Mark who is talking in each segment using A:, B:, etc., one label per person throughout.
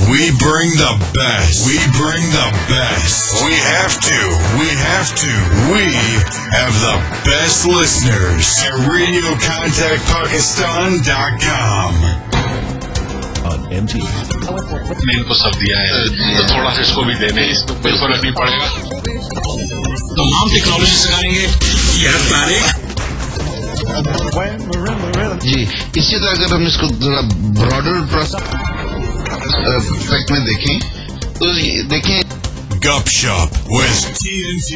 A: We bring the best. We bring the best. We have to. We have to. We have the best listeners at RadioContactPakistan.com.
B: On MTV.
C: इनको सब दिया है तो थोड़ा सा इसको भी दे दें, इसको कोई फर्क नहीं पड़ेगा. तमाम टेक्नोलॉजी सिखाएंगे. यह तारीख
D: जी. इसी तरह अगर हम इसको थोड़ा ब्रॉडर पर्सपेक्ट में देखें तो देखें
A: Gupshup with TNT.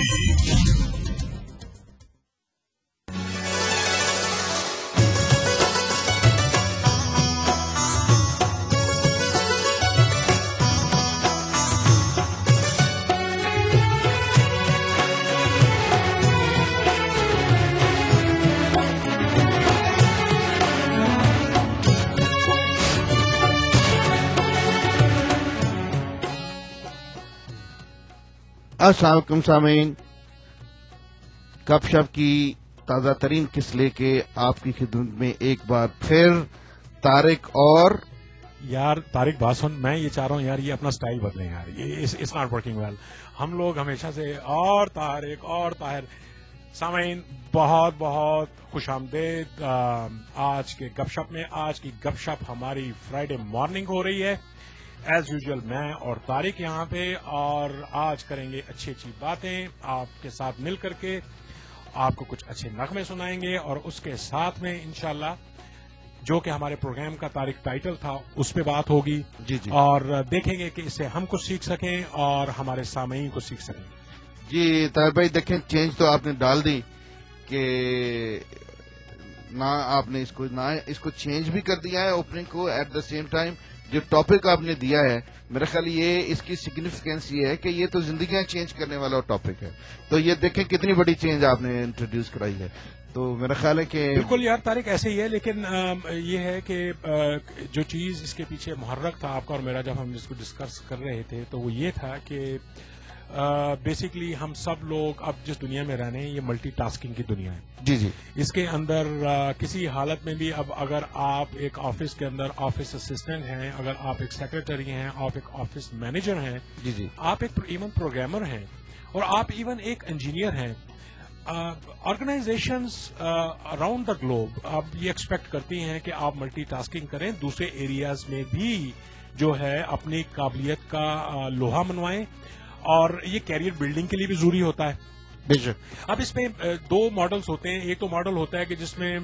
E: अस्सलाम वालेकुम सामीन, गपशप की ताज़ा तरीन किस्त लेके आपकी खिदमत में एक बार फिर तारिक और
F: यार तारिक बासुन. मैं ये चाह रहा हूँ यार, ये अपना स्टाइल बदलें यार, ये इट्स नॉट वर्किंग वेल. हम लोग हमेशा से और तारिक और ताहिर. सामीन बहुत बहुत खुशामदेद आज के गपशप में. आज की गपशप हमारी फ्राइडे मॉर्निंग हो रही है. एज यूजुअल मैं और तारिक यहाँ पे, और आज करेंगे अच्छी अच्छी बातें आपके साथ मिल करके. आपको कुछ अच्छे नगमे सुनाएंगे और उसके साथ में इंशाल्लाह जो कि हमारे प्रोग्राम का तारिक टाइटल था उस पे बात होगी.
E: जी जी.
F: और देखेंगे कि इससे हम कुछ सीख सकें और हमारे सामईन को सीख सकें.
E: जी ताहिर भाई, देखें चेंज तो आपने डाल दी कि ना आपने इसको चेंज भी कर दिया है ओपनिंग को. एट द सेम टाइम जो टॉपिक आपने दिया है, मेरा ख्याल ये इसकी सिग्निफिकेंस ये है कि ये तो जिंदगियां चेंज करने वाला टॉपिक है. तो ये देखें कितनी बड़ी चेंज आपने इंट्रोड्यूस कराई है. तो मेरा ख्याल है कि
F: बिल्कुल यार तारिक ऐसे ही है. लेकिन ये है कि जो चीज इसके पीछे मुहर्रक था आपका और मेरा जब हम इसको डिस्कस कर रहे थे तो वो ये था कि बेसिकली हम सब लोग अब जिस दुनिया में रह रहे हैं ये मल्टीटास्किंग की दुनिया है.
E: जी जी.
F: इसके अंदर किसी हालत में भी, अब अगर आप एक ऑफिस के अंदर ऑफिस असिस्टेंट हैं, अगर आप एक सेक्रेटरी हैं, आप एक ऑफिस मैनेजर हैं,
E: जी जी,
F: आप एक इवन प्रोग्रामर हैं और आप इवन एक इंजीनियर हैं. ऑर्गेनाइजेशंस अराउंड द ग्लोब अब ये एक्सपेक्ट करती हैं कि आप मल्टीटास्किंग करें, दूसरे एरियाज में भी जो है अपनी काबिलियत का लोहा मनवाएं, और ये कैरियर बिल्डिंग के लिए भी जरूरी होता है.
E: बेशक.
F: अब इसमें दो मॉडल्स होते हैं. एक तो मॉडल होता है कि जिसमें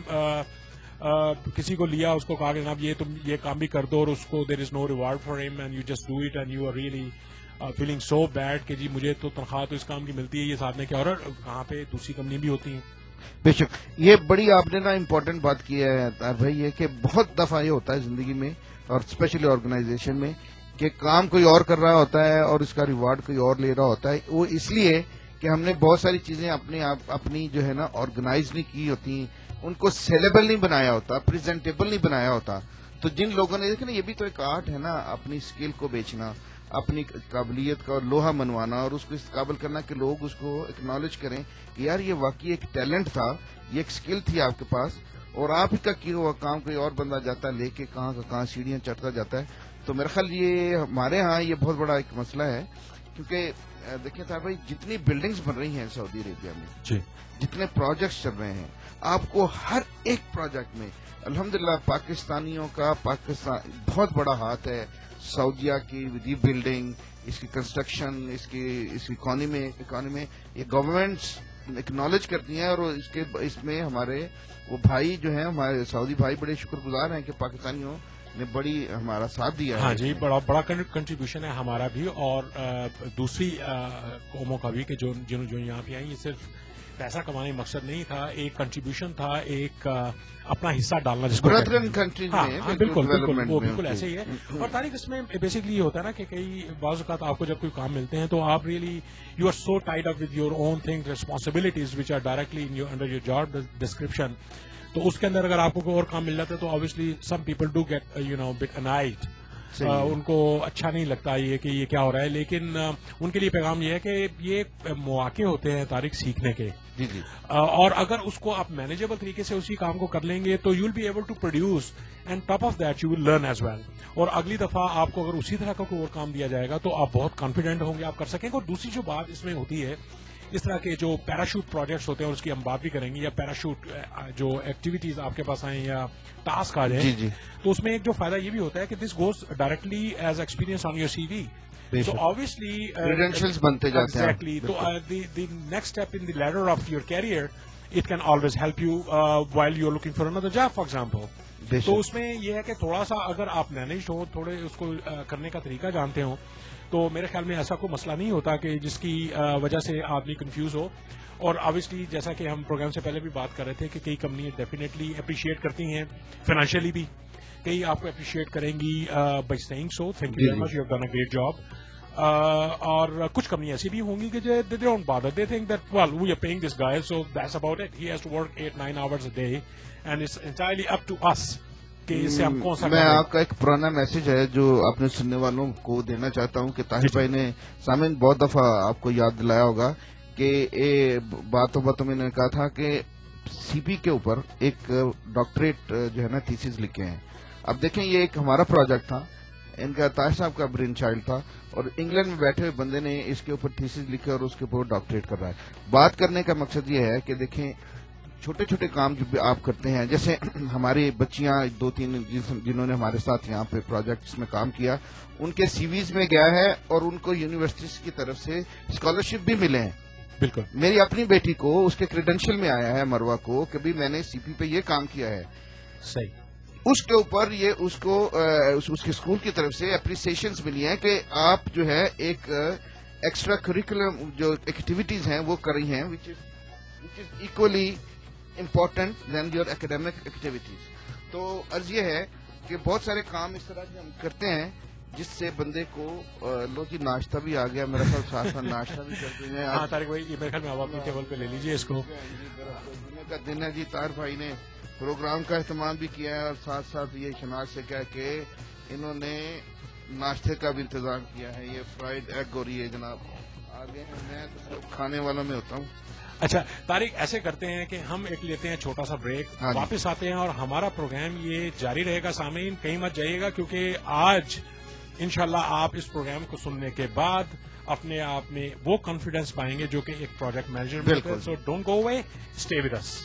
F: किसी को लिया, उसको कहा कि जनाब तुम ये काम भी कर दो और उसको there is no reward for him and you just do it and you are really feeling so bad कि जी मुझे तो तनख्वाह तो इस काम की मिलती है, ये साथ में क्या हो रहा है. कहाँ पे दूसरी कंपनी भी होती है.
E: बेशक. ये बड़ी आपने ना इम्पोर्टेंट बात की है तार भाई, ये कि बहुत दफा ये होता है जिंदगी में और स्पेशली ऑर्गेनाइजेशन में कि काम कोई और कर रहा होता है और इसका रिवार्ड कोई और ले रहा होता है. वो इसलिए कि हमने बहुत सारी चीजें अपनी जो है ना ऑर्गेनाइज नहीं की होती, उनको सेलेबल नहीं बनाया होता, प्रेजेंटेबल नहीं बनाया होता. तो जिन लोगों ने देखा ना, ये भी तो एक आर्ट है ना, अपनी स्किल को बेचना, अपनी काबिलियत का लोहा मनवाना और उसको इस काबिल करना कि लोग उसको एक्नॉलेज करें कि यार ये वाकई एक टैलेंट था, ये एक स्किल थी आपके पास और आप ही का किया हुआ काम कोई और बंदा जाता है लेके कहाँ का कहाँ सीढ़ियां चढ़ता जाता है. तो मेरा ख्याल ये हमारे यहाँ ये बहुत बड़ा एक मसला है, क्योंकि देखिए साहब भाई, जितनी बिल्डिंग्स बन रही हैं सऊदी अरेबिया में
F: जी,
E: जितने प्रोजेक्ट्स चल रहे हैं, आपको हर एक प्रोजेक्ट में अल्हम्दुलिल्लाह पाकिस्तानियों का बहुत बड़ा हाथ है. सऊदिया की रीबिल्डिंग, इसकी कंस्ट्रक्शन, इसकी इकॉनमी में ये गवर्नमेंट्स एक्नॉलेज करती हैं और इसमें हमारे वो भाई जो हैं, हमारे सऊदी भाई बड़े शुक्रगुजार हैं कि पाकिस्तानियों ने बड़ी हमारा साथ दिया है.
F: हाँ जी, बड़ा कंट्रीब्यूशन है हमारा भी और दूसरी कौमों का भी कि जो यहाँ पे आई. ये सिर्फ पैसा कमाने का मकसद नहीं था, एक कंट्रीब्यूशन था, एक अपना हिस्सा डालना जिसको
E: कंट्रीज
F: हाँ,
E: में.
F: हाँ, बिल्कुल वो बिल्कुल ऐसे ही है. और तारिक इसमें बेसिकली ये होता है ना कि कई बाज़ औक़ात आपको जब कोई काम मिलते हैं तो आप really you are so tied up with your own things, responsibilities which are directly in your under your job description. तो उसके अंदर अगर आपको कोई और काम मिल जाता है तो obviously some people do get bit annoyed उनको अच्छा नहीं लगता ये कि ये क्या हो रहा है, लेकिन उनके लिए पैगाम ये है कि ये मौके होते हैं तारिक सीखने के।
E: जी जी।
F: और अगर उसको आप मैनेजेबल तरीके से उसी काम को कर लेंगे तो you will be able to produce and top of that you will learn as well. और अगली दफा आपको अगर उसी तरह का कोई और काम दिया जाएगा तो आप बहुत कॉन्फिडेंट होंगे, आप कर सकेंगे। और दूसरी जो बात इसमें होती है, इस तरह के जो पैराशूट प्रोजेक्ट्स होते हैं और उसकी हम बात भी करेंगे, या पैराशूट जो एक्टिविटीज आपके पास आए या टास्क आ जाए, तो उसमें एक जो फायदा ये भी होता है कि this goes directly as experience on your CV. So obviously,
E: credentials बनते जाते हैं।
F: Exactly. So the next step in the ladder of your career, it can always help you while you're looking for another job, for example. तो उसमें ये है कि थोड़ा सा अगर आप मैनेज हो, थोड़े उसको करने का तरीका जानते हो, तो मेरे ख्याल में ऐसा कोई मसला नहीं होता कि जिसकी वजह से आदमी कंफ्यूज हो। और ऑब्वियसली जैसा कि हम प्रोग्राम से पहले भी बात कर रहे थे कि कई कंपनी डेफिनेटली अप्रिशिएट करती हैं फाइनेंशियली भी, कई आपको अप्रिशिएट करेंगी by saying so thank you very much, you have done a great job. और कुछ कंपनी ऐसी भी होंगी कि they don't bother, they think that well we are paying this guy so that's about it, he has to work 8-9 hours a day and it's entirely up to us कि इससे हम कौन सा।
E: मैं आपका एक पुराना मैसेज है जो अपने सुनने वालों को देना चाहता हूं कि ताहिर भाई ने सामने बहुत दफा आपको याद दिलाया होगा कि बातों में कहा था कि सीपी के ऊपर एक डॉक्टरेट जो है ना थीसिस लिखे हैं। अब देखें ये एक हमारा प्रोजेक्ट था, इनका ताहिर साहब का ब्रेन चाइल्ड था, और इंग्लैंड में बैठे हुए बंदे ने इसके ऊपर थीसिस लिखे और उसके ऊपर डॉक्टरेट कर रहा है। बात करने का मकसद ये है कि देखें छोटे छोटे काम जो आप करते हैं, जैसे हमारी बच्चियां 2-3 जिन्होंने हमारे साथ यहाँ पे प्रोजेक्ट्स में काम किया, उनके सीवीज में गया है और उनको यूनिवर्सिटीज की तरफ से स्कॉलरशिप भी मिले हैं।
F: बिल्कुल।
E: मेरी अपनी बेटी को उसके क्रेडेंशियल में आया है मरवा को कि भी मैंने सीपी पे ये काम किया है।
F: सही।
E: उसके ऊपर ये उसको उसके स्कूल की तरफ से एप्रिसिएशंस मिली है कि आप जो है एक एक्स्ट्रा करिकुलम जो एक्टिविटीज हैं वो कर रही हैं, which is equally important than your academic activities. तो अर्ज ये है कि बहुत सारे काम इस तरह के हम करते हैं जिससे बंदे को लो जी नाश्ता भी आ गया मेरा साथ साथ नाश्ता भी करते हैं।
F: हाँ तारिक भाई, ये मेरे ख्याल में आप अपनी टेबल पे ले लीजिए इसको।
E: का दिन है जी, तार भाई ने प्रोग्राम का इस्तेमाल भी किया है और साथ साथ ये शनाज से कह के इन्होंने नाश्ते का भी इंतजाम किया है। ये फ्राइड एग और ये जनाब आगे हैं, मैं तो खाने वाला में होता हूँ।
F: अच्छा तारिक, ऐसे करते हैं कि हम एक लेते हैं छोटा सा ब्रेक, वापस आते हैं और हमारा प्रोग्राम ये जारी रहेगा। सामीन कहीं मत जाइएगा, क्योंकि आज इंशाल्लाह आप इस प्रोग्राम को सुनने के बाद अपने आप में वो कॉन्फिडेंस पाएंगे जो कि एक प्रोजेक्ट मैनेजर में होता है। So don't go away, stay with us.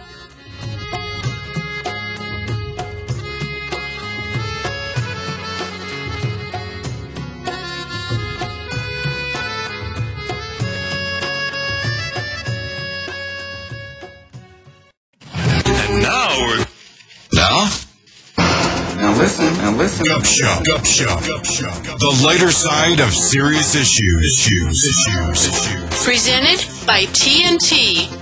A: Now listen. Gupshup. The lighter side of serious issues.
G: Presented by TNT.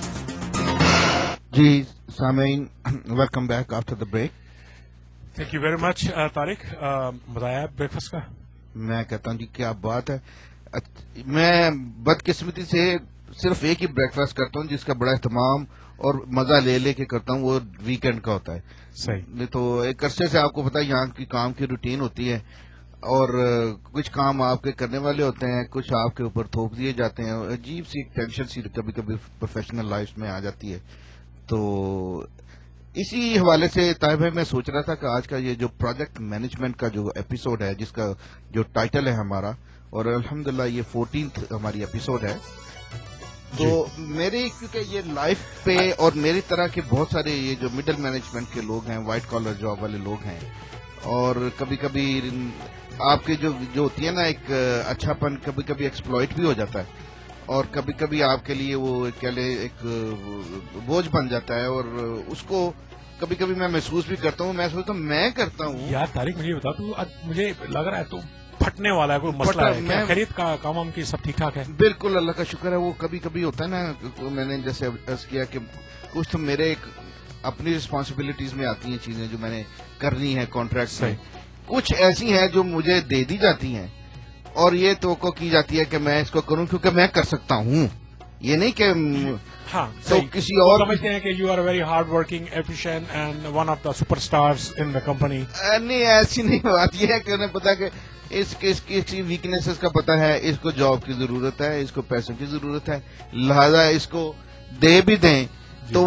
E: जी Sameen, welcome back after the break.
F: Thank you very much Tariq. बताया breakfast का?
E: मैं कहता हूँ जी क्या बात है। मैं बदकिस्मती से सिर्फ एक ही ब्रेकफास्ट करता हूँ जिसका बड़ा इस्तेमाल और मजा ले के करता हूँ, वो वीकेंड का होता है।
F: सही।
E: नहीं तो एक अरसे से आपको पता है यहाँ की काम की रूटीन होती है और कुछ काम आपके करने वाले होते हैं, कुछ आपके ऊपर थोप दिए जाते हैं। अजीब सी टेंशन सी कभी कभी प्रोफेशनल लाइफ में आ जाती है। तो इसी हवाले से ताहिर भाई मैं सोच रहा था कि आज का ये जो प्रोजेक्ट मैनेजमेंट का जो एपिसोड है, जिसका जो टाइटल है हमारा, और अल्हम्दुलिल्लाह ये 14th हमारी एपिसोड है, तो मेरी क्योंकि ये लाइफ पे और मेरी तरह के बहुत सारे ये जो मिडिल मैनेजमेंट के लोग हैं, व्हाइट कॉलर जॉब वाले लोग हैं, और कभी कभी आपके जो होती है ना एक अच्छापन कभी कभी एक्सप्लॉइट भी हो जाता है, और कभी कभी आपके लिए वो कह ले एक बोझ बन जाता है, और उसको कभी कभी मैं महसूस भी करता हूँ। मैं सोचता हूँ मैं करता हूँ
F: यार। तारिक मुझे बता, तू मुझे लग रहा है तू फटने वाला है, कोई मसला है क्या? खरीद का काम की सब ठीक ठाक है?
E: बिल्कुल अल्लाह का शुक्र है। वो कभी कभी होता है ना, मैंने जैसे अर्ज किया कि कुछ तो मेरे एक अपनी रिस्पॉन्सिबिलिटीज में आती हैं चीजें जो मैंने करनी है कॉन्ट्रैक्ट में, कुछ ऐसी हैं जो मुझे दे दी जाती हैं और ये तो की जाती है कि मैं इसको करूं क्योंकि मैं कर सकता हूं। ये नहीं कि
F: ہاں
E: تو کسی اور
F: سمجھتے ہیں کہ you are very hard working efficient and one of the super stars in the company.
E: نہیں ایسی نہیں بات. یہ ہے کہ انہیں پتا کہ اس کی ویکنیسز کا پتا ہے, اس کو جاب کی ضرورت ہے, اس کو پیسوں کی ضرورت ہے, لہذا اس کو دے بھی دیں تو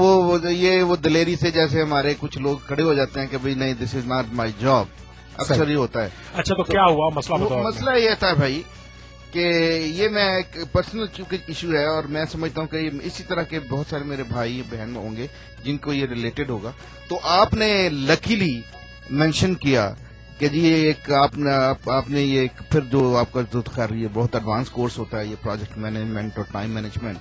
E: وہ دلیری سے جیسے ہمارے کچھ لوگ کھڑے ہو جاتے ہیں کہ بھائی نہیں دس از ناٹ مائی جاب, اکثر یہ ہوتا ہے.
F: اچھا تو کیا ہوا مسئلہ بتاؤ.
E: مسئلہ یہ تھا بھائی کہ یہ میں ایک پرسنل چونکہ ایشو ہے, اور میں سمجھتا ہوں کہ اسی طرح کے بہت سارے میرے بھائی بہن ہوں گے جن کو یہ ریلیٹڈ ہوگا. تو آپ نے لکیلی مینشن کیا کہ جی یہ ایک آپ نے یہ پھر جو آپ کا جو خیر یہ بہت ایڈوانس کورس ہوتا ہے یہ پروجیکٹ مینجمنٹ اور ٹائم مینجمنٹ,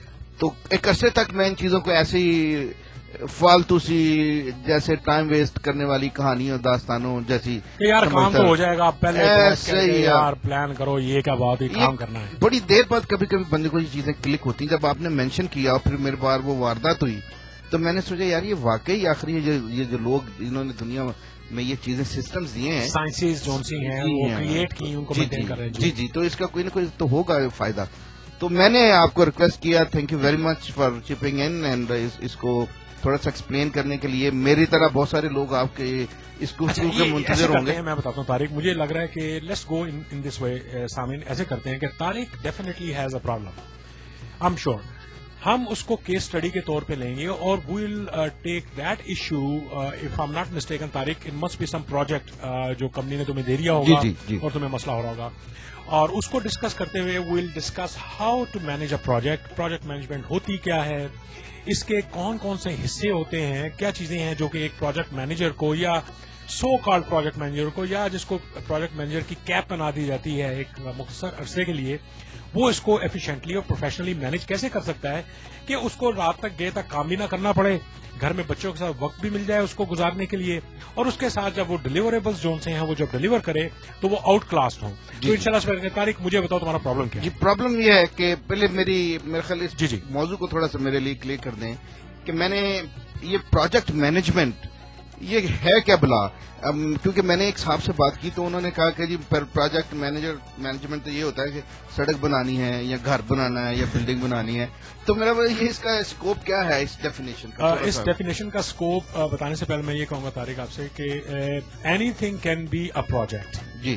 E: تو ایک عرصے تک میں ان چیزوں کو ایسے ہی فالتو سی جیسے ٹائم ویسٹ کرنے والی کہانیوں داستانوں جیسی
F: یار کام تو ہو جائے گا, آپ پہلے
E: یار
F: پلان کرو, یہ کیا بات ہے, کام کرنا ہے.
E: بڑی دیر بعد کبھی کبھی بندے کو یہ چیزیں کلک ہوتی ہیں. جب آپ نے مینشن کیا اور پھر میرے بار وہ واردات ہوئی تو میں نے سوچا یار یہ واقعی آخری یہ جو لوگ جنہوں نے دنیا میں یہ چیزیں سسٹمز دیے ہیں
F: سائنسز جو سی ہیں وہ کریٹ کی ان کو مینٹین کر رہے ہیں.
E: جی تو اس کا کوئی نہ کوئی تو ہوگا فائدہ. تو میں نے آپ کو ریکویسٹ کیا, thank you very much for chipping in, and اس کو تھوڑا سا ایکسپلین کرنے کے لیے. میری طرح بہت سارے لوگ آپ کے اس کو منتظر ہوں گے.
F: میں بتاتا ہوں طارق, مجھے لگ رہا ہے کہ لیٹس گو ان دس وے. سامعین ایسے کرتے ہیں کہ Tariq definitely has a problem, I am sure ہم اس کو کیس اسٹڈی کے طور پہ لیں گے اور we will take that issue. If I am not mistaken Tariq, it must be some project جو کمپنی نے تمہیں دے دیا ہوگا اور تمہیں مسئلہ ہو رہا ہوگا, اور اس کو ڈسکس کرتے ہوئے we will discuss how to manage a project. Project management ہوتی کیا ہے, اس کے کون کون سے حصے ہوتے ہیں, کیا چیزیں ہیں جو کہ ایک پروجیکٹ مینیجر کو یا سو کالڈ پروجیکٹ مینیجر کو یا جس کو پروجیکٹ مینیجر کی کیپ بنا دی جاتی ہے ایک مختصر عرصے کے لیے, وہ اس کو ایفیشینٹلی اور پروفیشنلی مینج کیسے کر سکتا ہے کہ اس کو رات تک دیر تک کام بھی نہ کرنا پڑے, گھر میں بچوں کے ساتھ وقت بھی مل جائے اس کو گزارنے کے لیے, اور اس کے ساتھ جب وہ ڈیلیوریبلز جو سے ہیں وہ جب ڈیلیور کرے تو وہ آؤٹ کلاسڈ ہوں. تو انشاءاللہ طارق مجھے بتاؤ تمہارا پرابلم کیا ہے.
E: جی پرابلم یہ ہے کہ پہلے میرے خیال اس موضوع کو تھوڑا سا میرے لیے کلیئر کر دیں کہ میں نے یہ پروجیکٹ مینجمنٹ یہ ہے کیا بلا. کیونکہ میں نے ایک صاحب سے بات کی تو انہوں نے کہا کہ جی پروجیکٹ مینجمنٹ تو یہ ہوتا ہے کہ سڑک بنانی ہے یا گھر بنانا ہے یا بلڈنگ بنانی ہے. تو میرا یہ اس کا اسکوپ کیا ہے اس ڈیفینیشن کا.
F: اس ڈیفینیشن کا اسکوپ بتانے سے پہلے میں یہ کہوں گا طارق آپ سے کہ anything can be a project.
E: جی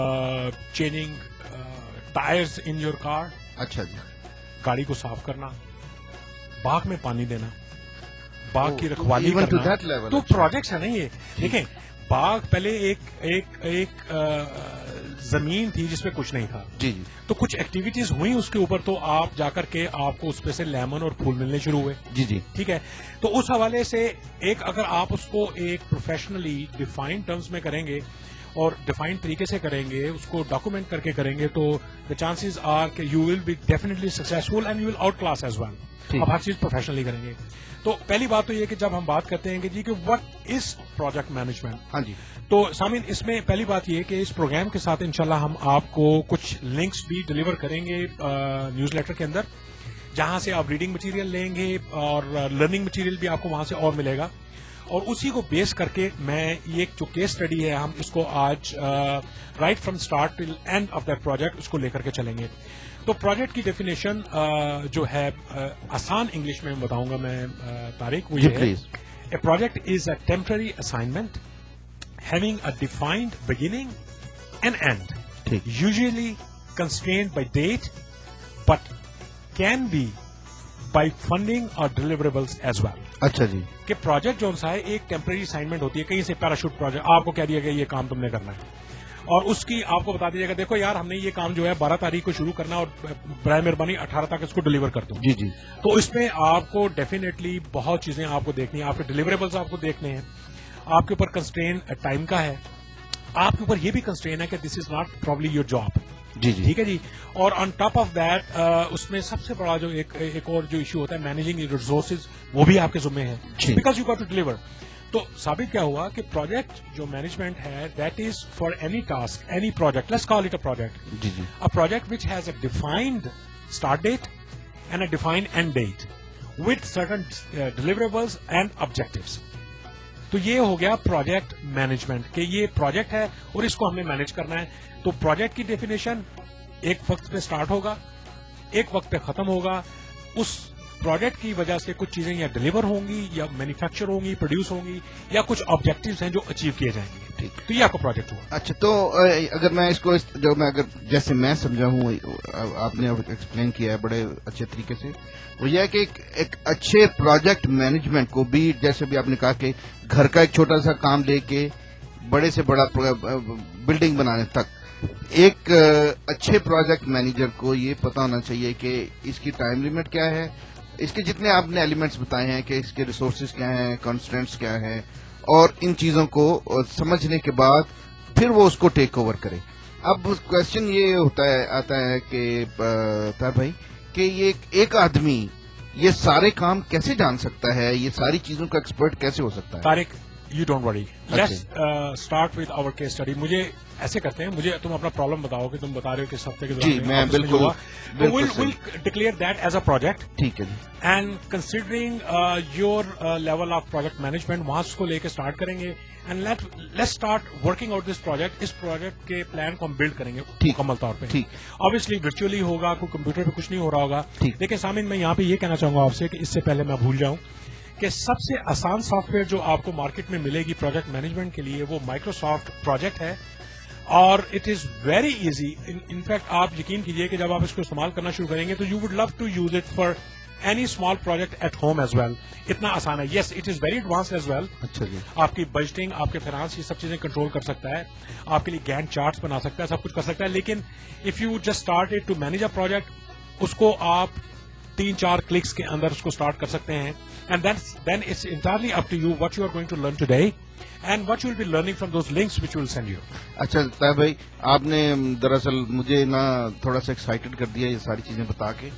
F: changing tyres in your car.
E: اچھا جی.
F: گاڑی کو صاف کرنا, باغ میں پانی دینا, باغ کی رکھوالی کرنا, تو پروجیکٹس ہے نا یہ. دیکھیں باغ پہلے ایک زمین تھی جس پہ کچھ نہیں تھا.
E: جی جی.
F: تو کچھ ایکٹیویٹیز ہوئی اس کے اوپر تو آپ جا کر کے آپ کو اس پہ سے لیمن اور پھول ملنے شروع ہوئے.
E: جی جی.
F: ٹھیک ہے. تو اس حوالے سے ایک اگر آپ اس کو ایک پروفیشنلی ڈیفائنڈ ٹرمز میں کریں گے اور ڈیفائنڈ طریقے سے کریں گے, اس کو ڈاکومنٹ کر کے کریں گے, تو دا چانسز آر کہ you will be definitely successful and you will outclass as well. آپ ہر چیز پروفیشنلی کریں گے. تو پہلی بات تو یہ کہ جب ہم بات کرتے ہیں کہ جی کہ وٹ از پروجیکٹ مینجمنٹ.
E: ہاں جی.
F: تو سامعین اس میں پہلی بات یہ کہ اس پروگرام کے ساتھ انشاءاللہ ہم آپ کو کچھ لنکس بھی ڈلیور کریں گے نیوز لیٹر کے اندر, جہاں سے آپ ریڈنگ مٹیریل لیں گے اور لرننگ مٹیریل بھی آپ کو وہاں سے اور ملے گا. اور اسی کو بیس کر کے میں یہ جو کیس اسٹڈی ہے ہم اس کو آج right from start till end of that project اس کو لے کر کے چلیں گے. تو پروجیکٹ کی ڈیفینیشن جو ہے آسان انگلش میں بتاؤں گا میں طارق, وہ یہ ہے a project is a temporary assignment having a defined beginning and end, usually constrained by date, but can be by funding or deliverables as well.
E: اچھا جی.
F: کہ پروجیکٹ جو ہے ایک ٹیمپرری اسائنمنٹ ہوتی ہے, کہیں سے پیراشوٹ پروجیکٹ آپ کو کہہ دیا گیا یہ کام تم نے کرنا ہے, اور اس کی آپ کو بتا دیجیے گا دیکھو یار ہم نے یہ کام جو ہے 12 تاریخ کو شروع کرنا اور برائے مہربانی 18 تک اس کو ڈلیور کر دوں.
E: جی جی. تو
F: اس میں آپ کو ڈیفینیٹلی بہت چیزیں آپ کو دیکھنی ہیں, آپ کے ڈلیوریبلس آپ کو دیکھنے ہیں, آپ کے اوپر کنسٹرین ٹائم کا ہے, آپ کے اوپر یہ بھی کنسٹرین ہے کہ this is not probably your job.
E: جی جی.
F: ٹھیک ہے جی. اور آن ٹاپ آف دیٹ اس میں سب سے بڑا جو ایک اور جو ایشو ہوتا ہے مینیجنگ ریسورسز, وہ بھی آپ کے ذمے ہے because you got to deliver. تو ثابت کیا ہوا کہ پروجیکٹ جو مینجمنٹ ہے that is for any task any project, let's call it a project.
E: جی جی.
F: A project which has a defined start date and a defined end date with certain deliverables and objectives. تو یہ ہو گیا project management کہ یہ project ہے اور اس کو ہمیں مینج کرنا ہے. تو پروجیکٹ کی ڈیفینیشن ایک وقت پہ سٹارٹ ہوگا, ایک وقت پہ ختم ہوگا, اس प्रोजेक्ट की वजह से कुछ चीजें या डिलीवर होंगी या मैन्युफैक्चर होंगी, प्रोड्यूस होंगी, या कुछ ऑब्जेक्टिव्स हैं जो अचीव किए जाएंगे.
E: ठीक.
F: तो ये आपका प्रोजेक्ट हुआ.
E: अच्छा, तो अगर मैं इसको जो मैं अगर जैसे मैं समझा हूँ, आपने एक्सप्लेन किया है बड़े अच्छे तरीके से, वो यह है कि एक अच्छे प्रोजेक्ट मैनेजमेंट को भी, जैसे भी आपने कहा कि घर का एक छोटा सा काम लेके बड़े से बड़ा बिल्डिंग बनाने तक, एक अच्छे प्रोजेक्ट मैनेजर को ये पता होना चाहिए कि इसकी टाइम लिमिट क्या है, इसके जितने आपने एलिमेंट्स बताए हैं कि इसके रिसोर्सेज क्या हैं, कॉन्स्टेंट्स क्या है, और इन चीजों को समझने के बाद फिर वो उसको टेक ओवर करे. अब क्वेश्चन ये आता है कि तार भाई, कि ये एक आदमी ये सारे काम कैसे जान सकता है, ये सारी चीजों का एक्सपर्ट कैसे हो सकता है?
F: Tariq, you don't worry, let's start with our case study. मुझे ऐसे करते हैं, मुझे तुम अपना प्रॉब्लम बताओ कि तुम बता रहे हो कि इस हफ्ते के दौरान.
E: जी, मैं बिल्कुल
F: will declare that as a project.
E: ठीक है जी.
F: And considering your level of project management, वहां उसको लेके स्टार्ट करेंगे. And let's start working out this project. इस प्रोजेक्ट के प्लान को हम बिल्ड करेंगे मुकम्मल तौर पे.
E: ठीक.
F: ऑब्वियसली वर्चुअली होगा, कोई कंप्यूटर पे कुछ नहीं हो रहा होगा.
E: ठीक.
F: लेकिन सामिन, मैं यहाँ पे ये कहना चाहूंगा आपसे कि इससे पहले मैं भूल जाऊं कि सबसे आसान सॉफ्टवेयर जो आपको मार्केट में मिलेगी प्रोजेक्ट मैनेजमेंट के लिए, वो माइक्रोसॉफ्ट प्रोजेक्ट है. और it is very easy. In fact आप यकीन कीजिए कि जब आप इसको इस्तेमाल करना शुरू करेंगे तो you would love to use it for any small project at home as well. इतना आसान है. Yes, it is very advance as well.
E: अच्छा जी.
F: आपकी बजटिंग, आपके फाइनेंस, ये सब चीजें कंट्रोल कर सकता है, आपके लिए गैंट चार्ट्स बना सकता है, सब कुछ कर सकता है. लेकिन if you just start it to manage a project, उसको आप 3-4 क्लिक्स के अंदर उसको स्टार्ट कर सकते हैं. And then it's entirely up to you what you are going to learn today and what you will be learning from those links which will send you.
E: अच्छा ताहिर भाई, आपने दरअसल मुझे ना थोड़ा सा एक्साइटेड कर दिया ये सारी चीजें बता के.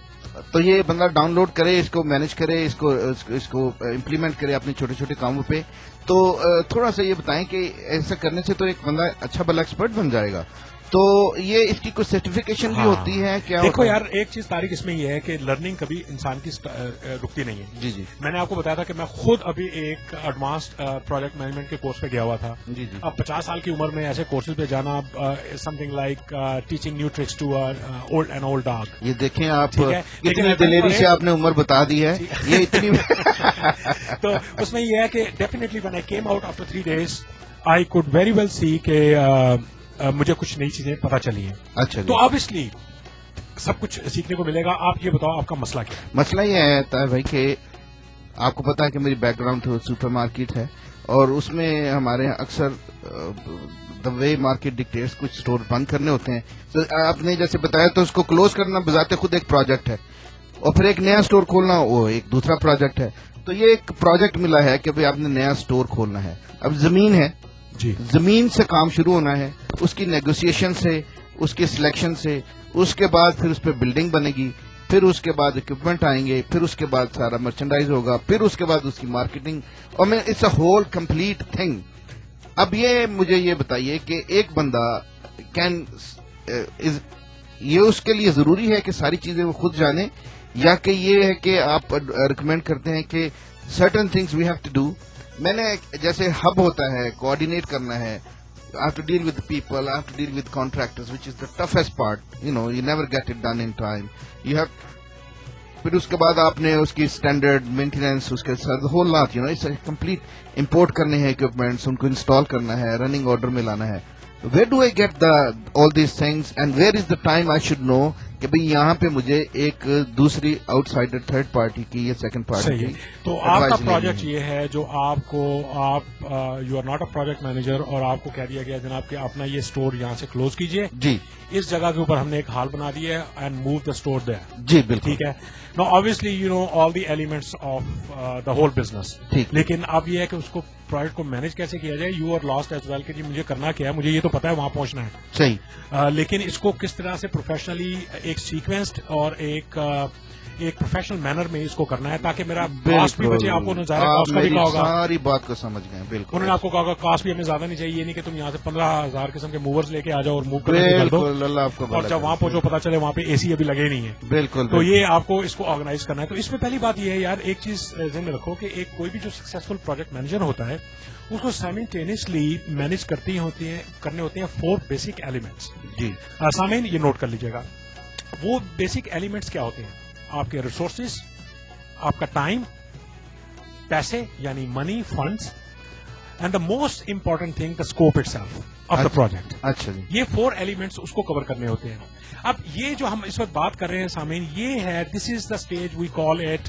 E: तो ये बंदा डाउनलोड करे, इसको मैनेज करे, इसको इम्प्लीमेंट करे अपने छोटे छोटे कामों पे. तो थोड़ा सा ये बताएं कि ऐसा करने से तो एक बंदा अच्छा भला एक्सपर्ट बन जाएगा. तो ये इसकी कुछ सर्टिफिकेशन भी होती है क्या?
F: देखो यार, एक चीज तारीख इसमें ये है कि लर्निंग कभी इंसान की रुकती नहीं है.
E: जी जी.
F: मैंने आपको बताया था कि मैं खुद अभी एक एडवांस्ड प्रोजेक्ट मैनेजमेंट के कोर्स पे गया हुआ था.
E: जी जी.
F: अब 50 साल की उम्र में ऐसे कोर्सेज पे जाना, something like teaching new tricks to an old dog.
E: ये देखें आप, इतनी दिलेरी से आपने उम्र बता दी है. ये इतनी
F: तो उसमें ये है कि definitely when I came out after 3 days I could very well see के मुझे कुछ नई चीजें पता चली हैं.
E: अच्छा.
F: तो ऑब्वियसली सब कुछ सीखने को मिलेगा. आप ये बताओ, आपका मसला क्या है?
E: मसला ये है ताहिर भाई कि आपको पता है कि मेरी बैकग्राउंड तो सुपर मार्केट है, और उसमें हमारे यहाँ अक्सर द वे मार्केट डिक्टेट्स कुछ स्टोर बंद करने होते हैं. तो आपने जैसे बताया, तो उसको क्लोज करना बजाते खुद एक प्रोजेक्ट है, और फिर एक नया स्टोर खोलना वो एक दूसरा प्रोजेक्ट है. तो ये एक प्रोजेक्ट मिला है कि भाई आपने नया स्टोर खोलना है. अब जमीन है
F: जी,
E: जमीन से काम शुरू होना है, उसकी नेगोशिएशन से, उसके सिलेक्शन से, उसके बाद फिर उस पर बिल्डिंग बनेगी, फिर उसके बाद इक्विपमेंट आएंगे, फिर उसके बाद सारा मर्चेंडाइज होगा, फिर उसके बाद उसकी मार्केटिंग, और मैं it's a whole complete thing. अब ये मुझे ये बताइए कि एक बंदा ये उसके लिए जरूरी है कि सारी चीजें वो खुद जाने, या कि ये है कि आप रिकमेंड करते हैं कि certain things we have to do. मैंने जैसे हब होता है, कोऑर्डिनेट करना है, I have to deal with the people, I have to deal with contractors, which is the toughest part. You know, you never get it done in time. You have, फिर उसके बाद आपने उसकी standard maintenance, उसके साथ whole lot, you know, it's complete import करने हैं equipments, उनको इंस्टॉल करना है, रनिंग ऑर्डर में लाना है. Where do I get all these things, and where is the time I should know कि भाई यहाँ पे मुझे एक दूसरी आउटसाइडर थर्ड पार्टी की या सेकंड पार्टी की.
F: तो आपका प्रोजेक्ट ये है जो आप you are not a project manager, और आपको कह दिया गया जनाब कि अपना ये स्टोर यहाँ से क्लोज कीजिए
E: जी,
F: इस जगह के ऊपर हमने एक हाल बना दिया है, and move the store there.
E: जी बिल्कुल.
F: ठीक है. No obviously you know all the elements of the whole business.
E: ठीक.
F: लेकिन अब ये है कि उसको प्रोजेक्ट को मैनेज कैसे किया जाए. You are lost as well कि जी मुझे करना क्या है, मुझे ये तो पता है वहां पहुंचना है.
E: सही.
F: लेकिन इसको किस तरह से प्रोफेशनली एक सीक्वेंस्ड और एक प्रोफेशनल मैनर में इसको करना है, ताकि मेरा कॉस्ट भी बचे. आपको कॉस्ट का भी कहा होगा,
E: सारी बात को समझ गए. बिल्कुल.
F: उन्होंने आपको कहा होगा कॉस्ट भी हमें ज्यादा नहीं चाहिए. ये नहीं कि तुम यहाँ से 15,000 किस्म के मूवर्स लेके आ जाओ और मूव कर दो, और जब वहां पहुंचो पता चले वहां पे एसी अभी लगे नहीं है.
E: बिल्कुल.
F: तो ये आपको इसको ऑर्गेनाइज करना है. तो इसमें पहली बात ये है यार, एक चीज ध्यान में रखो कि एक कोई भी जो सक्सेसफुल प्रोजेक्ट मैनेजर होता है, उसको साइमल्टेनियसली मैनेज करने होते हैं 4 बेसिक एलिमेंट्स.
E: जी.
F: सामीन ये नोट कर लीजिएगा. वो बेसिक एलिमेंट्स क्या होते हैं? आपके रिसोर्सेज, آپ کا ٹائم, پیسے یعنی money, funds, and the most important thing the scope itself of the project.
E: اچھا جی,
F: یہ 4 ایلیمنٹس اس کو کور کرنے ہوتے ہیں. اب یہ جو ہم اس وقت بات کر رہے ہیں سامعین, یہ ہے this is the stage we call it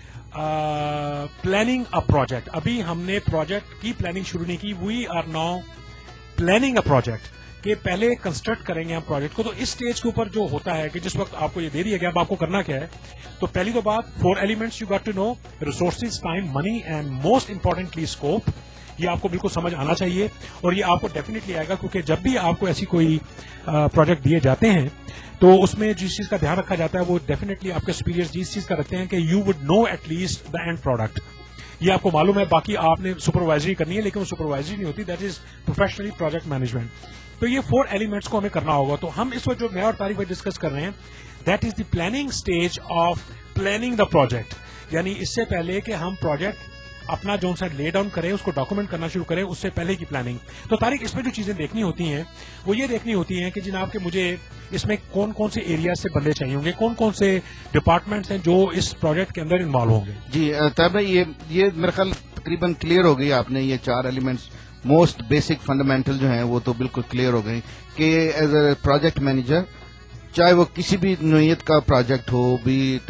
F: planning a project. ابھی ہم نے پروجیکٹ کی پلاننگ شروع نہیں کی, we are now planning a project, کہ پہلے کنسٹرکٹ کریں گے ہم پروجیکٹ کو. تو اس اسٹیج کے اوپر جو ہوتا ہے کہ جس وقت آپ کو یہ دے دیا گیا اب آپ کو کرنا کیا ہے, تو پہلی تو بات 4 elements you got to know, resources, time, money and most importantly scope. یہ آپ کو بالکل سمجھ آنا چاہیے, اور یہ آپ کو ڈیفینیٹلی آئے گا, کیونکہ جب بھی آپ کو ایسی کوئی پروجیکٹ دیے جاتے ہیں تو اس میں جس چیز کا دھیان رکھا جاتا ہے وہ ڈیفینیٹلی آپ کے سپیریئرز جس چیز کا رکھتے ہیں کہ you would know at least the end product. یہ آپ کو معلوم ہے, باقی آپ نے سپروائزری کرنی ہے لیکن وہ سپروائزری نہیں ہوتی, that is professionally project management. تو یہ 4 ایلیمنٹس کو ہمیں کرنا ہوگا. تو ہم اس وقت جو میں اور طارق بھائی ڈسکس کر رہے ہیں, that is the planning stage of planning the project. یعنی اس سے پہلے کہ ہم پروجیکٹ اپنا جو سا لے ڈاؤن کریں, اس کو ڈاکومنٹ کرنا شروع کریں, اس سے پہلے کی پلاننگ. تو طارق اس میں جو چیزیں دیکھنی ہوتی ہیں وہ یہ دیکھنی ہوتی ہیں کہ جناب کہ مجھے اس میں کون کون سے ایریاز سے بندے چاہیے ہوں گے, کون کون سے ڈپارٹمنٹس ہیں جو اس پروجیکٹ کے اندر انوالو ہوں گے.
E: جی طاہر بھائی, یہ میرا خیال تقریباً کلیئر ہو گئی آپ نے. یہ 4 ایلیمنٹس موسٹ بیسک فنڈامنٹل جو ہیں وہ تو بالکل کلیئر ہو گئی کہ ایز اے پروجیکٹ مینیجر, چاہے وہ کسی بھی نوعیت کا پروجیکٹ ہو, بھی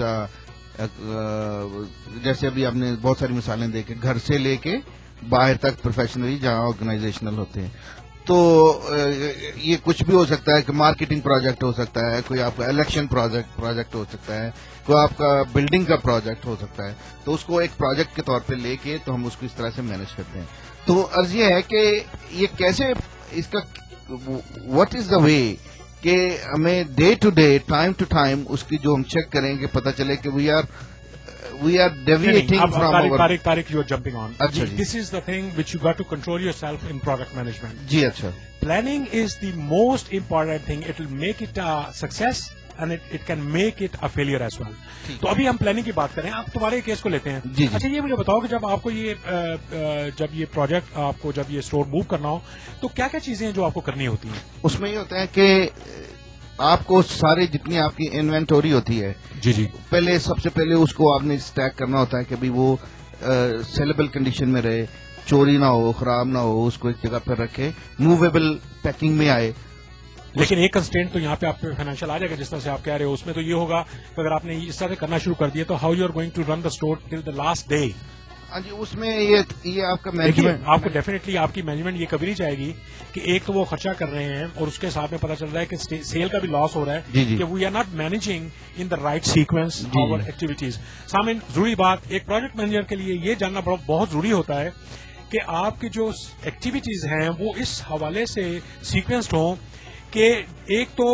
E: جیسے ابھی آپ نے بہت ساری مثالیں دیکھیں, گھر سے لے کے باہر تک پروفیشنلی جہاں آرگنائزیشنل ہوتے ہیں, تو یہ کچھ بھی ہو سکتا ہے کہ مارکیٹنگ پروجیکٹ ہو سکتا ہے, کوئی آپ کا الیکشن پروجیکٹ ہو سکتا ہے, کوئی آپ کا بلڈنگ کا پروجیکٹ ہو سکتا ہے. تو اس کو ایک پروجیکٹ کے طور پہ لے کے تو ہم اس کو اس طرح سے مینج کرتے ہیں. تو عرض یہ ہے کہ یہ کیسے, اس کا واٹ از دا وے کہ ہمیں day to day, time to time اس کی جو ہم چیک کریں کہ پتہ چلے کہ we are deviating from
F: Tariq you are jumping on. اچھا, this is the thing which you got to control yourself in project management.
E: جی اچھا,
F: planning is the most important thing. It will make it success and it can make it a failure as well. تو ابھی ہم planning کی بات کریں, آپ تمہارے کیس کو لیتے ہیں. اچھا, یہ مجھے بتاؤ کہ جب آپ کو یہ پروجیکٹ آپ کو جب یہ اسٹور موو کرنا ہو تو کیا کیا چیزیں ہیں جو آپ کو کرنی ہوتی ہیں؟
E: اس میں یہ ہوتا ہے کہ آپ کو سارے جتنی آپ کی انوینٹوری ہوتی ہے,
F: جی
E: پہلے سب سے پہلے اس کو آپ نے اسٹیک کرنا ہوتا ہے کہ بھی وہ سیلیبل کنڈیشن میں رہے, چوری نہ ہو, خراب نہ ہو, اس کو ایک جگہ پہ رکھے, موویبل پیکنگ میں آئے.
F: لیکن ایک کنسٹینٹ تو یہاں پہ آپ فائنینشیل آ جائے گا جس طرح سے آپ کہہ رہے ہو. اس میں تو یہ ہوگا کہ اگر آپ نے اس طرح سے کرنا شروع کر دیا تو how you are going to run the store till the last day.
E: ہاں جی, اس میں یہ آپ کا مینجمنٹ,
F: آپ کو ڈیفینیٹلی آپ کی مینجمنٹ یہ کبھی نہیں چاہے گی کہ ایک تو وہ خرچہ کر رہے ہیں اور اس کے ساتھ میں پتہ چل رہا ہے کہ سیل کا بھی لاس ہو رہا ہے, کہ we are not managing in the right sequence our activities. سامعین, ضروری بات ایک پروجیکٹ مینیجر کے لیے یہ جاننا بہت ضروری ہوتا ہے کہ آپ کی جو ایکٹیویٹیز ہیں وہ اس حوالے سے سیکوینسڈ ہوں کہ ایک تو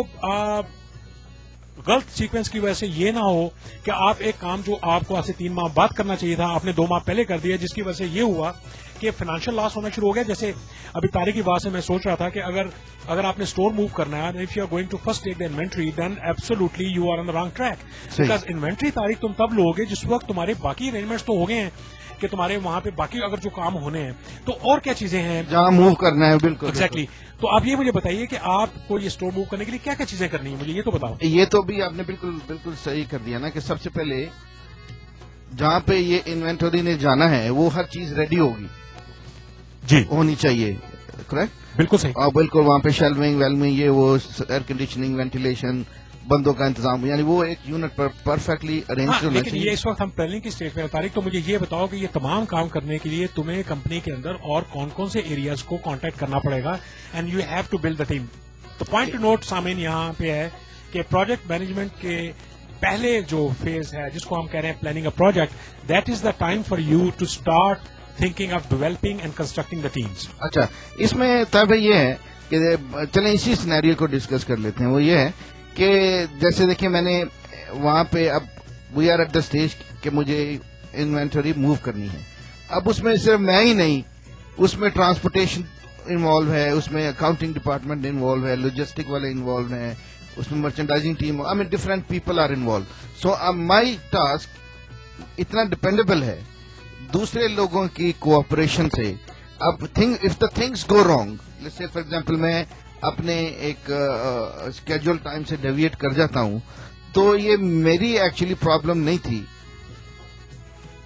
F: غلط سیکوینس کی وجہ سے یہ نہ ہو کہ آپ ایک کام جو آپ کو آج سے 3 ماہ بعد کرنا چاہیے تھا آپ نے 2 ماہ پہلے کر دیا, جس کی وجہ سے یہ ہوا کہ فائنینشیل لاس ہونا شروع ہو گیا. جیسے ابھی طارق کی بات سے میں سوچ رہا تھا کہ اگر آپ نے اسٹور موو کرنا ہے, if you are going to first take the inventory, then absolutely you are on the wrong track. Because inventory Tariq تم تب لوگے جس وقت تمہارے باقی ارینجمنٹس تو ہو گئے ہیں کہ تمہارے وہاں پہ باقی اگر جو کام ہونے ہیں تو اور کیا چیزیں ہیں
E: جہاں موو کرنا ہے. بالکل
F: ایگزیکٹلی. تو آپ یہ مجھے بتائیے کہ آپ کو یہ اسٹور موو کرنے کے لیے کیا کیا چیزیں کرنی ہیں, مجھے یہ تو بتاؤ.
E: یہ تو بھی آپ نے بالکل صحیح کر دیا نا کہ سب سے پہلے جہاں پہ یہ انوینٹری نے جانا ہے وہ ہر چیز ریڈی ہوگی,
F: جی
E: ہونی چاہیے. کریکٹ,
F: بالکل صحیح.
E: اور بالکل وہاں پہ شیلونگ ویلونگ, یہ وہ ایئر کنڈیشننگ, وینٹیلیشن, بندوں کا انتظام, یعنی وہ ایک یونٹ پر پرفیکٹلی ارینج ہونا چاہیے.
F: لیکن یہ اس وقت ہم پلاننگ کی اسٹیج میں. طارق, تو مجھے یہ بتاؤ کہ یہ تمام کام کرنے کے لیے تمہیں کمپنی کے اندر اور کون کون سے ایریاز کو کانٹیکٹ کرنا پڑے گا, and you have to build the team. تو پوائنٹ ٹو نوٹ سامعین یہاں پہ ہے کہ پروجیکٹ مینجمنٹ کے پہلے جو فیز ہے جس کو ہم کہہ رہے ہیں planning a project, that is the time for you to start thinking of developing and constructing the teams.
E: اچھا, اس میں طاہر بھائی یہ ہے کہ چلیں اسی سینیریو کو ڈسکس کر لیتے ہیں. وہ یہ ہے کہ جیسے دیکھیں میں نے وہاں پہ اب we are at the stage کہ مجھے انوینٹری موو کرنی ہے. اب اس میں صرف میں ہی نہیں, اس میں ٹرانسپورٹیشن انوالو ہے, اس میں اکاؤنٹنگ ڈپارٹمنٹ انوالو ہے, لاجسٹک والے انوالو ہیں, اس میں merchandising team, I mean different people are involve. So my task اتنا ڈپینڈیبل ہے دوسرے لوگوں کی کوآپریشن سے. اب if the things go wrong, جیسے فار ایگزامپل میں اپنے ایک اسکیجول ٹائم سے ڈیویٹ کر جاتا ہوں, تو یہ میری ایکچولی پرابلم نہیں تھی,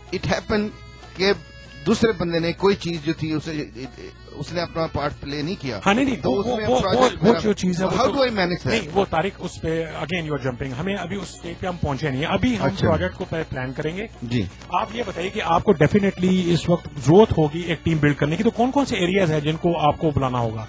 E: इट हैपन कि दूसरे बंदे ने कोई चीज जो थी उसने अपना पार्ट प्ले नहीं किया.
F: हाँ नहीं
E: तो
F: वो जो चीज है
E: how do I manage that?
F: नहीं वो तारिक उस पे अगेन यू आर जंपिंग. हमें अभी उस स्टेज पे हम पहुंचे नहीं है. अभी हम प्रोजेक्ट को प्लान करेंगे.
E: जी
F: आप ये बताइए कि आपको डेफिनेटली इस वक्त जरूरत होगी एक टीम बिल्ड करने की. तो कौन कौन से एरियाज है जिनको आपको बुलाना होगा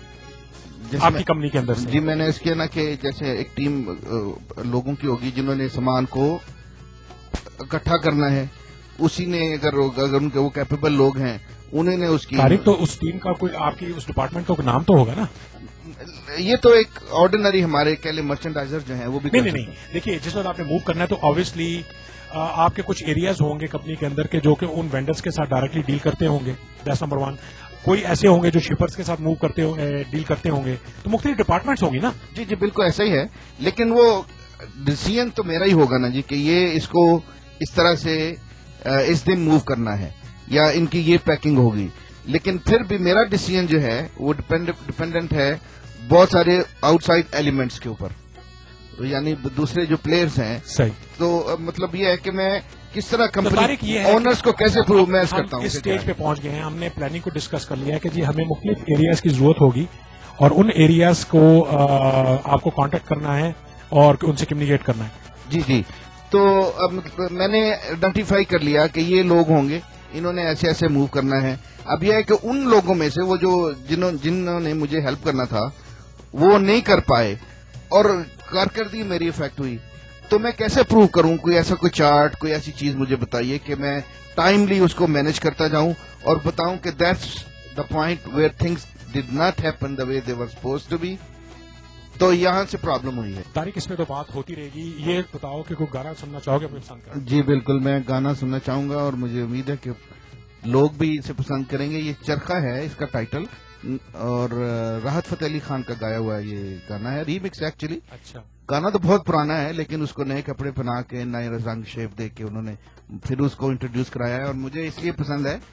F: आपकी कंपनी के अंदर से?
E: जी मैंने इसके ना कि जैसे एक टीम लोगों की होगी जिन्होंने सामान को इकट्ठा करना है. उसी ने अगर उनके वो कैपेबल लोग हैं उन्होंने उसकी
F: तारीख. तो उस टीम का कोई आपकी उस डिपार्टमेंट का नाम तो होगा ना?
E: ये तो एक ऑर्डिनरी हमारे कहले मर्चेंडाइजर जो हैं वो भी
F: नहीं. देखिए जिस वक्त आपने मूव करना है तो ऑब्वियसली आपके कुछ एरियाज होंगे कंपनी के अंदर के जो कि उन वेंडर्स के साथ डायरेक्टली डील करते होंगे. That's number 1. कोई ऐसे होंगे जो शिपर्स के साथ मूव करते डील करते होंगे. तो मुख्तलिफ डिपार्टमेंट्स होंगी ना?
E: जी बिल्कुल ऐसा ही है. लेकिन वो डिसीजन तो मेरा ही होगा ना जी कि ये इसको इस तरह से इस दिन मूव करना है या इनकी ये पैकिंग होगी. लेकिन फिर भी मेरा डिसीजन जो है वो डिपेंडेंट है बहुत सारे आउटसाइड एलिमेंट्स के ऊपर. तो यानी दूसरे जो प्लेयर्स हैं.
F: सही.
E: तो मतलब ये है कि मैं किस तरह
F: तो
E: कंपनी ओनर्स को कैसे मैनेज करता हूँ.
F: इस स्टेज पे पहुंच गए हैं. हमने प्लानिंग को डिस्कस कर लिया है कि जी हमें मुख्तलिफ एरियाज की जरूरत होगी और उन एरियाज को आपको कांटेक्ट करना है और उनसे कम्युनिकेट करना है.
E: जी तो अब मैंने आइडेंटिफाई कर लिया कि ये लोग होंगे, इन्होंने ऐसे ऐसे मूव करना है. अब यह है कि उन लोगों में से वो जो जिन्होंने मुझे हेल्प करना था वो नहीं कर पाए और कारकर्दगी मेरी इफेक्ट हुई. तो मैं कैसे प्रूव करूं? कोई ऐसा कोई चार्ट, कोई ऐसी चीज मुझे बताइए कि मैं टाइमली उसको मैनेज करता जाऊं और बताऊं कि that's the point where things did not happen the way they were supposed to be. तो यहाँ से प्रॉब्लम हुई है.
F: तारिक इसमें तो बात होती रहेगी. ये बताओ कि कोई गाना सुनना चाहोगे अपनी पसंद का?
E: जी बिल्कुल मैं गाना सुनना चाहूंगा और मुझे उम्मीद है कि लोग भी इसे पसंद करेंगे. ये चरखा है इसका टाइटल और राहत फतेह अली खान का गाया हुआ ये गाना है. Remix actually.
F: अच्छा.
E: गाना तो बहुत पुराना है लेकिन उसको नए कपड़े पहना के नए रंग शेप दे के उन्होंने फिर उसको इंट्रोड्यूस कराया है और मुझे इसलिए पसंद है.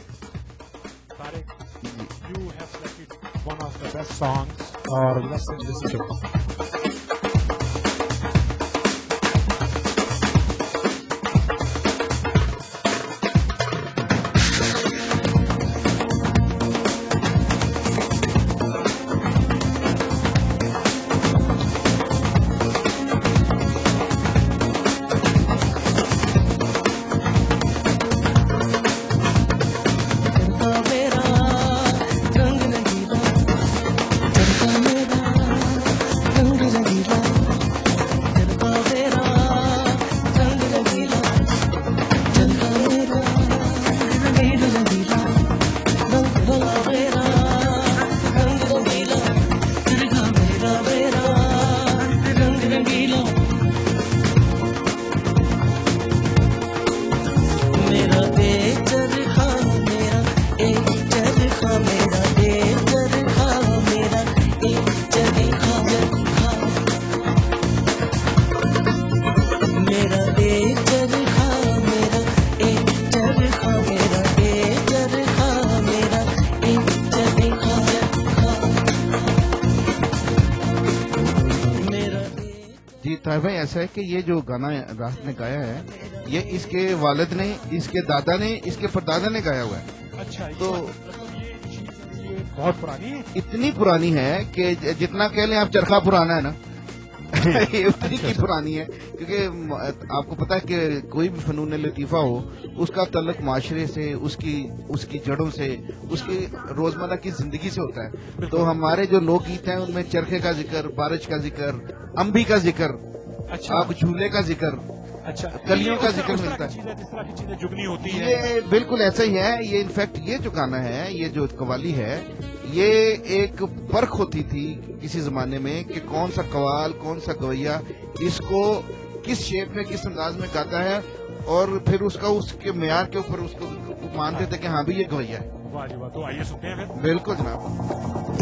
F: Tariq, you have selected one of the best songs or listen to.
E: Tahir भाई ऐसा है कि ये जो गाना राहत ने गाया है ये इसके वालिद ने, इसके दादा ने, इसके परदादा ने गाया हुआ है.
F: अच्छा.
E: तो
F: ये बहुत पुरानी है.
E: इतनी पुरानी है कि जितना कह लें आप चरखा पुराना है ना ये उतनी की पुरानी है. क्योंकि आपको पता है कि कोई भी फनून लतीफा हो उसका तल्लुक माशरे से, उसकी जड़ों से, उसकी रोजमर्रा की जिंदगी से होता है. तो हमारे जो लोकगीत हैं उनमें चरखे का जिक्र, बारिश का जिक्र, अंबी का जिक्र,
F: अच्छा,
E: आप झूले का जिक्र,
F: अच्छा,
E: कलियों का जिक्र मिलता है.
F: जिस तरह की चीजें जुगनी होती है
E: ये बिल्कुल ऐसा ही है. ये इनफैक्ट ये जो गाना है, ये जो कवाली है, ये एक परख होती थी किसी जमाने में कि कौन सा कवाल, कौन सा गवैया इसको किस शेप में, किस अंदाज में गाता है और फिर उसके मेयार के ऊपर उसको मानते थे कि हाँ भी ये गवैया है.
F: वाह जी वाह. तो आइए सुनते हैं फिर.
E: बिल्कुल जनाब.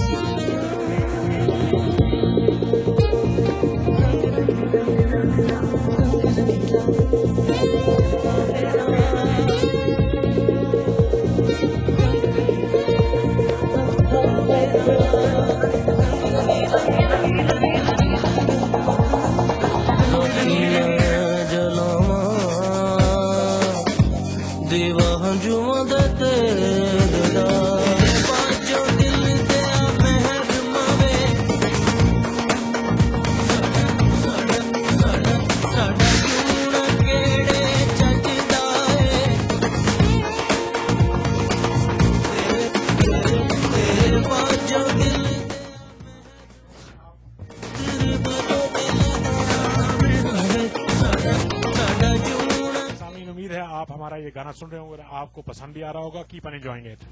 F: हमारा ये गाना सुन रहे होंगे, आपको पसंद भी आ रहा होगा. Keep on enjoying it.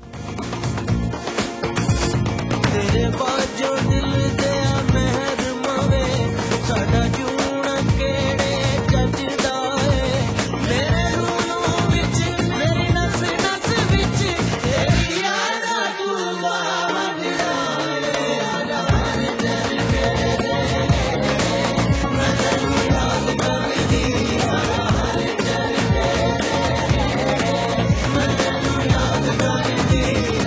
H: तेरे बाजो दिल दे मेहर मवे साडा जूना केड़े जजदा है मेरे रूलों विच मेरी नस नस विच तेरी यादां जुआ वगदा है जान चल के मैं तैनू याद करदी जान चल के मैं तैनू याद करदी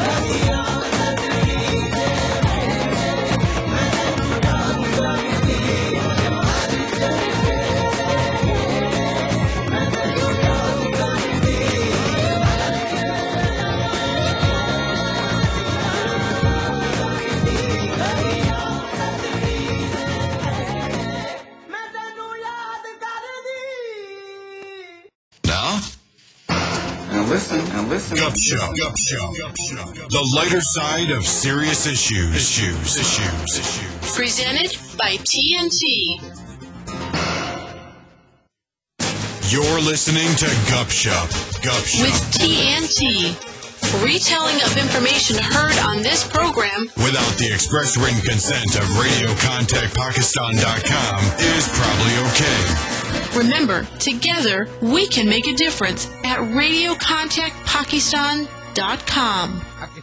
A: Now listen. Gup Show. The lighter side of serious issues.
G: Presented by TNT.
A: You're listening to Gup Show.
G: With TNT. Retelling of information heard on this program
A: without the express written consent of RadioContactPakistan.com is probably okay.
G: Remember, together we can make a difference at RadioContactPakistan.com.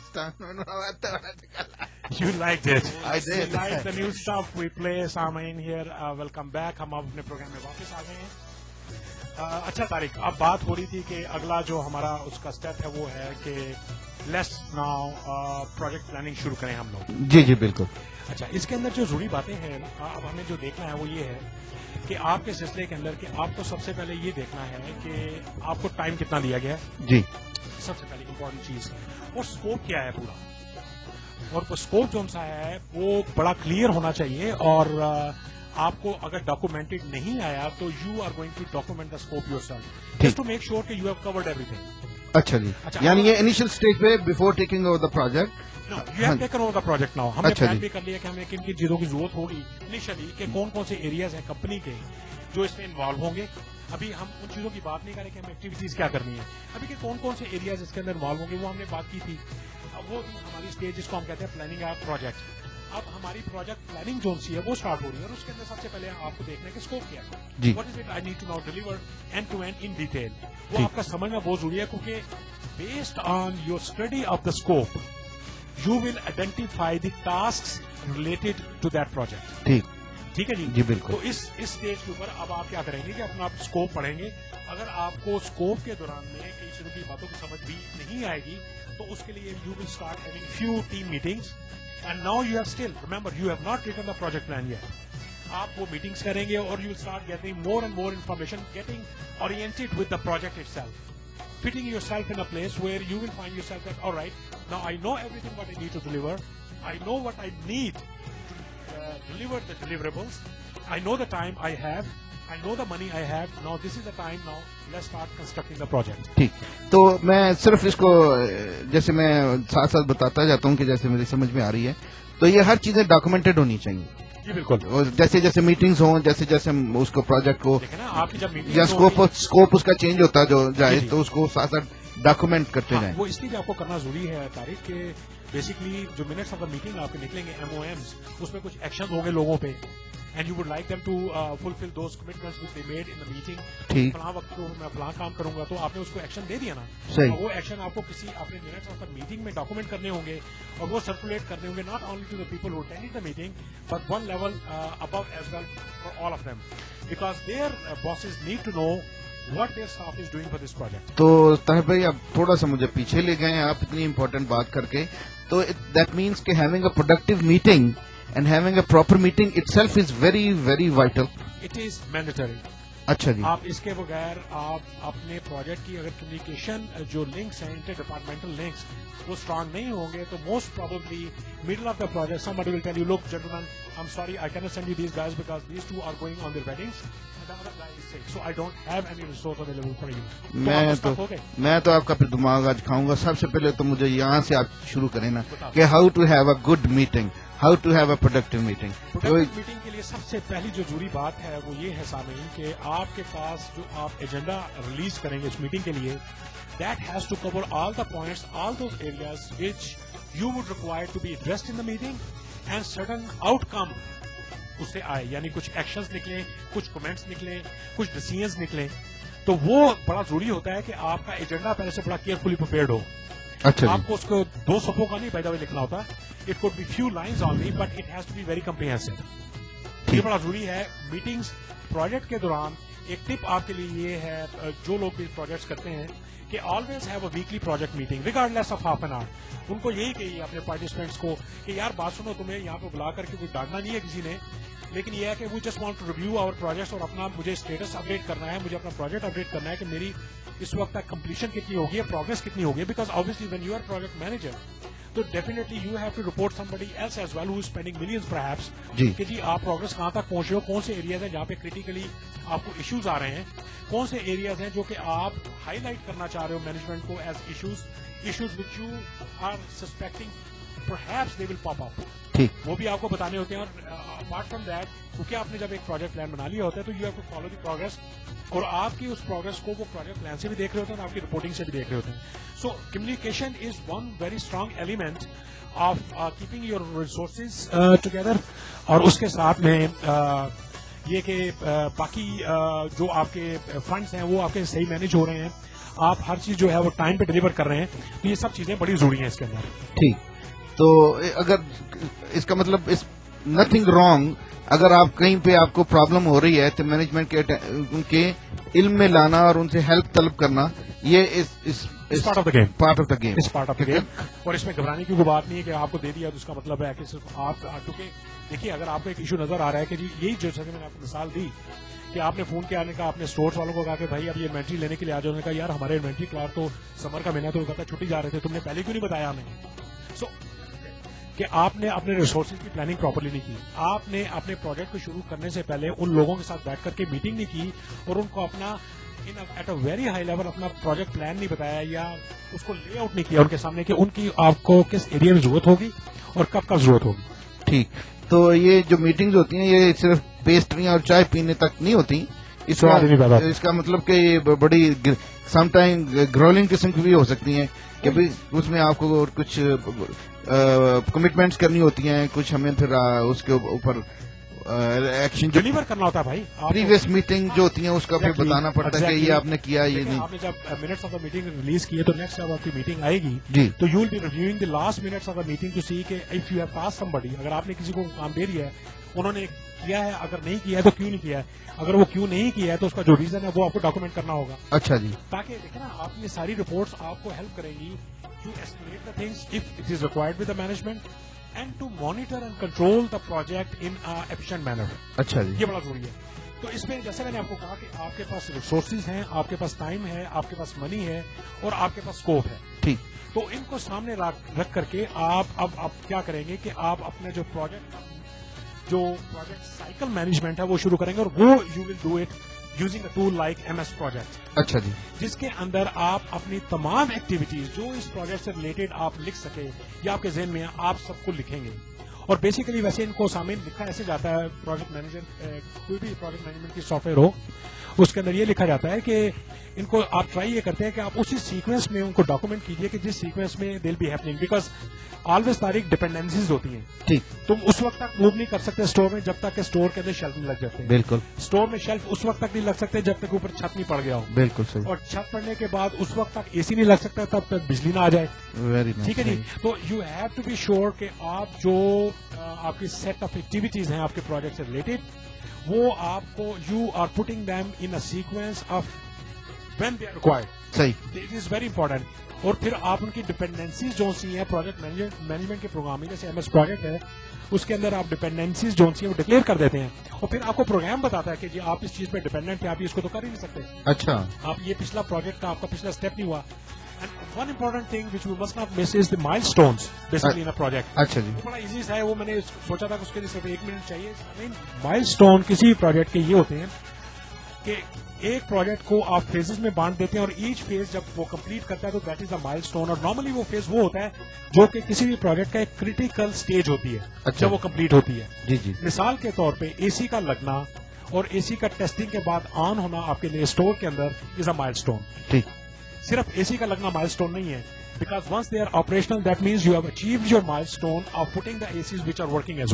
F: You liked it.
E: I did.
F: You liked the new stuff we play. Samain here. Welcome back. हम अपने programme में वापस आ गए हैं. अच्छा तारिक, अब बात हो रही थी कि अगला जो हमारा उसका स्टेप है वो है कि लेट्स नाउ प्रोजेक्ट प्लानिंग शुरू करें हम लोग.
E: जी बिल्कुल.
F: अच्छा, इसके अंदर जो जरूरी बातें हैं अब हमें जो देखना है वो ये है कि आपके सिलसिले के अंदर कि आपको सबसे पहले ये देखना है कि आपको टाइम कितना दिया गया है.
E: जी,
F: सबसे पहले इम्पोर्टेंट चीज. और स्कोप क्या है पूरा, और स्कोप जो सा है वो बड़ा क्लियर होना चाहिए. और आपको अगर डॉक्यूमेंटेड नहीं आया तो you are going to document the scope yourself just to make sure कि यू हैव कवर्ड एवरीथिंग.
E: अच्छा जी. यानी ये इनिशियल स्टेज पे before taking over the project.
F: You have taken over the project now. हमने प्लान भी कर लिया कि हमें किन किन चीजों की जरूरत होगी इनिशियली, कि कौन कौन से एरियाज हैं कंपनी के जो इसमें इन्वॉल्व होंगे. अभी हम उन चीजों की बात नहीं करें कि हमें एक्टिविटीज क्या करनी है. अभी के कौन कौन से एरियाज इसके अंदर इन्वॉल्व होंगे वो हमने बात की थी. वो हमारी स्टेज जिसको हम कहते हैं प्लानिंग ऑफ प्रोजेक्ट. अब हमारी प्रोजेक्ट प्लानिंग जो सी है वो स्टार्ट हो रही है और उसके अंदर सबसे पहले आपको देखना है कि स्कोप क्या है. What is it I need to now deliver end to end in detail. वो आपका समझना बहुत जरूरी है क्योंकि based on your study of the scope you will identify the tasks related to that project. ठीक है जी बिल्कुल. तो इस स्टेज के ऊपर अब आप क्या करेंगे कि अपना स्कोप पढ़ेंगे. अगर आपको स्कोप के दौरान में कई चीजों की बातों की समझ भी नहीं आएगी तो उसके लिए you will start having few team meetings. And now you have still, remember, you have not written the project plan yet. आप वो meetings करेंगे और you will start getting more and more information, getting oriented with the project itself, fitting yourself in a place where you will find yourself that, all right, now I know everything what I need to deliver. I know what I need to deliver the deliverables. I know the time I have. I know the money I have. Now this is the time. Now let's start constructing the project.
E: ठीक. तो मैं सिर्फ इसको जैसे मैं साथ साथ बताता जाता हूँ कि जैसे मेरी समझ में आ रही है तो ये हर चीजें डॉक्यूमेंटेड होनी चाहिए.
F: जी बिल्कुल.
E: और जैसे जैसे मीटिंग्स हों, जैसे जैसे उसको प्रोजेक्ट को
F: आपकी जब मीटिंग
E: या स्कोप उसका चेंज होता जो जाए तो उसको साथ साथ डॉक्यूमेंट करते जाएं.
F: वो इसलिए आपको करना जरूरी है तारिक के बेसिकली जो मिनट्स ऑफ द मीटिंग आपके निकलेंगे MOMs उसमें कुछ एक्शन होंगे लोगों पे and you would like them to fulfill those commitments which they made in the meeting. फलां वक्त को मैं फलां काम करूंगा तो आपने उसको एक्शन दे दिया ना. वो एक्शन आपको किसी अपने मिनट्स ऑफ द मीटिंग में डॉक्यूमेंट करने होंगे और वो सर्कुलेट करने होंगे not only to the people who attended the meeting but one level above as well for all of them because their bosses need to know what their staff is doing for this project.
E: तो ताहिर भाई आप थोड़ा सा मुझे पीछे ले गए आप इतनी इम्पोर्टेंट बात करके. तो दैट मीन्स कि having a productive meeting and having a proper meeting itself is very very vital.
F: It is mandatory.
E: अच्छा जी.
F: आप इसके बगैर आप अपने प्रोजेक्ट की अगर कम्युनिकेशन जो लिंक्स हैं इंटर डिपार्टमेंटल लिंक्स वो स्ट्रांग नहीं होंगे तो most probably middle of the project somebody will tell you look gentlemen I'm sorry I cannot send you these guys because these two are going on their weddings and the other guy is sick so I don't have any resource available for you.
E: मैं तो आपका फिर दिमाग आज खाऊंगा. सबसे पहले तो मुझे यहाँ से आप शुरू करें ना कि how to have a good meeting, how to have a productive meeting.
F: Productive meeting کے لیے سب سے پہلی جو ضروری بات ہے وہ یہ ہے سامعین کہ آپ کے پاس جو آپ ایجنڈا ریلیز کریں گے اس میٹنگ کے لیے that has to cover all the points all those areas which you would require to be addressed in the meeting and certain outcome اس سے آئے, یعنی کچھ ایکشنز نکلیں, کچھ کمنٹس نکلیں, کچھ ڈیسیژنز نکلیں. تو وہ بڑا ضروری ہوتا ہے کہ آپ کا ایجنڈا پہلے سے بڑا کیئرفلی پریپیئرڈ ہو.
E: اچھا
F: آپ کو اس کو 2 صفحوں کا نہیں پیدا لکھنا ہوتا. It could be few lines only but it has to be very comprehensive. یہ بڑا ضروری ہے میٹنگز پروجیکٹ کے دوران. ایک ٹپ آپ کے لیے یہ ہے جو لوگ بھی پروجیکٹس کرتے ہیں کہ always have a weekly project meeting regardless of half an hour. ان کو یہی کہیے اپنے پارٹیسپینٹس کو کہ یار بات سنو, تمہیں یہاں پہ بلا کر کے کوئی ڈانٹنا نہیں ہے کسی نے, لیکن یہ ہے کہ we just want to review our projects اور اپنا مجھے اسٹیٹس اپڈیٹ کرنا ہے, مجھے اپنا پروجیکٹ اپڈیٹ کرنا ہے کہ میری اس وقت تک کمپلیشن کتنی ہوگی ہے, پروگرس کتنی ہوگی. Because obviously when you are project manager تو definitely you have to report somebody else as well who is spending millions perhaps کہ جی آپ پروگرس کہاں تک پہنچے ہو, کون سے ایریاز ہیں جہاں پہ کریٹیکلی آپ کو ایشوز آ رہے ہیں, کون سے ایریاز ہیں جو کہ آپ ہائی لائٹ کرنا چاہ رہے ہو مینجمنٹ کو as issues which you are suspecting perhaps they will pop up.
E: ٹھیک,
F: وہ بھی آپ کو بتانے ہوتے ہیں. اور اپارٹ فرام دیٹ کیونکہ آپ نے جب ایک پروجیکٹ پلان بنا لیا ہوتا ہے تو you have to follow the progress, اور آپ کی اس پروگرس کو وہ پروجیکٹ پلان سے بھی دیکھ رہے ہوتے ہیں اور آپ کی رپورٹنگ سے بھی دیکھ رہے ہوتے ہیں. So communication is one very strong element of keeping your resources together. اور اس کے ساتھ میں یہ کہ باقی جو آپ کے فنڈس ہیں وہ آپ کے صحیح مینیج ہو رہے ہیں, آپ ہر چیز جو ہے وہ ٹائم پہ ڈلیور کر رہے ہیں. تو یہ سب چیزیں بڑی ضروری ہیں اس کے اندر.
E: ٹھیک. تو اگر اس کا مطلب نتھنگ رانگ, اگر آپ کہیں پہ آپ کو پرابلم ہو رہی ہے تو مینجمنٹ کے ان کے علم میں لانا اور ان سے ہیلپ طلب کرنا یہ
F: part of the game.
E: Part of the game.
F: Part of the game. اور اس میں گھبرانے کی کوئی بات نہیں ہے کہ آپ کو دے دیا تو اس کا مطلب ہے کہ صرف آپ, کیونکہ دیکھیے اگر آپ کو ایک ایشو نظر آ رہا ہے کہ جی یہی جو میں نے آپ کو مثال دی کہ آپ نے فون کیا, نے کہا آپ نے اسٹورس والوں کو کہا کہ بھائی اب یہ انوینٹری لینے کے لیے آ جاؤ. نے کہا یار ہمارے انوینٹری کلار تو سمر کا مہینہ تو کہتا چھٹی جا رہے تھے, تم نے پہلے کیوں نہیں بتایا ہمیں. سو کہ آپ نے اپنے ریسورسز کی پلاننگ پراپرلی نہیں کی, آپ نے اپنے پروجیکٹ کو شروع کرنے سے پہلے ان لوگوں کے ساتھ بیٹھ کر کے میٹنگ نہیں کی اور ان کو اپنا at a very high level اپنا پروجیکٹ پلان نہیں بتایا یا اس کو لے آؤٹ نہیں کیا ان کے سامنے کہ ان کی آپ کو کس ایریا میں ضرورت ہوگی اور کب کب ضرورت ہوگی.
E: ٹھیک. تو یہ جو میٹنگز ہوتی ہیں یہ صرف پیسٹریاں اور چائے پینے تک نہیں ہوتی, اس کا مطلب کہ یہ بڑی سم ٹائم گرولنگ قسم کی بھی ہو سکتی ہیں کہ اس میں آپ کو کچھ کمٹمنٹس کرنی ہوتی ہیں, کچھ ہمیں پھر اس کے اوپر ایکشن
F: ڈلیور کرنا ہوتا ہے. بھائی
E: پریویس میٹنگ جو ہوتی ہیں اس کا پھر بتانا پڑتا ہے کہ یہ آپ نے کیا, یہ نہیں.
F: آپ نے جب minutes of the meeting release کیے تو نیکسٹ جب آپ کی میٹنگ آئے گی
E: جی
F: تو you will be reviewing the last minutes of the meeting to see کہ if you have task somebody, اگر آپ نے کسی کو کام دے دیا ہے انہوں نے کیا ہے, اگر نہیں کیا ہے تو کیوں نہیں کیا ہے, اگر وہ کیوں نہیں کیا ہے تو اس کا جو ریزن ہے وہ آپ کو ڈاکومنٹ کرنا ہوگا.
E: اچھا جی.
F: تاکہ دیکھیں نا آپ یہ ساری رپورٹس آپ کو ہیلپ کریں گی to estimate the things if it is required with the management and to monitor and control the project in efficient manner.
E: اچھا جی.
F: یہ بڑا ضروری ہے. تو اس میں جیسے میں نے آپ کو کہا کہ آپ کے پاس ریسورسز ہیں, آپ کے پاس ٹائم ہے, آپ کے پاس منی ہے اور آپ کے پاس اسکوپ ہے.
E: ٹھیک.
F: تو ان کو سامنے رکھ کر کے آپ کیا کریں گے کہ آپ اپنے جو پروجیکٹ سائیکل مینجمنٹ ہے وہ شروع کریں گے, اور وہ you will do it using a tool like MS project.
E: اچھا جی. جس
F: کے اندر آپ اپنی تمام ایکٹیویٹیز جو اس پروجیکٹ سے ریلیٹڈ آپ لکھ سکے یا آپ کے ذہن میں آپ سب کو لکھیں گے. اور بیسیکلی ویسے ان کو سامنے لکھا ایسے جاتا ہے, پروجیکٹ مینیجر کوئی بھی پروجیکٹ مینجمنٹ کی سافٹ ویئر ہو اس کے اندر یہ لکھا جاتا ہے کہ ان کو آپ ٹرائی یہ کرتے ہیں کہ آپ اسی سیکوینس میں ان کو ڈاکومنٹ کیجئے کہ جس سیکوینس میں will be happening, because always تاریخ ڈیپینڈنسیز ہوتی ہیں.
E: ٹھیک.
F: تم اس وقت تک موو نہیں کر سکتے اسٹور میں جب تک کہ اسٹور کے اندر شیلف نہیں لگ جاتے.
E: بالکل.
F: اسٹور میں شیلف اس وقت تک نہیں لگ سکتے جب تک اوپر چھت نہیں پڑ گیا ہو.
E: بالکل صحیح.
F: اور چھت پڑنے کے بعد اس وقت تک AC نہیں لگ سکتا تب تک بجلی نہ آ جائے.
E: Very nice.
F: ٹھیک ہے جی. تو you have to be sure کہ آپ جو آپ کی سیٹ آف ایکٹیویٹیز ہیں آپ کے پروجیکٹ سے ریلیٹڈ وہ آپ کو you are putting them in a sequence of when they are required.
E: صحیح.
F: It is very important. اور پھر آپ ان کی ڈپینڈنسیز جو سی ہیں پروجیکٹ مینجمنٹ کے پروگرام میں, جیسے MS پروجیکٹ ہے اس کے اندر آپ ڈپینڈنسیز جو سی ہیں وہ ڈکلیئر کر دیتے ہیں, اور پھر آپ کو پروگرام بتاتا ہے کہ جی آپ اس چیز پہ ڈپینڈنٹ ہیں, آپ اس کو تو کر ہی نہیں سکتے.
E: اچھا.
F: آپ یہ پچھلا پروجیکٹ کا آپ کا پچھلا اسٹیپ نہیں ہوا. And one important thing which we must not miss is the milestones basically in a project.
E: اچھا جی.
F: بڑا ایزی ہے وہ, میں نے سوچا تھا کہ اس کے لیے صرف 1 منٹ چاہیے. مائلسٹون کسی پروجیکٹ کے یہ ہوتے ہیں کہ ایک پروجیکٹ کو آپ فیزز میں بانٹ دیتے ہیں اور ایچ فیز جب وہ کمپلیٹ کرتا ہے تو دیٹ از اے مائل اسٹون. اور نارملی وہ فیز وہ ہوتا ہے جو کہ کسی بھی پروجیکٹ کا ایک کریٹیکل سٹیج ہوتی ہے جب وہ کمپلیٹ ہوتی ہے.
E: جی جی.
F: مثال کے طور پہ اے سی کا لگنا اور اے سی کا ٹیسٹنگ کے بعد آن ہونا آپ کے لیے اسٹور کے اندر از اے مائل اسٹون.
E: ٹھیک.
F: صرف اے سی کا لگنا مائل اسٹون نہیں ہے, because once they are operational that means you have achieved your milestone of putting the ACs which are working as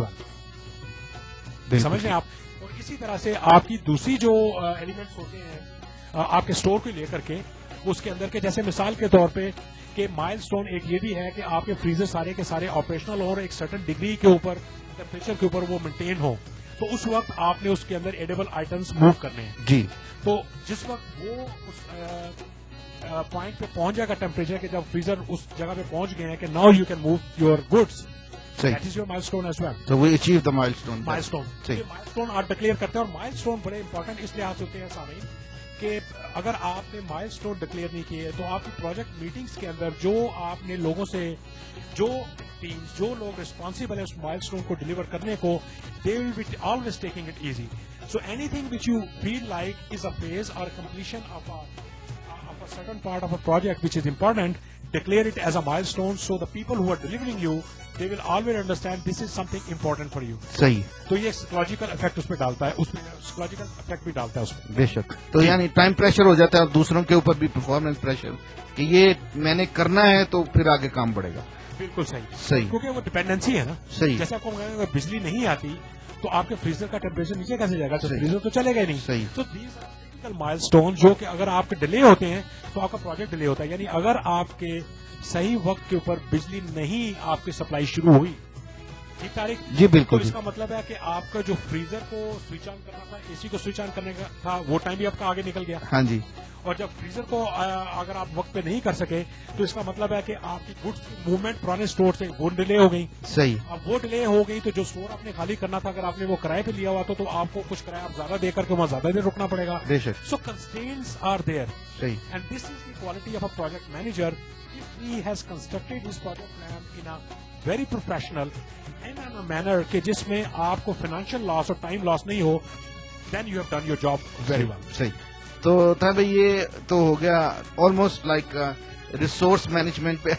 F: well. سمجھ لیں آپ. اور اسی طرح سے آپ کی دوسری جو ایلیمنٹس ہوتے ہیں آپ کے اسٹور کو لے کر کے اس کے اندر کے, جیسے مثال کے طور پہ کہ مائل اسٹون ایک یہ بھی ہے کہ آپ کے فریزر سارے کے سارے آپریشنل اور ایک سرٹن ڈگری کے اوپر ٹیمپریچر کے اوپر وہ مینٹین ہو, تو اس وقت آپ نے اس کے اندر ایڈیبل آئٹمس موو کرنے ہیں.
E: جی.
F: تو جس وقت وہ اس پوائنٹ پہ پہنچ جائے گا ٹیمپریچر کے, جب فریزر اس جگہ پہ پہنچ گئے ہیں کہ now you can move your goods, that is your milestone as well.
E: So we achieve the milestone.
F: Milestone آپ ڈکلیئر کرتے ہیں. اور مائل اسٹون بڑے امپورٹنٹ اس لحاظ ہوتے ہیں سامعین کہ اگر آپ نے مائل اسٹون ڈکلیئر نہیں کیے تو آپ کی پروجیکٹ میٹنگز کے اندر جو آپ نے لوگوں سے, جو ٹیمز, جو لوگ ریسپانسبل ہیں اس مائل اسٹون کو ڈلیور کرنے کو, they will be always taking it easy. So anything which you feel like is a phase اور completion of a certain part of a project which is important, declare it as a milestone so the people who are delivering you, they will always understand this is something important for you.
E: صحیح.
F: تو یہ psychological effect اس پہ ڈالتا ہے, اس میں psychological effect بھی ڈالتا ہے اس میں.
E: بے شک. تو یعنی ٹائم پریشر ہو جاتا ہے اور دوسروں کے اوپر بھی پرفارمنس پریشر کہ یہ میں نے کرنا ہے تو پھر آگے کام بڑھے گا.
F: بالکل صحیح.
E: صحیح.
F: کیونکہ وہ ڈپینڈنسی ہے نا.
E: صحیح.
F: جیسے آپ کو اگر بجلی نہیں آتی تو آپ کے فریزر کا ٹیمپریچر نیچے کیسے جائے گا, تو فریزر تو چلے گا ہی نہیں.
E: صحیح.
F: تو دیز مائل اسٹون جو کہ اگر آپ کے ڈیلے ہوتے ہیں تو آپ کا پروجیکٹ ڈیلے ہوتا ہے. یعنی اگر آپ کے صحیح وقت کے اوپر بجلی نہیں آپ کی سپلائی شروع ہوئی, ٹھیک تاریخ,
E: جی بالکل.
F: تو اس کا مطلب ہے کہ آپ کا جو فریزر کو سوئچ آن کرنا تھا, اے سی کو سوئچ آن کرنے کا تھا, وہ ٹائم بھی آپ کا آگے نکل گیا.
E: ہاں جی.
F: اور جب فریزر کو اگر آپ وقت پہ نہیں کر سکے تو اس کا مطلب ہے کہ آپ کی گڈس کی موومنٹ پرانے اسٹور سے وہ ڈیلے ہو گئی.
E: صحیح.
F: اب وہ ڈیلے ہو گئی تو جو اسٹور آپ نے خالی کرنا تھا, اگر آپ نے وہ کرائے پہ لیا ہوا تو آپ کو کچھ کرایہ آپ زیادہ دے کر کے وہاں زیادہ دیر رکنا پڑے گا.
E: بے شک.
F: So constraints are there.
E: صحیح.
F: And this is the quality of a project manager if he has constructed his project plan in a very professional and in a manner کہ جس میں آپ کو فائنینشیل لاس اور ٹائم لاس نہیں ہو, then you have done your job very well.
E: صحیح. تو تھا بھائی یہ تو ہو گیا آلموسٹ لائک ریسورس مینجمنٹ پہ.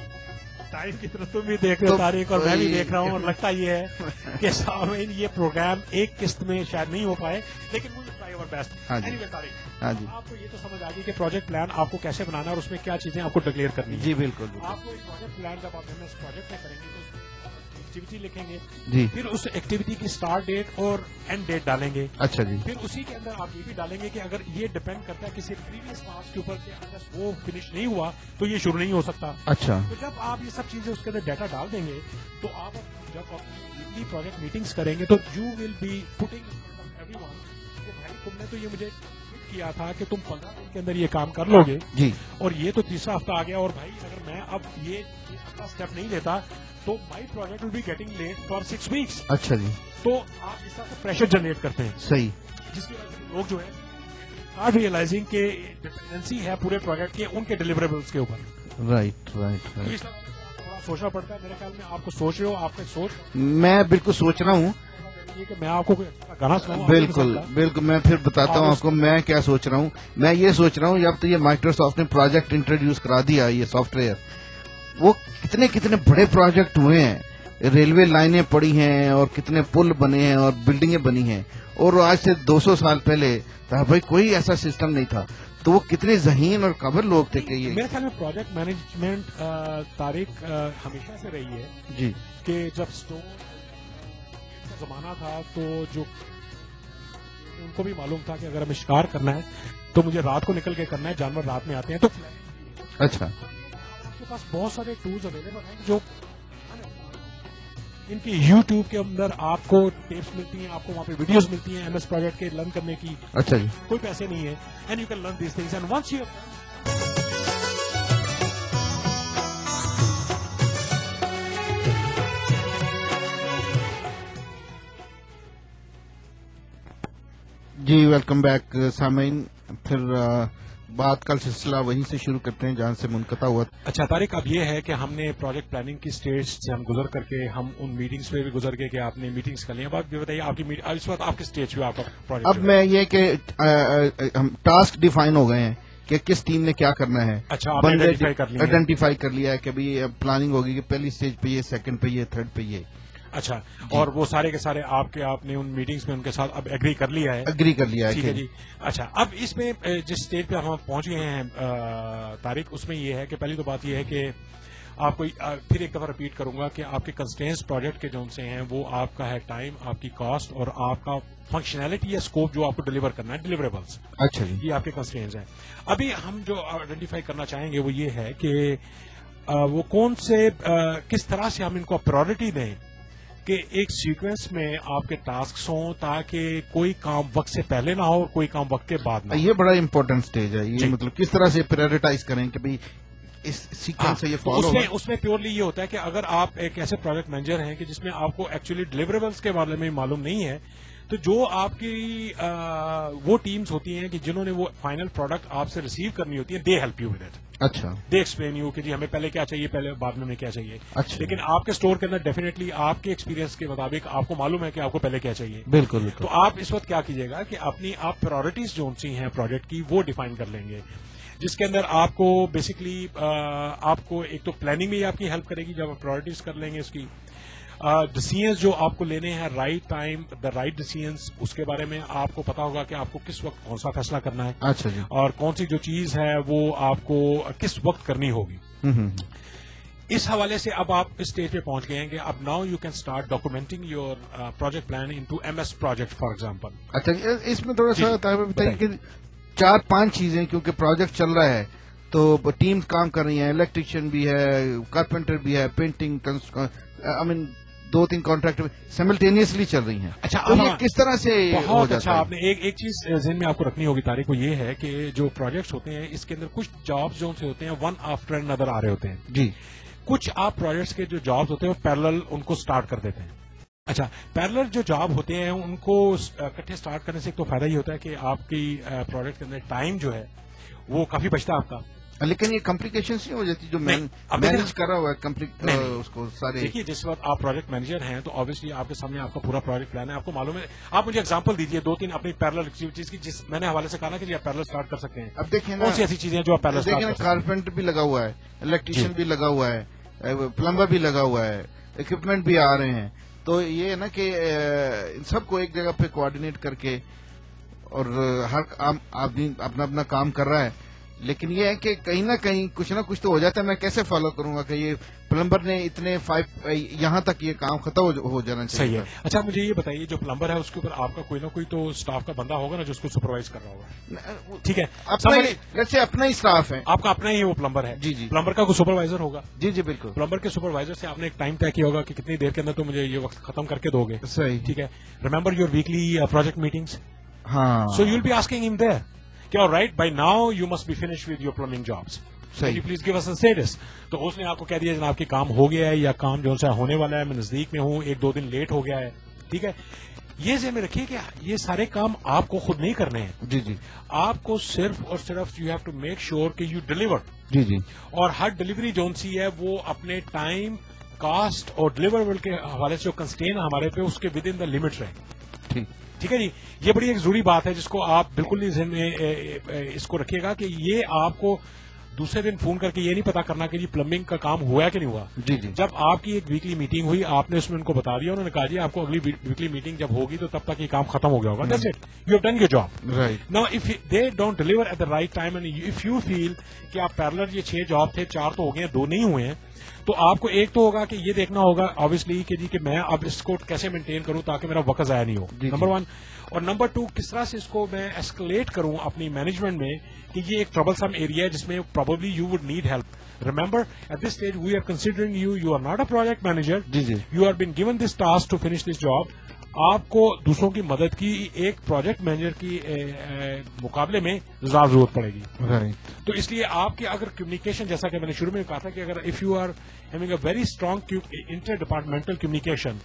F: ٹائم کی طرف تم بھی دیکھ رہے ہو تاریخ, اور میں بھی دیکھ رہا ہوں, اور لگتا یہ ہے کہ سامعین یہ پروگرام ایک قسط میں شاید نہیں ہو پائے, لیکن we will try our best. Anyway Tariq,
E: ہاں جی,
F: آپ کو یہ تو سمجھ آ گئی کہ پروجیکٹ پلان آپ کو کیسے بنانا ہے اور اس میں کیا چیزیں آپ کو ڈکلیئر کرنی ہے.
E: جی بالکل.
F: آپ کو ایک پروجیکٹ پلان جب آپ MS پروجیکٹ میں کریں گے تو ایکٹیویٹی لکھیں گے,
E: جی,
F: پھر اس ایکٹیویٹی کی اسٹارٹ ڈیٹ اور اینڈ ڈیٹ ڈالیں گے.
E: اچھا جی.
F: پھر اسی کے اندر آپ یہ بھی ڈالیں گے کہ اگر یہ ڈپینڈ کرتا ہے کسی پریویس ٹاسک کے اوپر کہ اگر وہ فنش نہیں ہوا تو یہ شروع نہیں ہو سکتا.
E: اچھا.
F: تو جب آپ یہ سب چیزیں اس کے اندر ڈیٹا ڈال دیں گے تو آپ جب اپنی ویکلی پروجیکٹ میٹنگس کریں گے تو you will be putting everyone کہ بھائی تم نے تو یہ مجھے کیا تھا کہ تم 15 دن کے اندر یہ کام کر لو گے,
E: جی,
F: اور یہ تو تیسرا ہفتہ آ گیا, اور بھائی اگر میں اب یہ اگلا اسٹیپ نہیں لیتا تو my project will be getting late for 6 weeks.
E: اچھا جی.
F: تو آپ اس طرح سے پریشر جنریٹ کرتے ہیں.
E: صحیح.
F: جس کی وجہ سے لوگ جو ہے آر ریئلائزنگ کہ ڈپینڈنسی ہے پورے پروجیکٹ کے ان کے ڈیلیوریبلس کے اوپر.
E: رائٹ رائٹ
F: تو اس طرح تھوڑا سوچنا پڑتا ہے. میرے خیال میں آپ کو سوچ رہے ہو, آپ کا سوچ,
E: میں بالکل سوچ رہا ہوں
F: کہ میں آپ کو کوئی گانا سناؤں.
E: بالکل بالکل. میں پھر بتاتا ہوں آپ کو میں کیا سوچ رہا ہوں. میں یہ سوچ رہا ہوں جب تو یہ مائکروسافٹ نے پروجیکٹ انٹروڈیوس کرا دیا, یہ سافٹ ویئر, وہ کتنے بڑے پروجیکٹ ہوئے ہیں, ریلوے لائنیں پڑی ہیں اور کتنے پل بنے ہیں اور بلڈنگیں بنی ہیں, اور آج سے 200 سال پہلے بھائی کوئی ایسا سسٹم نہیں تھا. تو وہ کتنے ذہین اور قابل لوگ تھے کہ یہ.
F: میرے خیال میں پروجیکٹ مینجمنٹ طارق ہمیشہ سے رہی ہے,
E: جی,
F: کہ جب اسٹور کا زمانہ تھا تو جو ان کو بھی معلوم تھا کہ اگر ہمیں شکار کرنا ہے تو مجھے رات کو نکل کے کرنا ہے, جانور رات میں آتے ہیں. تو
E: اچھا,
F: آپ کے پاس بہت سارے ٹولز اویلیبل ہیں جو ان کی یوٹیوب کے اندر آپ کو ٹیپس ملتی ہیں, آپ کو وہاں پہ ویڈیوز ملتی ہیں MS پروجیکٹ کے لرن کرنے کی.
E: اچھا جی.
F: کوئی پیسے نہیں ہے, and you can learn these things, and once you
E: جی. ویلکم بیک سامعین. پھر بات کا سلسلہ وہیں سے شروع کرتے ہیں جہاں سے منقطع ہوا.
F: اچھا طارق، اب یہ ہے کہ ہم نے پروجیکٹ پلاننگ کی اسٹیج سے ہم گزر کر کے ہم ان میٹنگز پہ بھی گزر گئے کہ آپ نے میٹنگز کر لی. اب آپ یہ بتائیے آپ کی اس وقت آپ کی اسٹیج پہ آپ کا پروجیکٹ.
E: اب میں یہ کہ ہم ٹاسک ڈیفائن ہو گئے ہیں کہ کس ٹیم نے کیا کرنا ہے.
F: اچھا، آپ نے
E: آئیڈینٹیفائی کر لیا ہے کہ پلاننگ ہوگی کہ پہلی اسٹیج پہ یہ، سیکنڈ پہ یہ، تھرڈ پہ یہ.
F: اچھا، اور وہ سارے کے سارے آپ نے ان میٹنگز میں ان کے ساتھ اب ایگری کر لیا ہے. ٹھیک ہے جی. اچھا، اب اس میں جس اسٹیج پہ ہم پہنچ گئے ہیں طارق، اس میں یہ ہے کہ پہلی تو بات یہ ہے کہ آپ کو پھر ایک دفعہ ریپیٹ کروں گا کہ آپ کے کنسٹرینٹس پروجیکٹ کے جو سے ہیں وہ آپ کا ہے ٹائم، آپ کی کاسٹ اور آپ کا فنکشنلٹی یا اسکوپ جو آپ کو ڈلیور کرنا ہے، ڈلیوریبلس.
E: اچھا جی،
F: یہ آپ کے کنسٹرینٹس ہیں. ابھی ہم جو آئیڈینٹیفائی کرنا چاہیں گے وہ یہ ہے کہ وہ کون سے کس طرح سے ہم ان کو پرائورٹی دیں کہ ایک سیکوینس میں آپ کے ٹاسکس ہوں تاکہ کوئی کام وقت سے پہلے نہ ہو اور کوئی کام وقت کے بعد نہ ہو.
E: یہ بڑا امپورٹنٹ سٹیج ہے. یہ مطلب کس طرح سے پرائورٹائز کریں کہ بھئی اس سیکوینس سے یہ فالو ہو.
F: اس میں پیورلی یہ ہوتا ہے کہ اگر آپ ایک ایسے پروجیکٹ مینیجر ہیں کہ جس میں آپ کو ایکچولی ڈلیوریبلس کے بارے میں معلوم نہیں ہے، تو جو آپ کی وہ ٹیمز ہوتی ہیں کہ جنہوں نے وہ فائنل پروڈکٹ آپ سے ریسیو کرنی ہوتی ہے، they help you with it.
E: اچھا،
F: دے ایکسپلین یو کہ جی ہمیں پہلے کیا چاہیے، پہلے بعد میں ہمیں کیا چاہیے.
E: اچھا،
F: لیکن آپ کے اسٹور کے اندر ڈیفینیٹلی آپ کے ایکسپیرینس کے مطابق آپ کو معلوم ہے کہ آپ کو پہلے کیا چاہیے.
E: بالکل.
F: تو آپ اس وقت کیا کیجیے گا کہ اپنی آپ پرائورٹیز جو سی ہیں پروجیکٹ کی وہ ڈیفائن کر لیں گے، جس کے اندر آپ کو بیسکلی آپ کو ایک تو پلاننگ میں آپ کی ہیلپ کرے گی جب آپ پرائورٹیز کر لیں گے اس کی. ڈیسیژنز جو آپ کو لینے ہیں، right time the right decisions, اس کے بارے میں آپ کو پتا ہوگا کہ آپ کو کس وقت کون سا فیصلہ کرنا ہے.
E: اچھا جی.
F: اور کون سی جو چیز ہے وہ آپ کو کس وقت کرنی ہوگی. اس حوالے سے اب آپ اس اسٹیج پہ پہنچ گئے ہیں کہ اب now you can start documenting your project plan into MS project for example.
E: اچھا، اس میں تھوڑا سا بتائیے کہ 4-5 چیزیں، کیونکہ پروجیکٹ چل رہا ہے تو ٹیم کام کر رہی ہیں، الیکٹریشین بھی ہے، کارپینٹر بھی ہے، پینٹنگ، آئی مین 2-3 کانٹریکٹ سیملٹینیسلی چل رہی ہیں.
F: اچھا،
E: تو یہ کس طرح سے
F: بہت اچھا آپ نے ایک چیز ذہن میں آپ کو رکھنی ہوگی طارق، وہ یہ ہے کہ جو پروجیکٹس ہوتے ہیں اس کے اندر کچھ جابس جو سے ہوتے ہیں ون آفٹر نظر آ رہے ہوتے ہیں
E: جی.
F: کچھ آپ پروجیکٹس کے جو جابس ہوتے ہیں وہ پیرلل ان کو سٹارٹ کر دیتے ہیں. اچھا، پیرلل جو جاب ہوتے ہیں ان کو اکٹھے سٹارٹ کرنے سے ایک تو فائدہ یہ ہوتا ہے کہ آپ کی پروجیکٹ کے اندر ٹائم جو ہے وہ کافی بچتا ہے آپ کا.
E: لیکن یہ کمپلیکیشنس نہیں ہو جاتی جو مینیج کر رہا ہوا ہے اس کو سارے.
F: دیکھیے، جس وقت آپ پروجیکٹ مینیجر ہیں تو آبویسلی آپ کے سامنے آپ کا پورا پروجیکٹ پلان ہے، آپ کو معلوم ہے. آپ مجھے ایگزامپل دیجیے 2-3 اپنی پیرلل ایکٹیویٹیز کی جس میں نے حوالے سے کہا نا کہ آپ پیرلل سٹارٹ کر سکتے ہیں.
E: اب دیکھیں
F: کون سی ایسی چیزیں جو آپ پیرلل سٹارٹ کر سکتے ہیں.
E: کارپینٹر بھی لگا ہوا ہے، الیکٹریشین بھی لگا ہوا ہے، پلمبر بھی لگا ہوا ہے، اکوپمنٹ بھی آ رہے ہیں. تو یہ ہے نا کہ سب کو ایک جگہ پہ کوآرڈینیٹ کر کے، اور ہر آدمی اپنا اپنا کام کر رہا ہے. لیکن یہ ہے کہ کہیں نہ کہیں کچھ نہ کچھ تو ہو جاتا ہے. میں کیسے فالو کروں گا کہ یہ پلمبر نے اتنے 5 یہاں تک یہ کام ختم ہو جانا چاہیے.
F: صحیح ہے. اچھا، مجھے یہ بتائیے جو پلمبر ہے اس کے اوپر آپ کا کوئی نہ کوئی تو اسٹاف کا بندہ ہوگا نا جو اس کو سپروائز کر رہا ہوگا. ٹھیک ہے،
E: اپنا ہی اسٹاف ہے،
F: آپ کا اپنا ہی وہ پلمبر ہے.
E: جی جی.
F: پلمبر کا کوئی سپروائزر ہوگا.
E: جی جی بالکل.
F: پلمبر کے سپروائزر سے آپ نے ایک ٹائم طے کیا ہوگا کہ کتنی دیر کے اندر تو مجھے یہ وقت ختم کر کے دو گے.
E: صحیح.
F: ٹھیک ہے. Remember your weekly project meetings.
E: ہاں.
F: So you will be asking ہم دیئر کہ all right by now you must be finished with your plumbing jobs. Can you please give us a status? تو اس نے آپ کو کہہ دیا جناب کہ کام ہو گیا ہے یا کام جو سا ہونے والا ہے، میں نزدیک میں ہوں، 1-2 دن لیٹ ہو گیا ہے. ٹھیک ہے. یہ ذہن میں رکھیے کہ یہ سارے کام آپ کو خود نہیں کرنے ہیں.
E: جی جی.
F: آپ کو صرف اور صرف you have to make sure کہ یو ڈیلیور.
E: جی جی.
F: اور ہر ڈلیوری جو سی ہے وہ اپنے ٹائم، کاسٹ اور ڈلیوریبل کے حوالے سے جو کنسٹرین ہمارے پہ اس کے ود ان دا لمٹ رہے. ٹھیک ہے جی. یہ بڑی ایک ضروری بات ہے جس کو آپ بالکل نہیں ذہن میں اس کو رکھیے گا کہ یہ آپ کو دوسرے دن فون کر کے یہ نہیں پتا کرنا کہ جی پلمبنگ کا کام ہوا کہ نہیں ہوا.
E: جی جی.
F: جب آپ کی ایک ویکلی میٹنگ ہوئی، آپ نے اس میں ان کو بتا دیا، انہوں نے کہا جی آپ کو اگلی ویکلی میٹنگ جب ہوگی تو تب تک یہ کام ختم ہو گیا ہوگا. That's it, you have done your job.
E: Right.
F: Now if they don't deliver at the right time and if you feel کہ آپ پیرلر یہ 6 جاب تھے، 4 تو ہو گئے ہیں، 2 نہیں ہوئے ہیں، تو آپ کو ایک تو ہوگا کہ یہ دیکھنا ہوگا آبویسلی کہ جی کہ میں اب اس کو کیسے مینٹین کروں تاکہ میرا وقت ضائع نہیں ہو. نمبر 1. اور نمبر 2، کس طرح سے اس کو میں ایسکلیٹ کروں اپنی مینجمنٹ میں کہ یہ ایک ٹربل سم ایریا ہے جس میں probably you would need help. Remember at this stage we are considering you are not a project manager.
E: جی جی.
F: You are been given this task to finish this job. آپ کو دوسروں کی مدد کی ایک پروجیکٹ مینیجر کی مقابلے میں زیادہ ضرورت پڑے گی. تو اس لیے آپ کی اگر کمیونیکیشن، جیسا کہ میں نے شروع میں کہا تھا کہ اگر if you are having a very strong inter departmental communication,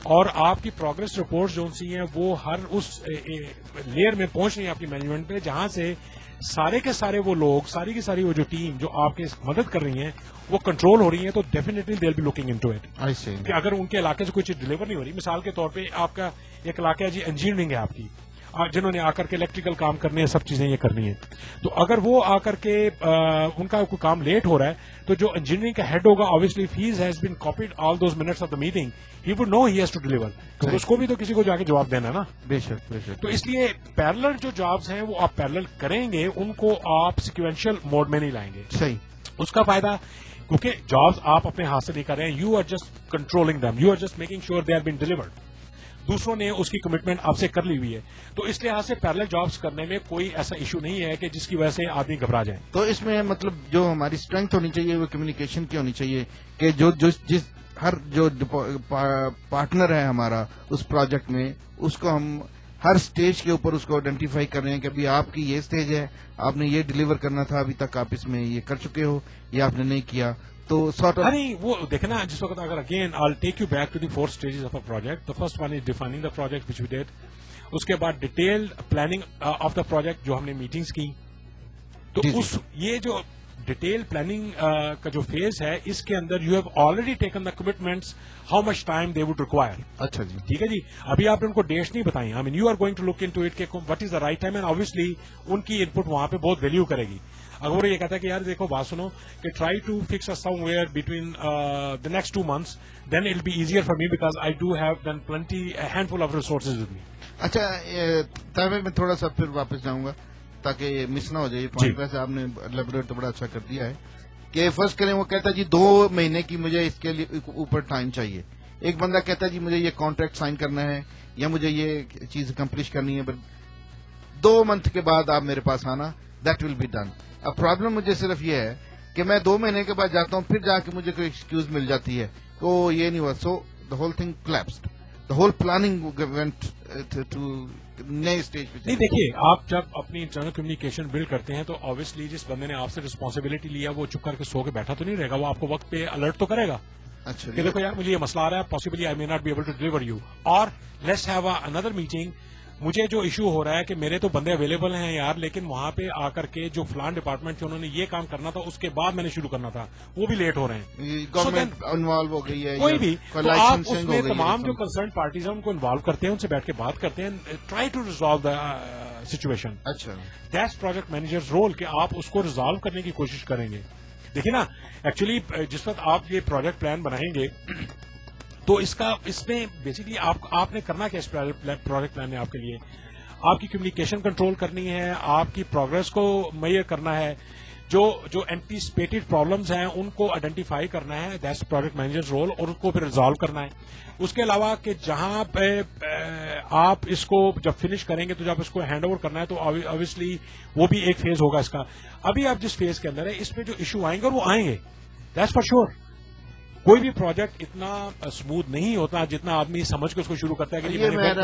F: اور آپ کی پروگرس رپورٹ جو سی ہیں وہ ہر اس لیئر میں پہنچ رہی ہیں آپ کی مینجمنٹ پہ، جہاں سے سارے کے سارے وہ لوگ، ساری کی ساری وہ جو ٹیم جو آپ کے مدد کر رہی ہیں وہ کنٹرول ہو رہی ہیں. تو definitely they will be looking into it کہ اگر ان کے علاقے سے کوئی چیز ڈلیور نہیں ہو رہی. مثال کے طور پہ آپ کا ایک علاقہ ہے جی انجینئرنگ ہے آپ کی، جنہوں نے آ کر کے الیکٹریکل کام کرنے ہیں، سب چیزیں یہ کرنی ہیں. تو اگر وہ آ کر کے ان کا کوئی کام لیٹ ہو رہا ہے تو جو انجینئرنگ کا ہیڈ ہوگا obviously if he has been copied all those minutes of the meeting he would know he has to deliver. تو اس کو بھی تو کسی کو جا کے جواب دینا نا.
E: بے شک بے شک.
F: تو اس لیے پیرلل جو جابس ہیں وہ آپ پیرلل کریں گے، ان کو آپ سیکوینشل موڈ میں نہیں لائیں گے.
E: صحیح.
F: اس کا فائدہ کیونکہ جابس آپ اپنے ہاتھ سے نہیں کر رہے ہیں، you are just controlling them, you are just making sure they are been delivered. دوسروں نے اس کی کمٹمنٹ آپ سے کر لی ہوئی ہے. تو اس لحاظ سے پیرلل جابس کرنے میں کوئی ایسا ایشو نہیں ہے کہ جس کی وجہ سے آدمی گھبرا جائے.
E: تو اس میں مطلب جو ہماری اسٹرینتھ ہونی چاہیے وہ کمیونیکیشن کی ہونی چاہیے کہ جو ہر جو پارٹنر ہے ہمارا اس پروجیکٹ میں، اس کو ہم ہر اسٹیج کے اوپر اس کو آئیڈینٹیفائی کر رہے ہیں کہ ابھی آپ کی یہ اسٹیج ہے، آپ نے یہ ڈیلیور کرنا تھا، ابھی تک آپ اس میں یہ کر چکے ہو یا آپ نے نہیں کیا. تو سارٹ آف
F: نہیں وہ دیکھنا جس وقت اگر again I take you back to the 4 stages of a project. The first one is defining the project which we did. اس کے بعد detailed planning of the project جو ہم نے میٹنگز کی. تو اس یہ جو ڈیٹیل پلاننگ کا جو فیز ہے اس کے اندر you have already taken the commitments how much time they would require.
E: اچھا جی
F: ٹھیک ہے جی. ابھی آپ نے ان کو ڈیٹس نہیں بتائی. I mean you are going to look into it کہ what is the right time, and obviously ان کی ان پٹ وہاں پہ بہت ویلیو کرے گی. اگر وہ یہ کہتا ہے کہ یار دیکھو بات سنو کہ try to fix somewhere between the next 2 months then it be easier for me because I do have then plenty handful of resources with me.
E: اچھا طاہر میں تھوڑا سا پھر واپس جاؤں گا تاکہ مس نہ ہو جائے. پوائنٹ ویسے آپ نے لیبوریٹ تو بڑا اچھا کر دیا ہے کہ فرض کریں وہ کہتا ہے جی 2 مہینے کی مجھے اس کے لیے اوپر ٹائم چاہیے. ایک بندہ کہتا ہے جی مجھے یہ کانٹریکٹ سائن کرنا ہے یا مجھے یہ چیز کمپلیٹ کرنی ہے، بٹ 2 month کے بعد آپ میرے پاس آنا، دیٹ ول بی ڈن. اب پرابلم مجھے صرف یہ ہے کہ میں 2 مہینے کے بعد جاتا ہوں، پھر جا کے مجھے کوئی ایکسکیوز مل جاتی ہے تو یہ نہیں ہوا. So the whole thing collapsed, the whole planning went to نئے اسٹیج پہ.
F: نہیں دیکھیے، آپ جب اپنی انٹرنل کمیونیکیشن بلڈ کرتے ہیں تو obviously جس بندے نے آپ سے رسپانسبلٹی لیا وہ چپ کر کے سو کے بیٹھا تو نہیں رہے گا، وہ آپ کو وقت پہ الرٹ تو کرے گا.
E: اچھا
F: کہ دیکھو یار مجھے یہ مسئلہ آ رہا ہے، possibly I may not be able to deliver you, اور لیٹس ہیو اندر میٹنگ. مجھے جو ایشو ہو رہا ہے کہ میرے تو بندے اویلیبل ہیں یار، لیکن وہاں پہ آ کر کے جو فلان ڈپارٹمنٹ تھے انہوں نے یہ کام کرنا تھا، اس کے بعد میں نے شروع کرنا تھا، وہ بھی لیٹ ہو رہے ہیں.
E: گورنمنٹ انوالو ہو گئی ہے،
F: کوئی بھی تو آپ اس میں تمام جو کنسرن پارٹیز ہیں ان کو انوالو کرتے ہیں، ان سے بیٹھ کے بات کرتے ہیں، try to resolve the situation.
E: اچھا
F: دیٹس پروجیکٹ مینیجر رول کہ آپ اس کو ریزالو کرنے کی کوشش کریں گے. دیکھیے نا ایکچولی جس وقت آپ یہ پروجیکٹ پلان بنائیں گے تو اس میں بیسکلی آپ نے کرنا کیا اس پروجیکٹ پلان میں آپ کے لیے آپ کی کمیونیکیشن کنٹرول کرنی ہے، آپ کی پروگرس کو میئر کرنا ہے، جو اینٹیسپیٹڈ پرابلمز ہیں ان کو آئیڈینٹیفائی کرنا ہے، دیٹس پروجیکٹ مینیجر رول، اور ان کو پھر ریزالو کرنا ہے. اس کے علاوہ کہ جہاں پہ آپ اس کو جب فنش کریں گے تو جب اس کو ہینڈ اوور کرنا ہے تو obviously وہ بھی ایک فیز ہوگا اس کا. ابھی آپ جس فیز کے اندر ہے اس میں جو ایشو آئیں گے وہ آئیں گے، دیٹس فار شیور. کوئی بھی پروجیکٹ اتنا اسموتھ نہیں ہوتا جتنا آدمی سمجھ کے اس کو شروع کرتا ہے کہ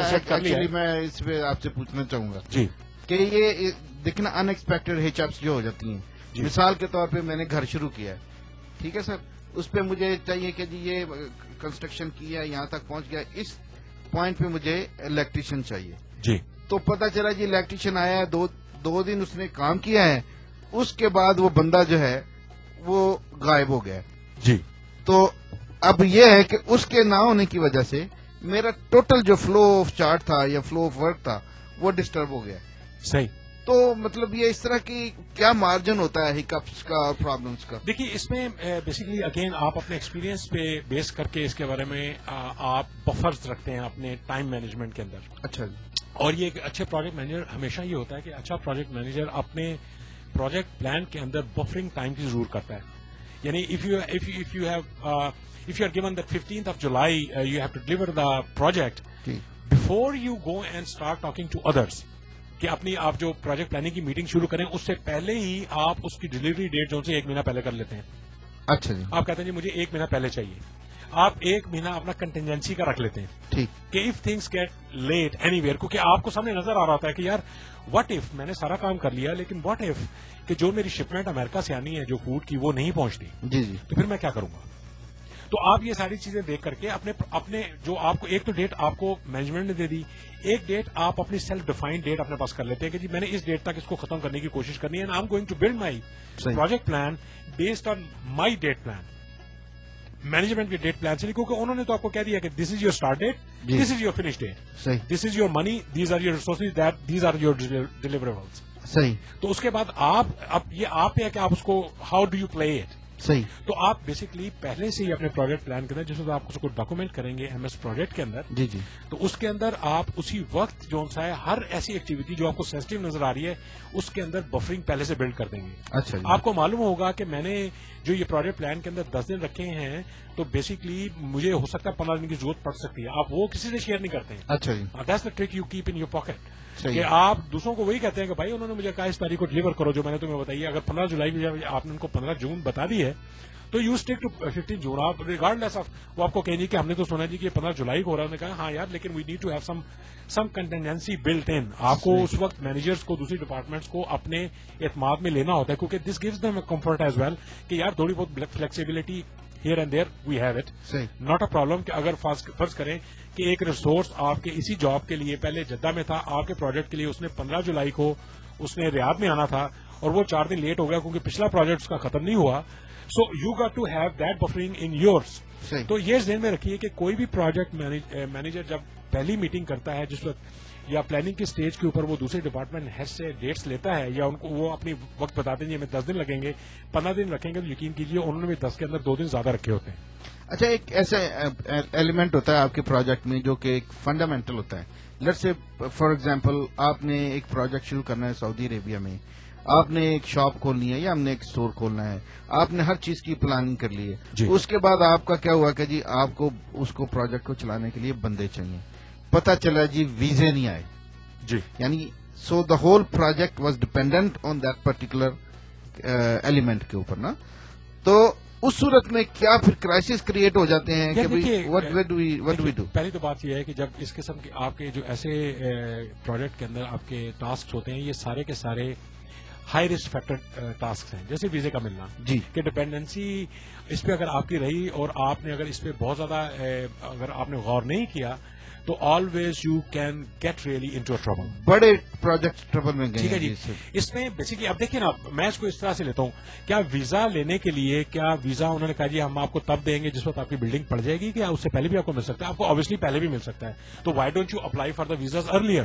E: میں اس پہ آپ سے پوچھنا چاہوں گا
F: جی
E: کہ یہ دیکھنا ان ایکسپیکٹڈ ہچ اپس جو ہو جاتی ہیں. مثال کے طور پہ میں نے گھر شروع کیا ہے، ٹھیک ہے سر، اس پہ مجھے چاہیے کہ جی یہ کنسٹرکشن کیا ہے، یہاں تک پہنچ گیا، اس پوائنٹ پہ مجھے الیکٹریشین چاہیے
F: جی.
E: تو پتا چلا جی الیکٹریشین آیا ہے، 2 دن اس نے کام کیا ہے، اس کے بعد وہ بندہ جو ہے وہ غائب ہو گیا
F: جی.
E: تو اب یہ ہے کہ اس کے نہ ہونے کی وجہ سے میرا ٹوٹل جو فلو آف چارٹ تھا یا فلو آف ورک تھا وہ ڈسٹرب ہو گیا.
F: صحیح.
E: تو مطلب یہ اس طرح کی کیا مارجن ہوتا ہے ہکپس کا اور پرابلمس کا؟
F: دیکھیے اس میں بیسیکلی اگین آپ اپنے ایکسپیرینس پہ بیس کر کے اس کے بارے میں آپ بفرز رکھتے ہیں اپنے ٹائم مینجمنٹ کے اندر. اچھا جی. اور یہ ایک اچھے پروجیکٹ مینیجر ہمیشہ یہ ہوتا ہے کہ اچھا پروجیکٹ مینیجر اپنے پروجیکٹ پلان کے اندر بفرنگ ٹائم کی ضرور کرتا ہے. یعنی if you are given that 15th of July you have to deliver the project, before you go and start talking to others کہ اپنی آپ جو پروجیکٹ پلاننگ کی میٹنگ شروع کریں اس سے پہلے ہی آپ اس کی ڈلیوری ڈیٹ جو سے 1 مہینہ پہلے کر لیتے ہیں.
E: اچھا جی.
F: آپ کہتے ہیں جی مجھے 1 مہینہ پہلے چاہیے، آپ 1 مہینہ اپنا کنٹینجنسی کا رکھ لیتے ہیں. ٹھیک. کہ if things get late anywhere, کیونکہ آپ کو سامنے نظر آ رہا ہوتا ہے کہ یار واٹ اف میں نے سارا کام کر لیا لیکن واٹ اف کہ جو میری شپمنٹ امریکہ سے آنی ہے جو فوڈ کی وہ نہیں پہنچتی. جی جی. تو پھر میں کیا کروں گا؟ تو آپ یہ ساری چیزیں دیکھ کر کے اپنے جو آپ کو ایک تو ڈیٹ آپ کو مینجمنٹ نے دے دی, ایک ڈیٹ آپ اپنی سیلف ڈیفائنڈ ڈیٹ اپنے پاس کر لیتے ہیں کہ جی میں نے اس ڈیٹ تک اس کو ختم کرنے کی کوشش کرنی ہے, and I am going to build my project plan based on my date plan, management کے ڈیٹ پلان سے نہیں, کیونکہ انہوں نے تو آپ کو کہہ دیا کہ this is your start date, this is your finish date, this is your money, these are your resources, these are your deliverables.
E: صحیح.
F: تو اس کے بعد اب یہ آپ ہے کہ آپ اس کو how do you play it.
E: صحیح.
F: تو آپ بیسکلی پہلے سے ہی اپنے پروجیکٹ پلان کے اندر جس وقت آپ اس کو ڈاکومنٹ کریں گے ایم ایس پروجیکٹ کے اندر,
E: جی جی,
F: تو اس کے اندر آپ اسی وقت جو سا ہے ہر ایسی ایکٹیویٹی جو آپ کو سینسٹیو نظر آ رہی ہے اس کے اندر بفرنگ پہلے سے بلڈ کر دیں گے.
E: اچھا جی.
F: آپ کو معلوم ہوگا کہ میں نے جو یہ پروجیکٹ پلان کے اندر 10 دن رکھے ہیں, تو بیسکلی مجھے ہو سکتا ہے 15 دن کی ضرورت پڑ سکتی ہے, آپ وہ کسی سے شیئر نہیں کرتے ہیں.
E: اچھا جی.
F: That's the trick you keep in your pocket, کہ آپ دوسروں کو وہی کہتے ہیں کہ بھائی انہوں نے مجھے کہا اس تاریخ کو ڈلیور کرو جو میں نے تمہیں بتائی ہے. اگر 15 جولائی میں آپ نے ان کو 15 جون بتا دی ہے تو یو اسٹک ٹو 15 جون. آپ ریگارڈلیس آف وہ آپ کو کہیں گے کہ ہم نے تو سنا جی کہ 15 جولائی کو ہو رہا ہے. انہوں نے کہا ہاں یار لیکن we need to have some contingency built in. آپ کو اس وقت مینیجرس کو دوسری ڈپارٹمنٹس کو اپنے اعتماد میں لینا ہوتا ہے, کیونکہ this gives them comfort as well کہ یار تھوڑی بہت flexibility here and there we have it, not a problem. کہ اگر فرض کریں کہ ایک ریسورس آپ کے اسی جاب کے لیے پہلے جدہ میں تھا, آپ کے پروجیکٹ کے لیے اس نے 15 جولائی کو اس نے ریاض میں آنا تھا اور وہ 4 دن لیٹ ہو گیا کیونکہ پچھلا پروجیکٹ اس کا ختم نہیں ہوا. So you got to have that buffering in yours. تو یہ ذہن میں رکھیے کہ کوئی بھی پروجیکٹ مینیجر جب پہلی میٹنگ کرتا ہے جس وقت یا پلاننگ کی اسٹیج کے اوپر وہ دوسرے ڈپارٹمنٹ ہیڈ سے ڈیٹس لیتا ہے یا ان کو وہ اپنی وقت بتاتے ہیں ہمیں 10 دن لگیں گے 15 دن رکھیں گے, تو یقین کیجیے انہوں نے بھی 10 کے اندر 2 دن زیادہ رکھے ہوتے ہیں.
E: اچھا, ایک ایسا ایلیمنٹ ہوتا ہے آپ کے پروجیکٹ میں جو کہ ایک فنڈامنٹل ہوتا ہے. لیٹس سے فار ایگزامپل آپ نے ایک پروجیکٹ شروع کرنا ہے سعودی عربیہ میں, آپ نے ایک شاپ کھولنی ہے یا ہم نے ایک اسٹور کھولنا ہے, آپ نے ہر چیز کی پلاننگ کر لی ہے.
F: جی.
E: اس کے بعد آپ کا کیا ہوا کہ جی آپ کو اس کو پروجیکٹ کو چلانے کے لیے بندے چاہیے, پتہ چلا جی ویزے نہیں آئے.
F: جی.
E: یعنی so the whole project was dependent on that particular element کے اوپر نا. تو اس صورت میں کیا پھر کرائسس کریٹ ہو جاتے ہیں کہ وٹ ڈو وی ڈو.
F: پہلی تو بات یہ ہے کہ جب اس قسم کے آپ کے جو ایسے پروجیکٹ کے اندر آپ کے ٹاسک ہوتے ہیں یہ سارے کے سارے ہائی رسک فیکٹر ٹاسک ہیں, جیسے ویزے کا ملنا,
E: جی,
F: کہ ڈپینڈنسی اس پہ اگر آپ کی رہی اور آپ نے اگر اس پہ بہت زیادہ اگر آپ نے غور نہیں کیا تو always you can get really into trouble.
E: بڑے پروجیکٹ ٹربل میں گئے.
F: ٹھیک ہے جی. اس میں بیسیکلی اب دیکھیں نا, میں اس کو اس طرح سے لیتا ہوں, کیا ویزا لینے کے لیے کیا ویزا انہوں نے کہا جی ہم آپ کو تب دیں گے جس وقت آپ کی بلڈنگ پڑ جائے گی, کیا اس سے پہلے بھی آپ کو مل سکتا ہے؟ آپ کو obviously پہلے بھی مل سکتا ہے. تو why don't you apply for the visas earlier.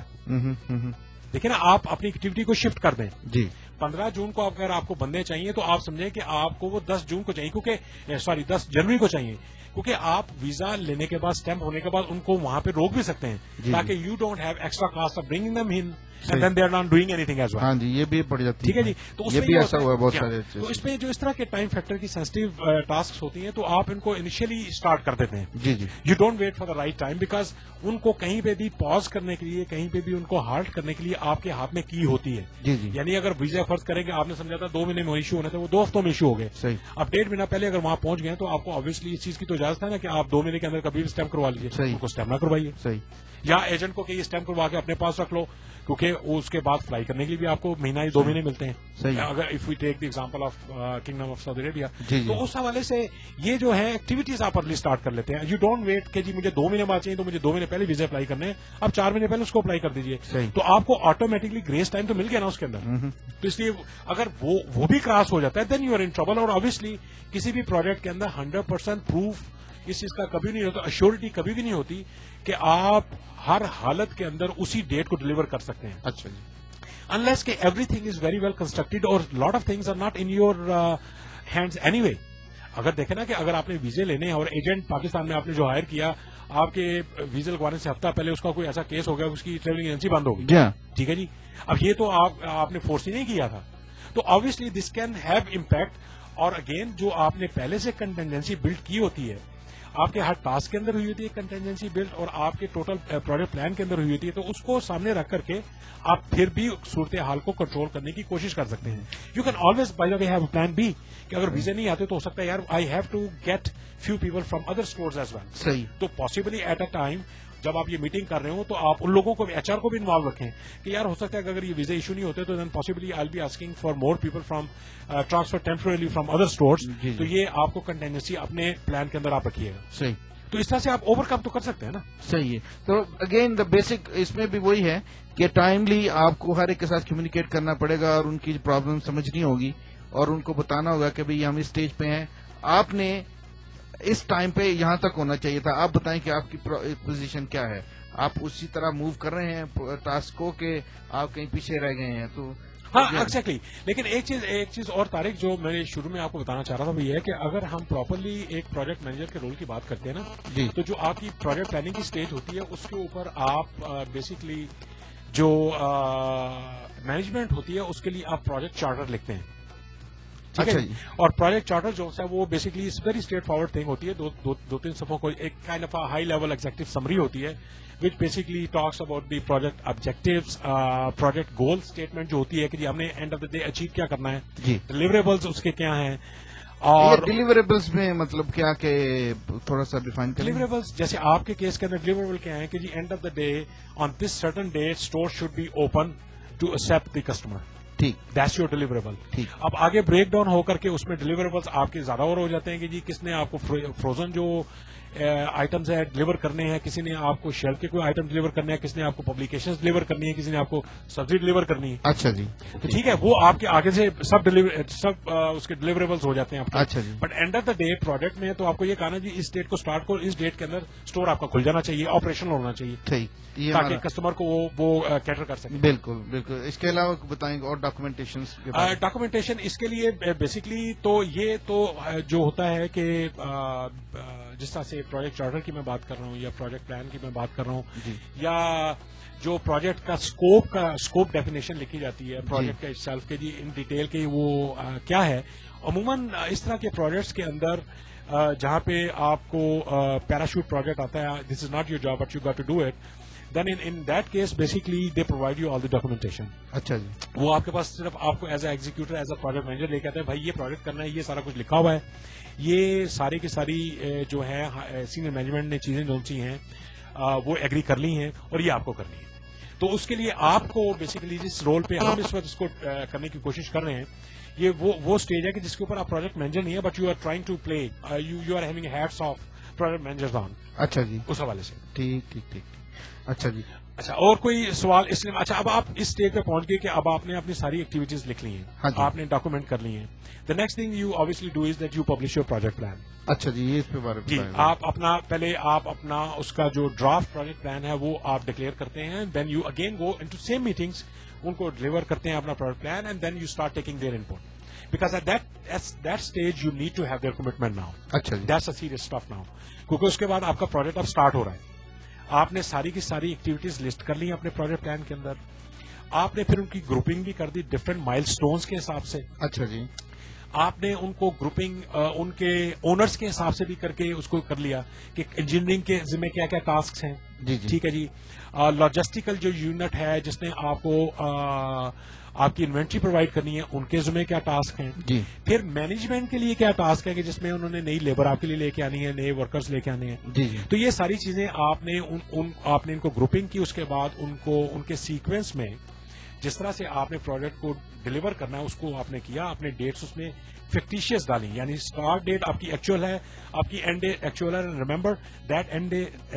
F: دیکھیں نا, آپ اپنی ایکٹیویٹی کو شفٹ کر دیں.
E: جی.
F: 15 جون کو اگر آپ کو بندے چاہیے تو آپ سمجھیں کہ آپ کو وہ 10 جون کو چاہیے, کیونکہ 10 جنوری کو چاہیے, کیونکہ آپ ویزا لینے کے بعد اسٹیمپ ہونے کے بعد ان کو وہاں پہ روک بھی سکتے ہیں, تاکہ you don't have extra cost of bringing them in and then they are not doing anything as well.
E: ہاں جی, یہ بھی پڑ جاتی ہے.
F: ٹھیک ہے جی. تو
E: یہ بھی ایسا ہوا ہے بہت سارے.
F: تو اس میں جو اس طرح کے ٹائم فیکٹر کی سینسٹیو ٹاسک ہوتی ہیں تو آپ ان کو انیشیلی اسٹارٹ کر دیتے ہیں.
E: جی جی.
F: You don't wait for the right time, because ان کو کہیں پہ بھی پاز کرنے کے لیے, کہیں پہ بھی ان کو ہالٹ کرنے کے لیے آپ کے ہاتھ میں کی ہوتی ہے.
E: جی جی.
F: یعنی اگر ویزا فرض کریں کہ آپ نے سمجھا تھا 2 مہینے میں ایشو ہونے تھے, وہ 2 ہفتوں میں ایشو ہو گئے.
E: صحیح.
F: اب 1.5 مہینہ پہلے اگر وہاں پہنچ گئے تو آپ کو obviously اس چیز کی تو اجازت ہے نا کہ آپ 2 مہینے کے اندر کبھی بھی اسٹیمپ کروا لیجیے.
E: صحیح.
F: ان کو اسٹیمپ نہ کروائیے.
E: صحیح.
F: یا ایجنٹ کو کہ یہ اسٹیمپ کروا کے اپنے پاس رکھ لو, کیونکہ اس کے بعد فلائی کرنے کے لیے بھی آپ کو مہینہ یا 2 مہینے ملتے ہیں.
E: صحیح.
F: اگر if we take the example of kingdom of Saudi Arabia,
E: جی جی.
F: تو اس حوالے سے یہ جو ہے ایکٹیویٹیز آپ ارلی اسٹارٹ کر لیتے ہیں. یو ڈونٹ ویٹ کہ جی مجھے 2 مہینے بعد چاہیے تو مجھے 2 مہینے پہلے ویزا اپلائی کرنے ہیں, آپ 4 مہینے پہلے اس کو اپلائی کر دیجیے. تو آپ کو آٹومیٹکلی گریس ٹائم تو مل گیا نا اس کے اندر. تو اس لیے اگر وہ بھی کراس ہو جاتا ہے then you are in trouble. اور obviously کسی بھی پروجیکٹ کے اندر 100% پروف اس چیز کا کبھی نہیں ہوتا, ایشورٹی کبھی بھی نہیں ہوتی کہ آپ ہر حالت کے اندر اسی ڈیٹ کو ڈلیور کر سکتے ہیں.
E: اچھا جی.
F: unless کہ everything is very well constructed اور lot of things are not in your hands anyway. اگر دیکھیں نا کہ اگر آپ نے ویزے لینے ہیں اور ایجنٹ پاکستان میں آپ نے جو ہائر کیا, آپ کے ویزے لگوانے سے ہفتہ پہلے اس کا کوئی ایسا کیس ہو گیا اس کی ٹریولنگ ایجنسی بند ہو گئی. ٹھیک ہے جی. اب یہ تو آپ نے فورس ہی نہیں کیا تھا, تو obviously this can have impact. اور اگین جو آپ نے پہلے سے کنٹینجنسی بلڈ کی ہوتی ہے, آپ کے ہر ٹاسک کے اندر ہوئی ہوتی ہے کنٹینجنسی بلڈ, اور آپ کے ٹوٹل پروجیکٹ پلان کے اندر ہوئی ہوتی ہے, تو اس کو سامنے رکھ کر کے آپ پھر بھی صورتحال کو کنٹرول کرنے کی کوشش کر سکتے ہیں. You can always by the way have a plan B, کہ اگر ویزے نہیں آتے تو ہو سکتا ہے یار I have to get few people from other stores as well.
E: صحیح.
F: تو پاسبلی ایٹ اے ٹائم جب آپ یہ میٹنگ کر رہے ہو تو آپ ان لوگوں کو بھی ایچ آر کو بھی انوالو رکھیں کہ یار ہو سکتا ہے کہ اگر یہ ویزا ایشو نہیں ہوتے تو then possibly I be asking for more people from transfer temporarily from other stores. تو یہ آپ کو کنٹینجنسی اپنے پلان کے اندر آپ رکھیے گا.
E: صحیح.
F: تو اس طرح سے آپ اوور کم تو کر سکتے ہیں نا.
E: صحیح ہے. تو اگین دا بیسک اس میں بھی وہی ہے کہ ٹائملی آپ کو ہر ایک کے ساتھ کمیونیکیٹ کرنا پڑے گا اور ان کی پرابلم سمجھنی ہوگی اور ان کو بتانا ہوگا کہ بھئی ہم اس اسٹیج پہ ہیں, آپ نے اس ٹائم پہ یہاں تک ہونا چاہیے تھا, آپ بتائیں کہ آپ کی پوزیشن کیا ہے, آپ اسی طرح موو کر رہے ہیں ٹاسک کو کہ آپ کہیں پیچھے رہ گئے ہیں. تو
F: ہاں ایگزیکٹلی. لیکن ایک چیز اور طارق جو میں شروع میں آپ کو بتانا چاہ رہا تھا وہ یہ ہے کہ اگر ہم پراپرلی ایک پروجیکٹ مینیجر کے رول کی بات کرتے ہیں نا, تو جو آپ کی پروجیکٹ پلاننگ کی اسٹیج ہوتی ہے اس کے اوپر آپ بیسکلی جو مینجمنٹ ہوتی ہے اس کے لیے آپ پروجیکٹ چارٹر لکھتے ہیں. ٹھیک ہے. اور پروجیکٹ چارٹر جو ہے وہ basically very straightforward thing ہوتی ہے. دو تین صفحوں کو ایک kind of high level executive summary ہوتی ہے which basically talks about the project objectives, project goal statement جو ہوتی ہے کہ جی ہم نے end of the day achieve کیا کرنا ہے, ڈیلیوریبلز اس کے کیا ہیں. اور
E: ڈیلیوریبلز میں مطلب کیا کہ تھوڑا سا ڈیفائن کریں.
F: ڈیلیوریبلز جیسے آپ کے کیس کے اندر ڈیلیوریبل کیا ہے کہ جی end of the day on this certain day store should be open to accept the customer.
E: ٹھیک.
F: That's your deliverable.
E: ٹھیک.
F: اب آگے بریک ڈاؤن ہو کر کے اس میں ڈیلیوریبلز آپ کے زیادہ اور ہو جاتے ہیں کہ جی کس نے آپ کو فروزن جو آئٹمز ہے ڈلیور کرنے ہیں, کسی نے آپ کو شیلف کے کوئی آئٹم ڈلیور کرنے ہیں, کسی نے آپ کو پبلیکیشن ڈلیور کرنی ہے, کسی نے آپ کو سبزی ڈلیور کرنی ہے.
E: اچھا جی.
F: تو ٹھیک ہے, وہ آپ کے آگے سے سب اس کے ڈلیوریبلز ہو جاتے ہیں آپ کے.
E: اچھا جی.
F: But end of the day project میں تو آپ کو یہ کہنا جی اس ڈیٹ کو اسٹارٹ کرو, اس ڈیٹ کے اندر اسٹور آپ کا کھل جانا چاہیے, آپریشنل ہونا چاہیے.
E: ٹھیک.
F: تاکہ کسٹمر کو وہ کیٹر کر سکے.
E: بالکل بالکل. اس کے علاوہ بتائیں اور
F: ڈاکومنٹیشن اس کے لیے بیسکلی تو یہ تو جو ہوتا ہے کہ جس طرح سے پروجیکٹ چارٹر کی میں بات کر رہا ہوں یا پروجیکٹ پلان کی میں بات کر رہا ہوں, یا جو پروجیکٹ کا اسکوپ ڈیفینیشن لکھی جاتی ہے پروجیکٹ کا سیلف کے جی ان ڈیٹیل کے وہ کیا ہے. عموماً اس طرح کے پروجیکٹس کے اندر جہاں پہ آپ کو پیراشوٹ پروجیکٹ آتا ہے, this is not your job but you got to do it, then in that case basically they provide you all the documentation.
E: اچھا جی.
F: وہ آپ کے پاس صرف آپ کو as a executor as a project manager لے کے آتے ہیں, بھائی یہ پروجیکٹ کرنا ہے, یہ سارا کچھ لکھا ہوا ہے, یہ ساری کی ساری جو ہے سینئر مینجمنٹ نے چیزیں جو سی ہیں وہ ایگری کر لی ہیں اور یہ آپ کو کرنی ہے. تو اس کے لیے آپ کو بیسیکلی جس رول پہ ہم اس وقت اس کو کرنے کی کوشش کر رہے ہیں, یہ وہ اسٹیج ہے کہ جس کے اوپر آپ پروجیکٹ مینیجر نہیں ہے but you are trying to play, you are having hats of project managers on.
E: اچھا جی.
F: اس حوالے سے.
E: ٹھیک ٹھیک ٹھیک. اچھا جی.
F: اچھا اور کوئی سوال اس لیے. اچھا اب آپ اس اسٹیج پہ پہنچ گئے کہ اب آپ نے اپنی ساری ایکٹیویٹیز لکھ لی ہیں, آپ نے ڈاکومنٹ کر لی ہیں. The next thing you obviously do is that you publish your project plan.
E: اچھا جی. یہ اس پہ بارے
F: جی آپ اپنا اس کا جو ڈرافٹ پروجیکٹ پلان ہے وہ آپ ڈکلیئر کرتے ہیں, then you again go into same meetings, ان کو ڈلیور کرتے ہیں اپنا project plan, and then you start taking their input because at that stage you need to have their commitment now.
E: اچھا جی.
F: That's the serious stuff now. کیونکہ اس کے بعد آپ کا پروجیکٹ اب اسٹارٹ ہو رہا ہے, آپ نے ساری کی ساری ایکٹیویٹیز لسٹ کر لی اپنے پروجیکٹ پلان کے اندر, آپ نے پھر ان کی گروپنگ بھی کر دی ڈفرینٹ مائل سٹونز کے حساب سے.
E: اچھا جی.
F: آپ نے ان کو گروپنگ ان کے اونرز کے حساب سے بھی کر کے اس کو کر لیا کہ انجینئرنگ کے ذمہ کیا کیا ٹاسکس ہیں.
E: جی.
F: ٹھیک ہے جی. لاجسٹیکل جو یونٹ ہے جس نے آپ کو آپ کی انوینٹری پرووائڈ کرنی ہے, ان کے ذمہ کیا ٹاسک ہیں.
E: جی.
F: پھر مینجمنٹ کے لیے کیا ٹاسک ہے کہ جس میں انہوں نے نئی لیبر آپ کے لیے لے کے آنی ہے, نئے ورکرز لے کے آنے ہیں.
E: جی جی.
F: تو یہ ساری چیزیں آپ نے ان کو گروپنگ کی, اس کے بعد ان کے سیکوینس میں جس طرح سے آپ نے پروجیکٹ کو ڈلیور کرنا ہے اس کو آپ نے کیا, آپ نے ڈیٹس اس میں فکٹیشیس ڈالی, یعنی اسٹارٹ ڈیٹ آپ کی ایکچوئل ہے, آپ کی اینڈ ڈیٹ ایکچوئل ہے. ریمبر دیٹ اینڈ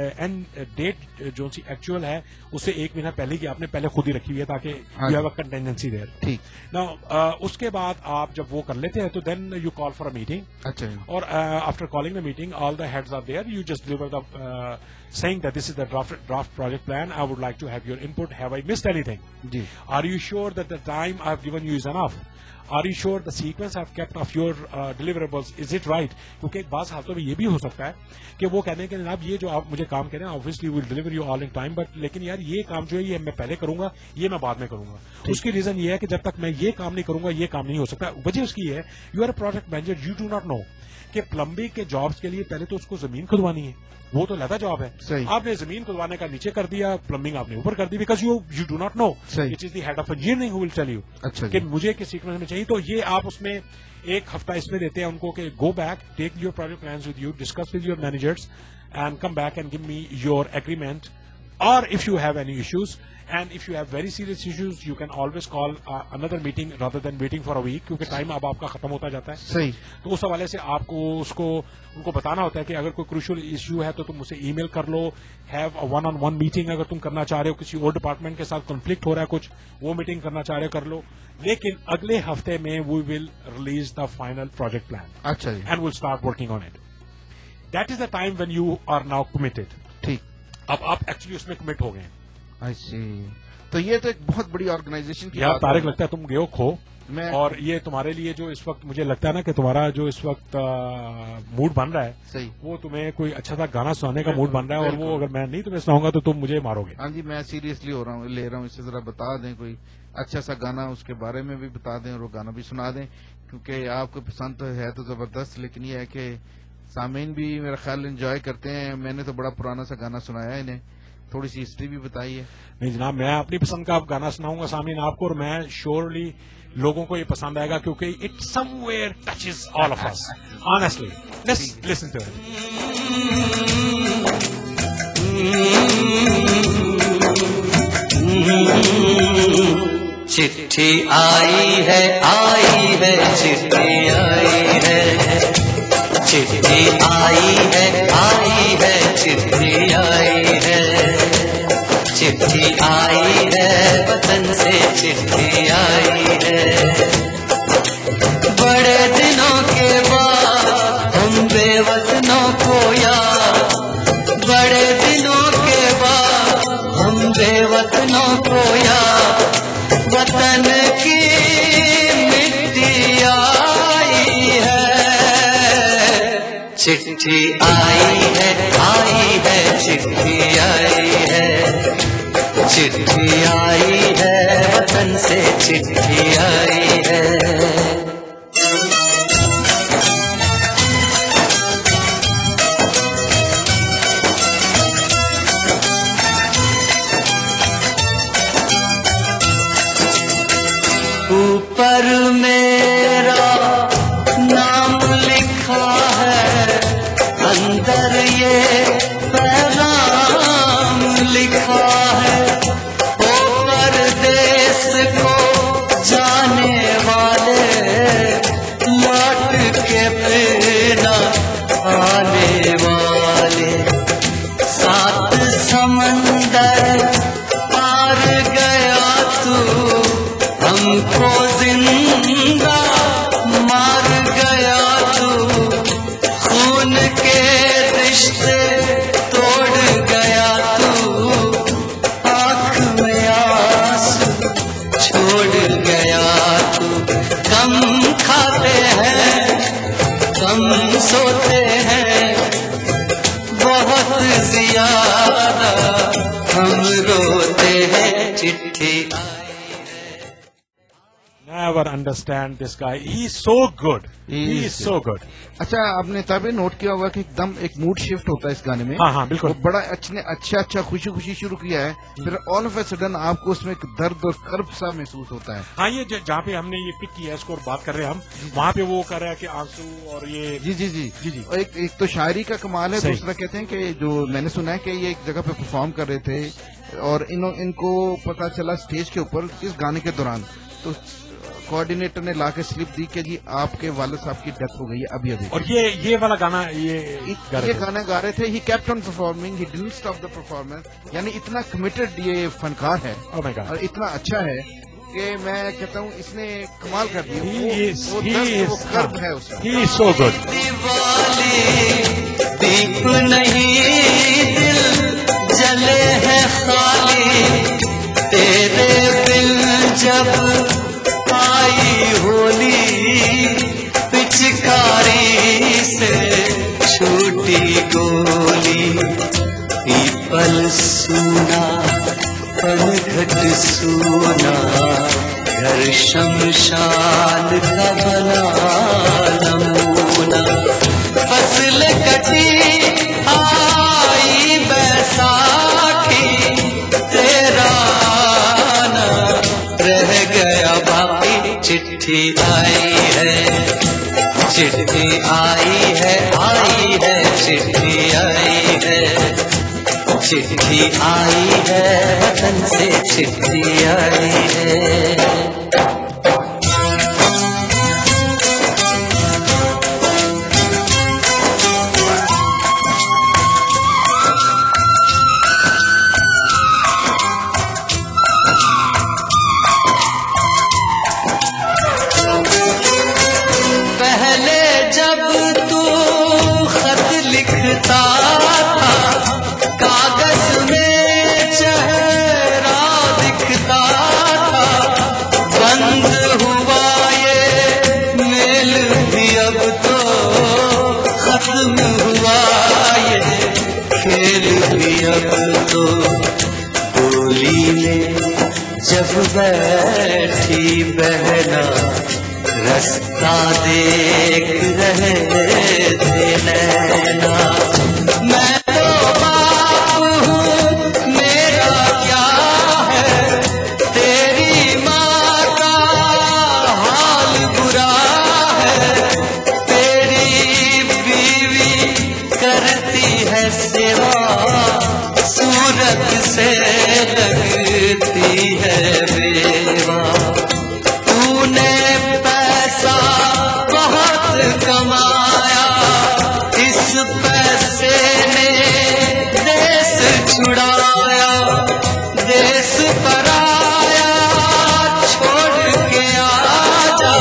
F: ڈیٹ جو سی ایکچوئل ہے اس سے ایک مہینہ پہلے کی آپ نے پہلے خود ہی رکھی ہوئی ہے تاکہ you have a contingency there.
E: ٹھیک.
F: نا اس کے بعد آپ جب وہ کر لیتے ہیں تو then you call for a meeting.
E: اچھا. اور
F: after calling the meeting all the heads are there, you just deliver the saying that this is the draft project plan. I would like to have your input. Have I missed anything?
E: جی.
F: Are you sure that the time I've given you is enough? Are you sure the sequence I've kept of your deliverables, is it right? کیونکہ ایک بعض حالتوں میں یہ بھی ہو سکتا ہے کہ وہ کہتے ہیں کہ جناب یہ جو آپ مجھے کام کہہ رہے ہیں obviously we'll deliver you all in time, but لیکن یار یہ کام جو ہے یہ میں پہلے کروں گا, یہ میں بعد میں کروں گا. اس کی ریزن یہ ہے کہ جب تک میں یہ کام نہیں کروں گا یہ کام نہیں ہو سکتا. وجہ اس کی یہ ہے you are a project manager, you do not know کہ پلمبنگ کے جابس کے لیے پہلے تو اس کو زمین کھدوانی ہے, وہ تو علیحدہ جاب ہے. آپ نے زمین کھدوانے کا نیچے کر دیا, پلمبنگ آپ نے اوپر کر دی, because you do not know which is the head of engineering who will tell you کہ مجھے کس سیکوینس میں چاہیے. تو یہ آپ اس میں ایک ہفتہ اس میں دیتے ہیں ان کو کہ go back, take your project plans with you, discuss with your managers and come back and give me your agreement or if you have any issues, and if you have very serious issues, you can always call another meeting rather than waiting for a week, کیونکہ time اب آپ کا ختم ہوتا جاتا ہے.
E: صحیح.
F: تو اس حوالے سے آپ کو ان کو بتانا ہوتا ہے کہ اگر کوئی کروشل ایشو ہے تو تم اسے ای میل کر لو. ہیو اے 1-on-1 میٹنگ اگر تم کرنا چاہ رہے ہو, کسی اور ڈپارٹمنٹ کے ساتھ کنفلکٹ ہو رہا ہے کچھ, وہ میٹنگ کرنا چاہ رہے ہو کر لو. لیکن اگلے ہفتے میں we will release the final project plan.
E: اچھا جی.
F: And will start working on it. That is the time when you are now committed.
E: ٹھیک.
F: اب آپ ایکچولی اس میں کمٹ ہو گئے ہیں.
E: I see. تو یہ تو ایک بہت بڑی آرگنائزیشن کی
F: یار
E: بات
F: طارق, لگتا ہے تم گئے ہو کھو.
E: اور
F: یہ تمہارے لیے جو اس وقت مجھے لگتا ہے نا کہ تمہارا جو اس وقت موڈ بن رہا ہے,
E: صحیح,
F: وہ تمہیں کوئی اچھا سا گانا سنانے کا موڈ بن رہا ہے, اور وہ اگر میں نہیں تمہیں سناؤں گا تو تم مجھے مارو گے.
E: ہاں جی, میں سیریسلی لے رہا ہوں اس سے. ذرا بتا دیں کوئی اچھا سا گانا, اس کے بارے میں بھی بتا دیں اور وہ گانا بھی سنا دیں, کیونکہ آپ کو پسند تو ہے تو زبردست, لیکن یہ ہے کہ سامعین بھی میرا خیال انجوائے کرتے ہیں. میں نے تو بڑا پرانا سا گانا سنایا ہے انہیں, تھوڑی سی ہسٹری بھی بتائیے.
F: نہیں جناب, میں اپنی پسند کا گانا سناؤں گا سامعین آپ کو, اور میں شیورلی لوگوں کو یہ پسند آئے گا, کیونکہ it somewhere touches all of us. Honestly let's listen to it.
H: چٹھی آئی ہے چٹھی آئی ہے, چٹھی آئی ہے چٹھی آئی ہے, چٹھی آئی ہے وطن سے چٹھی آئی ہے. بڑے دنوں کے بعد ہم بے وطنوں کو یاد, بڑے دنوں کے بعد ہم بے وطنوں کو یاد, وطن کی مٹی آئی ہے. چٹھی آئی ہے چٹھی آئی ہے, چٹھی آئی ہے وطن سے چٹھی آئی ہے. اوپر میرا نام لکھا ہے, اندر یہ پیغام لکھا ہے. او پردیس کو جانے والے, لوٹ کے پھر نہ آنے والے, سات سمندر پار گیا تو ہم کو زندہ مار گیا تو, خون کے رشتے توڑ گیا تو, آنکھ میں آنسو چھوڑ گیا تو. کم کھاتے ہیں کم سوتے ہیں, بہت زیادہ ہم روتے ہیں. چٹھی
F: Never understand this guy. He's so good. He's so good.
E: اچھا, آپ نے تب نوٹ کیا ہوگا کہ ایک دم ایک موڈ شفٹ ہوتا ہے اس گانے میں.
F: ہاں بالکل.
E: وہ بڑا اچھا خوشی شروع کیا ہے, پھر آل آف اے سڈن آپ کو اس میں ایک درد اور کرب سا محسوس ہوتا ہے.
F: ہاں, یہ جہاں پہ ہم نے یہ پک کیا ہے اس کو اور بات کر رہے ہیں ہم, وہاں پہ وہ کر رہا ہے کہ آنسو اور یہ.
E: جی. اور ایک تو شاعری کا کمال ہے, دوسرا کہتے ہیں کہ جو میں نے سنا ہے کہ یہ ایک جگہ پہ پرفارم کر رہے تھے اور ان کو پتا چلا اسٹیج کے اوپر اس گانے کے دوران, تو کوآرڈینیٹر نے لا کے سلپ دی کہ جی آپ کے والد صاحب کی ڈیتھ ہو گئی ہے ابھی.
F: اور یہ والا گانا یہ
E: گانا گا رہے تھے. He kept on performing, he didn't stop the performance. یعنی اتنا کمیٹڈ یہ فنکار ہے اور اتنا اچھا ہے کہ میں کہتا ہوں اس نے کمال کر دیا. وہ کرب ہے اس کا.
F: ہی از سو گڈ.
H: دیپ نہیں دل جلے ہیں خالی, تیرے دل جب آئی ہولی, پچکاری سے چھوٹی گولی. پیپل سونا پنگھٹ سونا, گھر شمشان کا بنا نمونہ. فصل کٹی آئی بیساکھی, تیرا نہ رہ گیا باقی. چٹھی آئی ہے چٹھی آئی ہے چٹھی آئی ہے, चिट्ठी आई है, वतन से चिट्ठी आई है। तो डोली में जब बैठी बहना, रास्ता देख रहे थे नैना। मैं तो बाप हूँ, मेरा क्या है, तेरी माँ का हाल बुरा है, तेरी बीवी करती है सेवा, सूरत से लगती है बेवा। तूने पैसा बहुत कमाया, इस पैसे ने देश छुड़ाया, देश पराया छोड़ के आजा,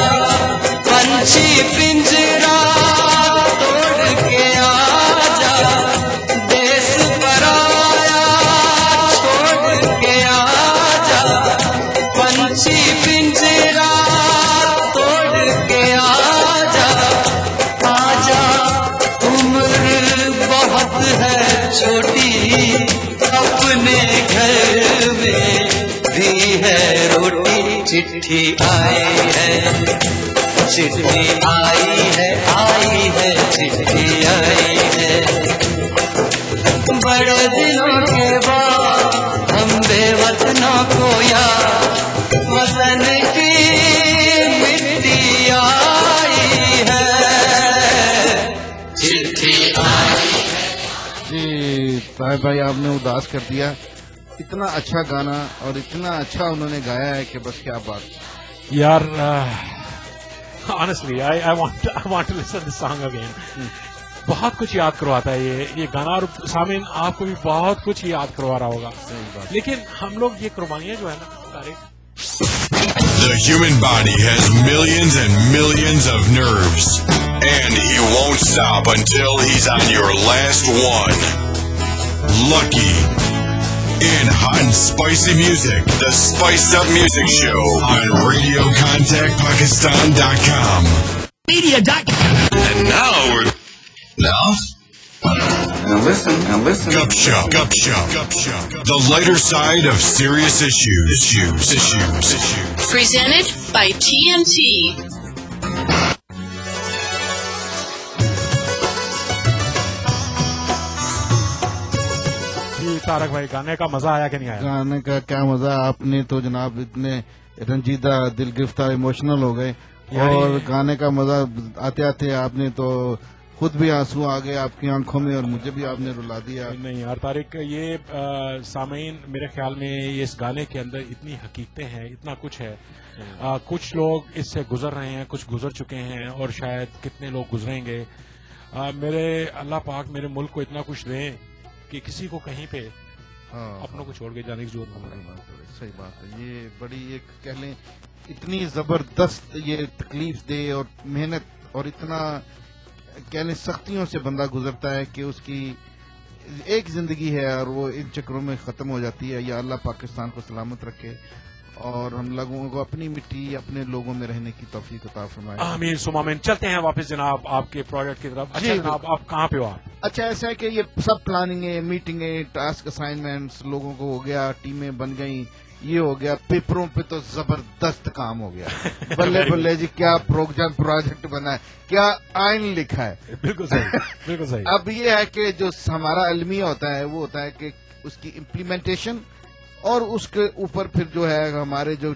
H: पंछी पिंजरा तोड़ के आजा, देश पराया छोड़ के आजा, पंछी पिंजरा तोड़ के आजा, आजा। उम्र बहुत है छोटी, अपने घर में भी है रोटी। चिट्ठी आई है, चिट्ठी आई है, चिट्ठी आई है। बड़े दिनों के बाद हम बेवतनों को याद, वतन की मिट्टी आई है, चिट्ठी आई है।
E: जी साहिब भाई, आपने उदास कर दिया। इतना अच्छा गाना और इतना अच्छा उन्होंने गाया है कि बस क्या बात।
F: यार honestly I want to listen this song again. बहुत कुछ याद करवाता है ये गाना, और सामीन आपको भी बहुत कुछ याद करवा रहा होगा। लेकिन हम लोग ये कुर्बानियां जो है ना Tariq,
A: The human body has millions and millions of nerves, and he won't stop until he's on your last one. Lucky. In hot and spicy music, the Spiced Up Music Show on RadioContactPakistan.com. Media.com. And now we're... Now listen. Gup Shop. The lighter side of serious issues.
G: Presented by TNT.
F: Tarak भाई, गाने का मजा आया कि नहीं आया?
E: गाने का क्या मजा, आपने तो जनाब इतने रंजीदा, दिल गिरफ्तार, इमोशनल हो गए। और गाने का मजा आते आते आपने तो खुद भी आंसू आ गए आपकी आंखों में, और मुझे भी आपने रुला दिया।
F: नहीं यार तारिक, ये सामीन मेरे ख्याल में ये इस गाने के अंदर इतनी हकीकतें हैं, इतना कुछ है। कुछ लोग इससे गुजर रहे हैं, कुछ गुजर चुके हैं, और शायद कितने लोग गुजरेंगे। मेरे अल्लाह पाक मेरे मुल्क को इतना कुछ दें कि किसी को कहीं पे अपनों को छोड़ के जाने की जरूरत नहीं।
E: सही बात है। ये बड़ी एक कह लें इतनी जबरदस्त ये तकलीफ दे और मेहनत और इतना कह लें सख्तियों से बंदा गुजरता है कि उसकी एक जिंदगी है और वो इन चक्रों में खत्म हो जाती है। या अल्लाह पाकिस्तान को सलामत रखे और हम लोगों को अपनी मिट्टी अपने लोगों में रहने की तौफीक अता फरमाए।
F: आमीन सुमा आमीन। चलते हैं वापस जनाब आपके प्रोजेक्ट की तरफ। अच्छा जनाब, आप कहाँ पे हो आप?
E: अच्छा, ऐसा है कि ये सब प्लानिंग है, मीटिंगें, टास्क असाइनमेंट्स लोगों को हो गया, टीमें बन गई, ये हो गया। पेपरों पे तो जबरदस्त काम हो गया। बल्ले बल्ले जी, क्या प्रोजेक्ट बना है, क्या आइन लिखा है।
F: बिल्कुल सही, बिल्कुल सही।
E: अब ये है कि जो हमारा अलमिया होता है वो होता है कि उसकी इम्प्लीमेंटेशन, और उसके ऊपर फिर जो है हमारे जो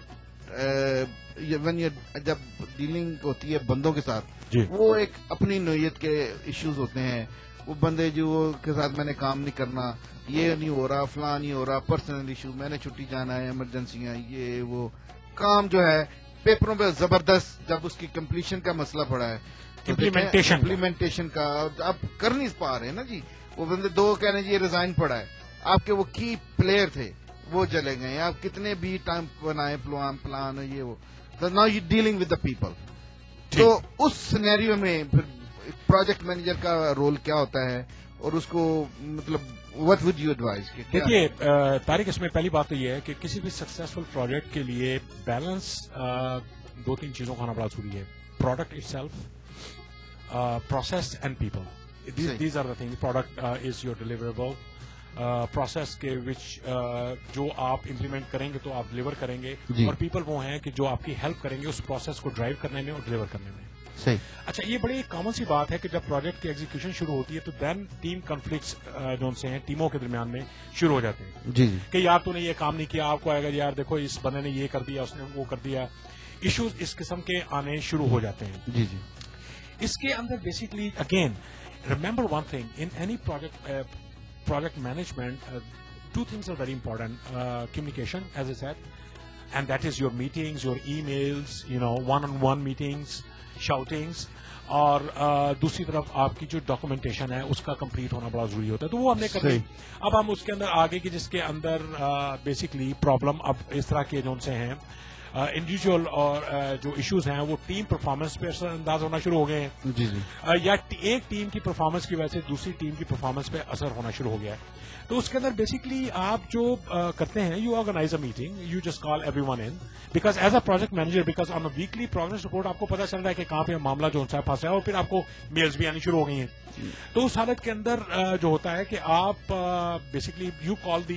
E: जब डीलिंग होती है बंदों के साथ, वो एक अपनी नोयत के इश्यूज होते हैं, وہ بندے جو کے ساتھ میں نے کام نہیں کرنا, یہ نہیں ہو رہا, فلاں نہیں ہو رہا, پرسنل ایشو, میں نے چھٹی جانا ہے, ایمرجنسیاں, یہ وہ کام جو ہے پیپروں پہ زبردست. جب اس کی کمپلیشن کا مسئلہ پڑا ہے, امپلیمنٹیشن کا اب کر نہیں پا رہے نا جی. وہ بندے 2 کہہ رہے ہیں جی یہ ریزائن پڑا ہے, آپ کے وہ کی پلیئر تھے وہ چلے گئے, آپ کتنے بھی ٹائم بنائے پلان یہ وہ, now you dealing with the people. تو اس سینیریو میں پھر پروجیکٹ مینیجر کا رول کیا ہوتا ہے, اور اس کو مطلب وٹ وڈ یو ایڈوائز؟
F: دیکھیے طارق, اس میں پہلی بات تو یہ ہے کہ کسی بھی سکسیسفل پروجیکٹ کے لیے بیلنس 2-3 چیزوں کا ہونا بڑا ضروری ہے. Product itself, process and people. These are the things. Product is your deliverable. Process کے which جو آپ امپلیمنٹ کریں گے تو آپ ڈلیور کریں گے, اور پیپل وہ ہیں کہ جو آپ کی ہیلپ کریں گے اس پروسیس کو ڈرائیو کرنے میں اور ڈلیور کرنے میں.
E: صحیح.
F: اچھا, یہ بڑی کامن سی بات ہے کہ جب پروجیکٹ کی ایگزیکیوشن شروع ہوتی ہے تو دین ٹیم کنفلکٹس جو ان سے ہیں ٹیموں کے درمیان میں شروع ہو جاتے ہیں.
E: جی جی.
F: کہ یار تو نے یہ کام نہیں کیا, آپ کو آئے گا یار دیکھو اس بندے نے یہ کر دیا, اس نے وہ کر دیا. ایشوز اس قسم کے آنے شروع ہو جاتے ہیں.
E: جی جی.
F: اس کے اندر basically again remember one thing in any project management, 2 things are very important. Communication, as I said, and that is your meetings, your emails, one-on-one meetings, shoutings, اور دوسری طرف آپ کی جو ڈاکومنٹیشن ہے اس کا کمپلیٹ ہونا بڑا ضروری ہوتا ہے. تو وہ ہم نے کر لی. اب ہم اس کے اندر آگے کی جس کے اندر بیسکلی پرابلم اب اس طرح کے جو سے ہیں انڈیویجول اور جو ایشوز ہیں وہ ٹیم پرفارمنس پہ اثر انداز ہونا شروع ہو گئے ہیں.
E: جی جی.
F: یا ایک ٹیم کی پرفارمنس کی وجہ سے دوسری ٹیم کی پرفارمنس پہ اثر ہونا شروع ہو گیا ہے. تو اس کے اندر بیسکلی آپ جو کرتے ہیں, you organize a meeting, you just call everyone in, because as a project manager, because on a weekly progress report آپ کو پتا چل رہا ہے کہ کہاں پہ معاملہ جو ہے پھنسا ہے, اور پھر آپ کو میلز بھی آنی شروع ہو گئی ہیں. تو اس حالت کے اندر جو ہوتا ہے کہ آپ basically you call the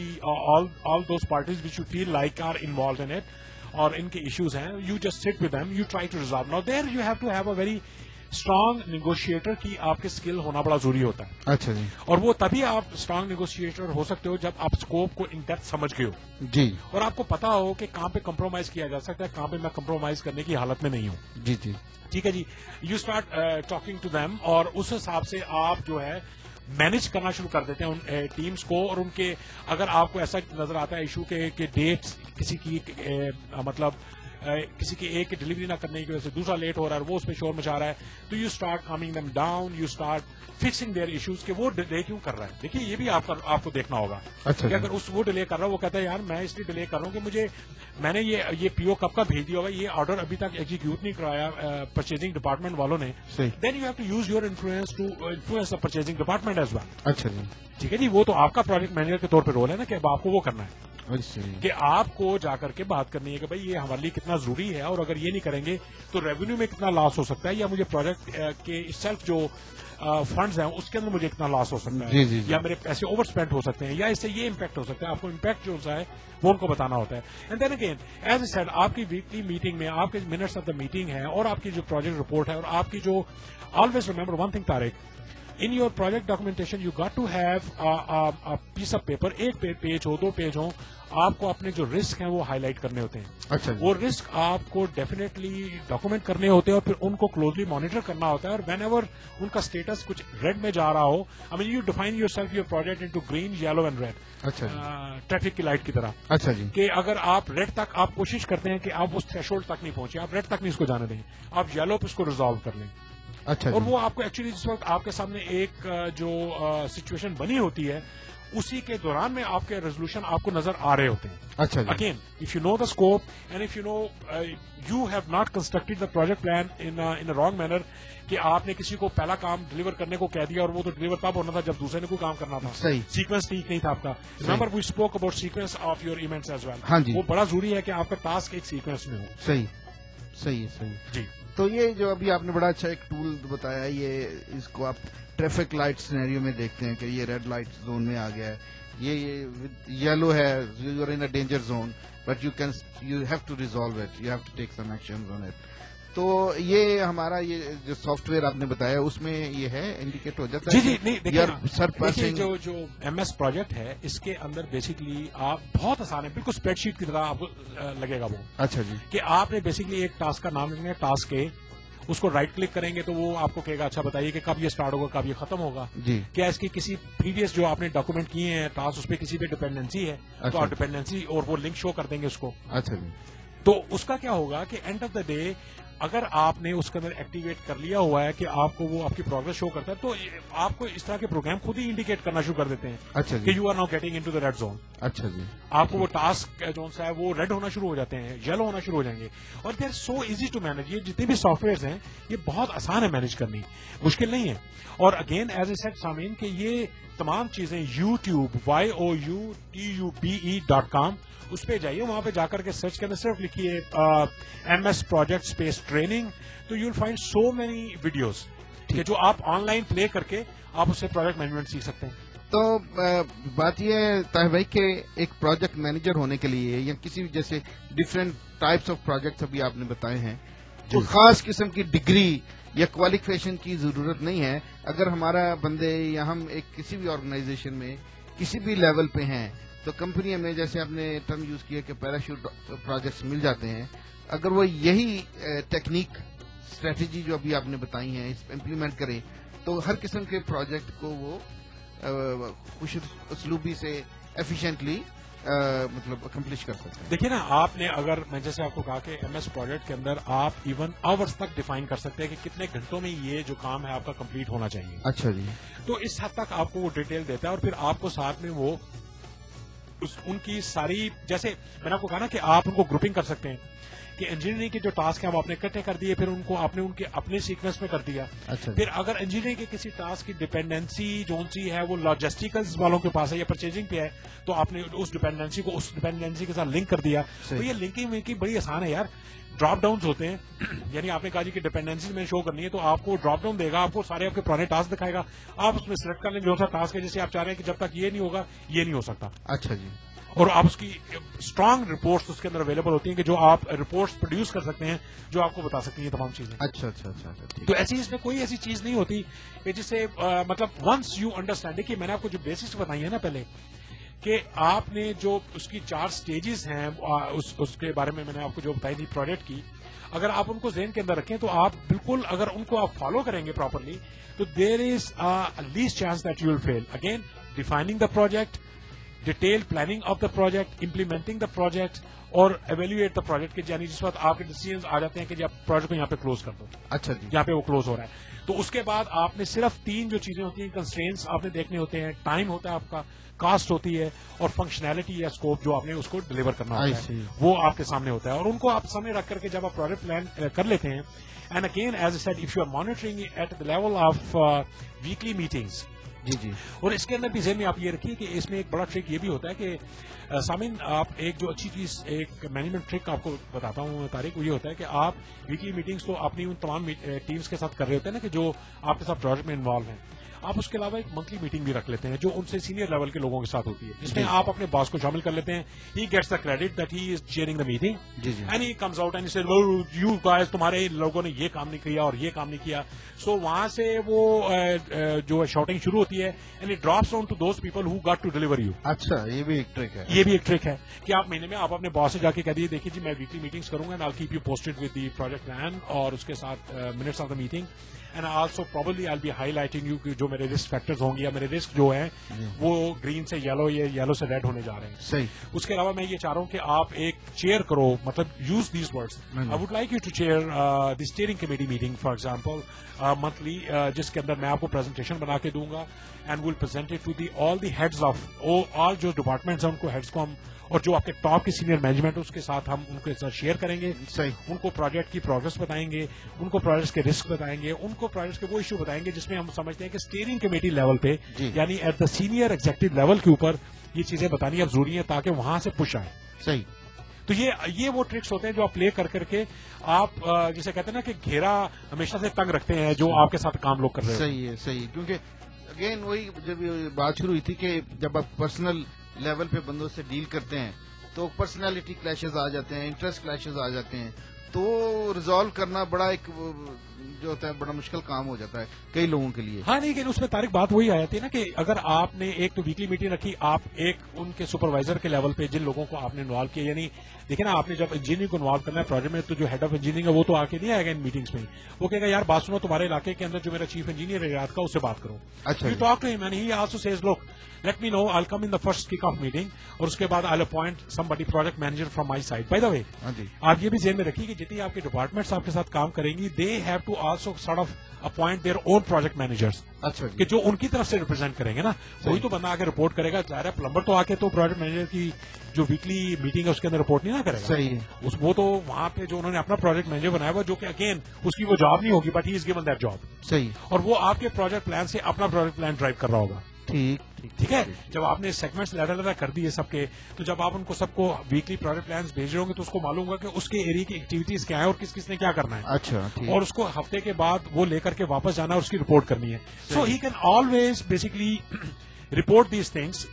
F: all those parties which you feel like are involved in it, اور ان کے ایشوز ہیں, you just sit with them, you try to resolve. Now there you have to have a very strong negotiator کی آپ کے skill ہونا بڑا ضروری ہوتا ہے.
E: اچھا جی.
F: اور وہ تبھی آپ اسٹرانگ نیگوشیٹر ہو سکتے ہو جب آپ اسکوپ کو ان ڈیپتھ سمجھ گئے ہو.
E: جی.
F: اور آپ کو پتا ہو کہ کہاں پہ کمپرومائز کیا جا سکتا ہے, کہاں پہ میں کمپرومائز کرنے کی حالت میں نہیں ہوں.
E: جی جی.
F: ٹھیک ہے جی. You start talking to them, اور اس حساب سے آپ جو ہے مینج کرنا شروع کر دیتے ہیں ان ٹیمز کو. اور ان کے اگر آپ کو ایسا نظر آتا ہے ایشو کہ ڈیٹس کسی کی مطلب کسی کی ایک ڈلیوری نہ کرنے کی وجہ سے دوسرا لیٹ ہو رہا ہے, وہ اس پہ شور مچا رہا ہے, تو you start coming them down, you start fixing their issues کہ وہ ڈیلے کیوں کر رہا ہے. دیکھیے یہ بھی آپ کو دیکھنا ہوگا کہ اگر وہ ڈیلے کر رہا ہے, وہ کہتا ہے یار میں اس لیے ڈیلے کر رہا ہوں کہ میں نے یہ پی او کب کا بھیج دیا ہوگا, یہ آرڈر ابھی تک ایگزیکیوٹ نہیں کرایا پرچیزنگ ڈپارٹمنٹ والوں نے, then you have to use your influence to influence the purchasing department as well.
E: اچھا جی.
F: ٹھیک ہے جی. وہ تو آپ کا پروجیکٹ مینیجر کے طور پہ رول ہے نا کہ اب آپ کو وہ کرنا ہے کہ آپ کو جا کر کے بات کرنی ہے کہ بھائی یہ ہمارے لیے کتنا ضروری ہے, اور اگر یہ نہیں کریں گے تو ریونیو میں کتنا لاس ہو سکتا ہے, یا مجھے پروجیکٹ کے سیلف جو فنڈز ہیں اس کے اندر مجھے کتنا لاس ہو سکتا ہے, یا میرے پیسے اوور اسپینڈ ہو سکتے ہیں, یا اس سے یہ امپیکٹ ہو سکتا ہے. آپ کو امپیکٹ جو ہوتا ہے وہ ان کو بتانا ہوتا ہے. And then again as a said, آپ کی ویکلی میٹنگ میں آپ کے منٹس آف دا میٹنگ ہے, اور آپ کی جو پروجیکٹ رپورٹ ہے, اور آپ کی جو always remember one thing Tariq, in your project documentation you got to have a piece of paper, ایک پیج ہو, 2 پیج ہوں, آپ کو اپنے جو رسک ہیں وہ ہائی لائٹ کرنے ہوتے ہیں.
E: اچھا.
F: وہ رسک آپ کو ڈیفینیٹلی ڈاکومنٹ کرنے ہوتے ہیں, اور پھر ان کو کلوزلی مانیٹر کرنا ہوتا ہے, اور وین ایور ان کا اسٹیٹس کچھ ریڈ میں جا رہا ہو, I mean you define yourself your project into green, yellow and red.
E: اچھا.
F: ٹریفک کی لائٹ کی طرح.
E: اچھا جی.
F: کہ اگر آپ ریڈ تک آپ کوشش کرتے ہیں کہ آپ اس تھریشولڈ تک نہیں پہنچے, آپ ریڈ تک نہیں اس کو جانے دیں, آپ یلو پہ اس کو ریزالو کر لیں.
E: اچھا.
F: اور وہ آپ کو ایکچولی جس وقت آپ کے سامنے ایک جو سچویشن بنی ہوتی ہے اسی کے دوران میں آپ کے ریزولوشن آپ کو نظر آ رہے ہوتے ہیں.
E: اچھا.
F: Again if you know the scope and if you know you have not constructed the project plan in a wrong manner, کہ آپ نے کسی کو پہلا کام ڈلیور کرنے کو کہہ دیا, اور وہ تو ڈلیور تب ہونا تھا جب دوسرے نے کوئی کام کرنا تھا.
E: صحیح.
F: سیکوینس ٹھیک نہیں تھا آپ کا. Remember we spoke about sequence of your events as well.
E: ہاں جی.
F: وہ بڑا ضروری ہے کہ آپ کا ٹاسک ایک سیکوینس میں ہو.
E: صحیح صحیح صحیح.
F: جی.
E: تو یہ جو ابھی آپ نے بڑا اچھا ایک ٹول بتایا, یہ اس کو آپ ٹریفک لائٹ سینیریو میں دیکھتے ہیں کہ یہ ریڈ لائٹ زون میں آ گیا ہے, یہ یلو ہے, you are in a danger zone, but you have to resolve it, you have to take some actions on it. تو یہ ہمارا یہ جو سافٹ ویئر آپ نے بتایا اس میں یہ ہے انڈیکیٹ ہو جاتا ہے.
F: جی نہیں
E: دیکھیے
F: جو ایم ایس پروجیکٹ ہے اس کے اندر بیسکلی آپ بہت آسان ہے, بالکل اسپریڈ شیٹ کی طرح آپ کو لگے گا وہ.
E: اچھا جی.
F: کہ آپ نے بیسکلی ایک ٹاسک کا نام لکھنا ہے, ٹاسک اے, اس کو رائٹ کلک کریں گے تو وہ آپ کو کہے گا اچھا بتائیے کہ کب یہ اسٹارٹ ہوگا, کب یہ ختم ہوگا.
E: جی.
F: کیا اس کی کسی پریویس جو آپ نے ڈاکومنٹ کیے ہیں ٹاسک, اس پہ کسی پہ ڈپینڈنسی ہے تو آپ ڈپینڈنسی اور وہ لنک شو کر دیں گے اس کو.
E: اچھا جی.
F: تو اس کا کیا ہوگا کہ اینڈ آف دا ڈے اگر آپ نے اس کے اندر ایکٹیویٹ کر لیا ہوا ہے کہ آپ کو وہ آپ کی پروگرس شو کرتا ہے, تو آپ کو اس طرح کے پروگرام خود ہی انڈیکیٹ کرنا شروع کر دیتے ہیں.
E: اچھا
F: کہ
E: جی.
F: You are now getting into the red zone.
E: اچھا جی.
F: آپ کو وہ ٹاسک جو ہے وہ ریڈ ہونا شروع ہو جاتے ہیں, یلو ہونا شروع ہو جائیں گے. اور they are so easy to manage. یہ جتنے بھی سافٹ ویئرز ہیں یہ بہت آسان ہے مینج کرنی, مشکل نہیں ہے. اور اگین ایز اے سیٹ سامعین کہ یہ تمام چیزیں YouTube youtube.com اس پہ جائیے, وہاں پہ جا کر کے سرچ کرنے صرف لکھیے MS پروجیکٹ اسپیس ٹریننگ, تو you will find so many videos کہ جو آپ آن لائن پلے کر کے آپ اس سے پروجیکٹ مینجمنٹ سیکھ سکتے ہیں.
E: تو بات یہ ہے طاہر بھائی کہ ایک پروجیکٹ مینیجر ہونے کے لیے یا کسی بھی جیسے ڈفرینٹ ٹائپس آف پروجیکٹس ابھی آپ نے بتائے ہیں, کوئی خاص قسم کی ڈگری یا کوالیفیکیشن کی ضرورت نہیں ہے. اگر ہمارا بندے یا ہم ایک کسی بھی آرگنائزیشن میں کسی بھی لیول پہ ہیں تو کمپنی میں جیسے آپ نے ٹرم یوز کیا کہ پیراشوٹ پروجیکٹس مل جاتے ہیں, اگر وہ یہی ٹیکنیک اسٹریٹجی جو ابھی آپ نے بتائی ہیں امپلیمنٹ کریں تو ہر قسم کے پروجیکٹ کو وہ خوش اسلوبی سے ایفیشینٹلی مطلب اکمپلش کر سکتے ہیں.
F: دیکھیے نا, آپ نے اگر میں جیسے آپ کو کہا کہ MS پروجیکٹ کے اندر آپ ایون آورس تک ڈیفائن کر سکتے ہیں کہ کتنے گھنٹوں میں یہ جو کام ہے آپ کا کمپلیٹ ہونا چاہیے.
E: اچھا جی.
F: تو اس حد تک آپ کو وہ ڈیٹیل دیتا ہے, اور پھر آپ کو ساتھ میں وہ ان کی ساری, جیسے میں نے آپ کو کہا نا کہ آپ ان کو گروپنگ کر سکتے ہیں کہ انجینئرنگ کے جو ٹاسک ہیں وہ آپ نے اکٹھے کر دیے, پھر ان کو آپ نے ان کے اپنے سیکوینس میں کر دیا.
E: اچھا.
F: پھر اگر انجینئرنگ کے کسی ٹاسک کی ڈیپینڈنسی جو سی ہے وہ لاجسٹیکلز والوں کے پاس ہے یا پرچیزنگ پہ ہے, تو آپ نے اس ڈیپینڈنسی کو اس ڈیپینڈنسی کے ساتھ لنک کر دیا. تو یہ لنکنگ بڑی آسان ہے یار. ڈراپ ڈاؤنز ہوتے ہیں, یعنی آپ نے کہا جی کہ ڈیپینڈنسی میں شو کرنی ہے تو آپ کو ڈراپ ڈاؤن دے گا, آپ کو سارے آپ کے پرانے ٹاسک دکھائے گا, آپ اس میں سلیکٹ کر لیں جو سا ٹاسک ہے جسے آپ چاہ رہے ہیں کہ جب تک یہ نہیں ہوگا یہ نہیں ہو سکتا.
E: اچھا جی.
F: اور آپ اس کی اسٹرانگ رپورٹس اس کے اندر اویلیبل ہوتی ہیں کہ جو آپ رپورٹس پروڈیوس کر سکتے ہیں جو آپ کو بتا سکتی ہیں تمام چیزیں.
E: اچھا اچھا اچھا.
F: تو ایسی اس میں کوئی ایسی چیز نہیں ہوتی کہ جسے مطلب ونس یو انڈرسٹینڈ, کہ میں نے آپ کو جو بیسکس بتائی ہے نا پہلے کہ آپ نے جو اس کی 4 سٹیجز ہیں اس کے بارے میں نے آپ کو جو بتائی تھی پروجیکٹ کی, اگر آپ ان کو ذہن کے اندر رکھیں تو آپ بالکل اگر ان کو آپ فالو کریں گے پراپرلی تو there is least chance that you will fail. Again defining the project, detail planning of the project, implementing the project اور ایویلویٹ دا پروجیکٹ کے, یعنی جس وقت آپ کے ڈیسیژنز آ جاتے ہیں کہ جب پروجیکٹ کو یہاں پہ کلوز کر دو.
E: اچھا جی.
F: یہاں پہ وہ کلوز ہو رہا ہے تو اس کے بعد آپ نے صرف 3 جو چیزیں ہوتی ہیں کنسٹرینٹس آپ نے دیکھنے ہوتے ہیں, ٹائم ہوتا ہے آپ کا, کاسٹ ہوتی ہے, اور فنکشنالٹی یا اسکوپ جو آپ نے اس کو ڈلیور کرنا ہوتا ہے وہ آپ کے سامنے ہوتا ہے. اور ان کو آپ سامنے رکھ کر کے جب آپ پروجیکٹ پلان کر لیتے ہیں, and again as a said if you are monitoring at the level of weekly meetings.
E: جی جی.
F: اور اس کے اندر بھی ذہن میں آپ یہ رکھیے کہ اس میں ایک بڑا ٹرک یہ بھی ہوتا ہے کہ سامعین آپ ایک جو اچھی چیز ایک مینجمنٹ ٹرک آپ کو بتاتا ہوں طارق, وہ یہ ہوتا ہے کہ آپ ویکلی میٹنگس تو اپنی ان تمام ٹیمز کے ساتھ کر رہے ہوتے ہیں نا کہ جو آپ کے ساتھ پروجیکٹ میں انوالو ہیں, آپ اس کے علاوہ ایک منتھلی میٹنگ بھی رکھ لیتے ہیں جو ان سے سینئر لیول کے لوگوں کے ساتھ ہوتی ہے, جس میں آپ اپنے باس کو شامل کر لیتے ہیں. He gets the credit that he is chairing the meeting and he comes out and says you guys تمہارے لوگوں نے یہ کام نہیں کیا اور یہ کام نہیں کیا. سو وہاں سے وہ جو شاؤٹنگ شروع ہوتی ہے and it drops on to those people who got to deliver you.
E: اچھا, یہ بھی ایک ٹرک ہے.
F: یہ بھی ایک ٹرک ہے کہ آپ مہینے میں آپ اپنے باس سے جا کے کہہ دیجیے دیکھیے جی میں ویکلی میٹنگس کروں گا and I will keep you posted with the project plan اور اس کے ساتھ minutes of the meeting, and also probably I will be highlighting you کہ جو میرے رسک فیکٹرز ہوں گے یا میرے رسک جو ہیں وہ گرین سے یلو یا یلو سے ریڈ ہونے جا رہے ہیں.
E: صحیح.
F: اس کے علاوہ میں یہ چاہ رہا ہوں کہ آپ ایک چیئر کرو, مطلب use these words. I would like you to chair the steering committee meeting for example monthly, جس کے اندر میں آپ کو پریزنٹیشن بنا کے دوں گا and will present it to the all the heads of all جو ڈپارٹمنٹس ہیں ان کو ہیڈز کو ہم اور جو آپ کے ٹاپ کی سینئر مینجمنٹ اس کے ساتھ ہم ان کے ساتھ شیئر کریں گے.
E: صحیح.
F: ان کو پروجیکٹ کی پروگرس بتائیں گے, ان کو پروجیکٹ کے رسک بتائیں گے, ان کو پروجیکٹ کے وہ ایشو بتائیں گے جس میں ہم سمجھتے ہیں کہ اسٹیئرنگ کمیٹی لیول پہ یعنی at the senior executive level کے اوپر یہ چیزیں بتانی اب ضروری ہیں تاکہ وہاں سے پش آئے.
E: صحیح.
F: تو یہ وہ ٹرکس ہوتے ہیں جو آپ پلے کر کے آپ جسے کہتے ہیں نا کہ گھیرا ہمیشہ سے تنگ رکھتے ہیں جو آپ کے ساتھ کام لوگ کر رہے ہیں.
E: صحیح ہے. صحیح. کیونکہ اگین وہی جب بات شروع ہوئی تھی کہ جب آپ پرسنل لیول پہ بندوں سے ڈیل کرتے ہیں تو پرسنالٹی کلیشز آ جاتے ہیں, انٹرسٹ کلیشز آ جاتے ہیں, تو ریزالو کرنا بڑا ایک جو ہوتا ہے بڑا مشکل کام ہو جاتا ہے کئی لوگوں کے لیے.
F: ہاں لیکن اس میں طارق بات وہی آ جاتی ہے نا کہ اگر آپ نے ایک تو ویکلی میٹنگ رکھی, آپ ایک ان کے سپروائزر کے لیول پہ جن لوگوں کو آپ نے انوالو کیا, یعنی دیکھیں نا آپ نے جب انجینئرنگ کو انوالو کرنا ہے پروجیکٹ میں, تو جو ہیڈ آف انجینئرنگ ہے وہ تو آ کے نہیں آئے گا ان میٹنگس میں, وہ کہے گا یار بات سنو تمہارے علاقے کے اندر جو میرا چیف انجینئر ہے ریاض کا, اس سے بات کرو.
E: اچھا,
F: you talk to him and he also says look let me know, I come in the first kick off meeting, اور اس کے بعد I appoint somebody project manager from my side. By the way آپ یہ بھی ذہن میں رکھیے کہ جتنی آپ کے ڈپارٹمنٹس آپ کے ساتھ کام کریں گی, they have to also sort of appoint their own project managers,
E: اچھا
F: کہ جو ان کی طرف سے ریپرزینٹ کریں گے نا, وہی تو بندہ آ کے رپورٹ کرے گا. ظاہر ہے پلمبر تو آ کے تو پروجیکٹ مینیجر کی جو ویکلی میٹنگ ہے اس کے اندر رپورٹ نہیں نہ کرے گا.
E: صحیح ہے,
F: وہ تو وہاں پہ جو انہوں نے اپنا پروجیکٹ مینیجر بنایا ہوا, جو کہ اگین اس کی وہ جاب نہیں ہوگی, but he is given that job.
E: صحیح,
F: اور وہ آپ کے پروجیکٹ پلان سے اپنا پروجیکٹ پلان ڈرائیو کر رہا ہوگا.
E: ٹھیک
F: ہے. جب آپ نے سیگمنٹس لیٹر کر دیے سب کے, تو جب آپ ان کو سب کو ویکلی پروجیکٹ پلانس بھیج رہے ہوں گے تو اس کو معلوم ہوگا کہ اس کے ایریا کی ایکٹیویٹیز کیا ہے اور کس کس نے کیا کرنا ہے.
E: اچھا,
F: اور اس کو ہفتے کے بعد وہ لے کر کے واپس جانا اور اس کی رپورٹ کرنی ہے. So he can always basically report these things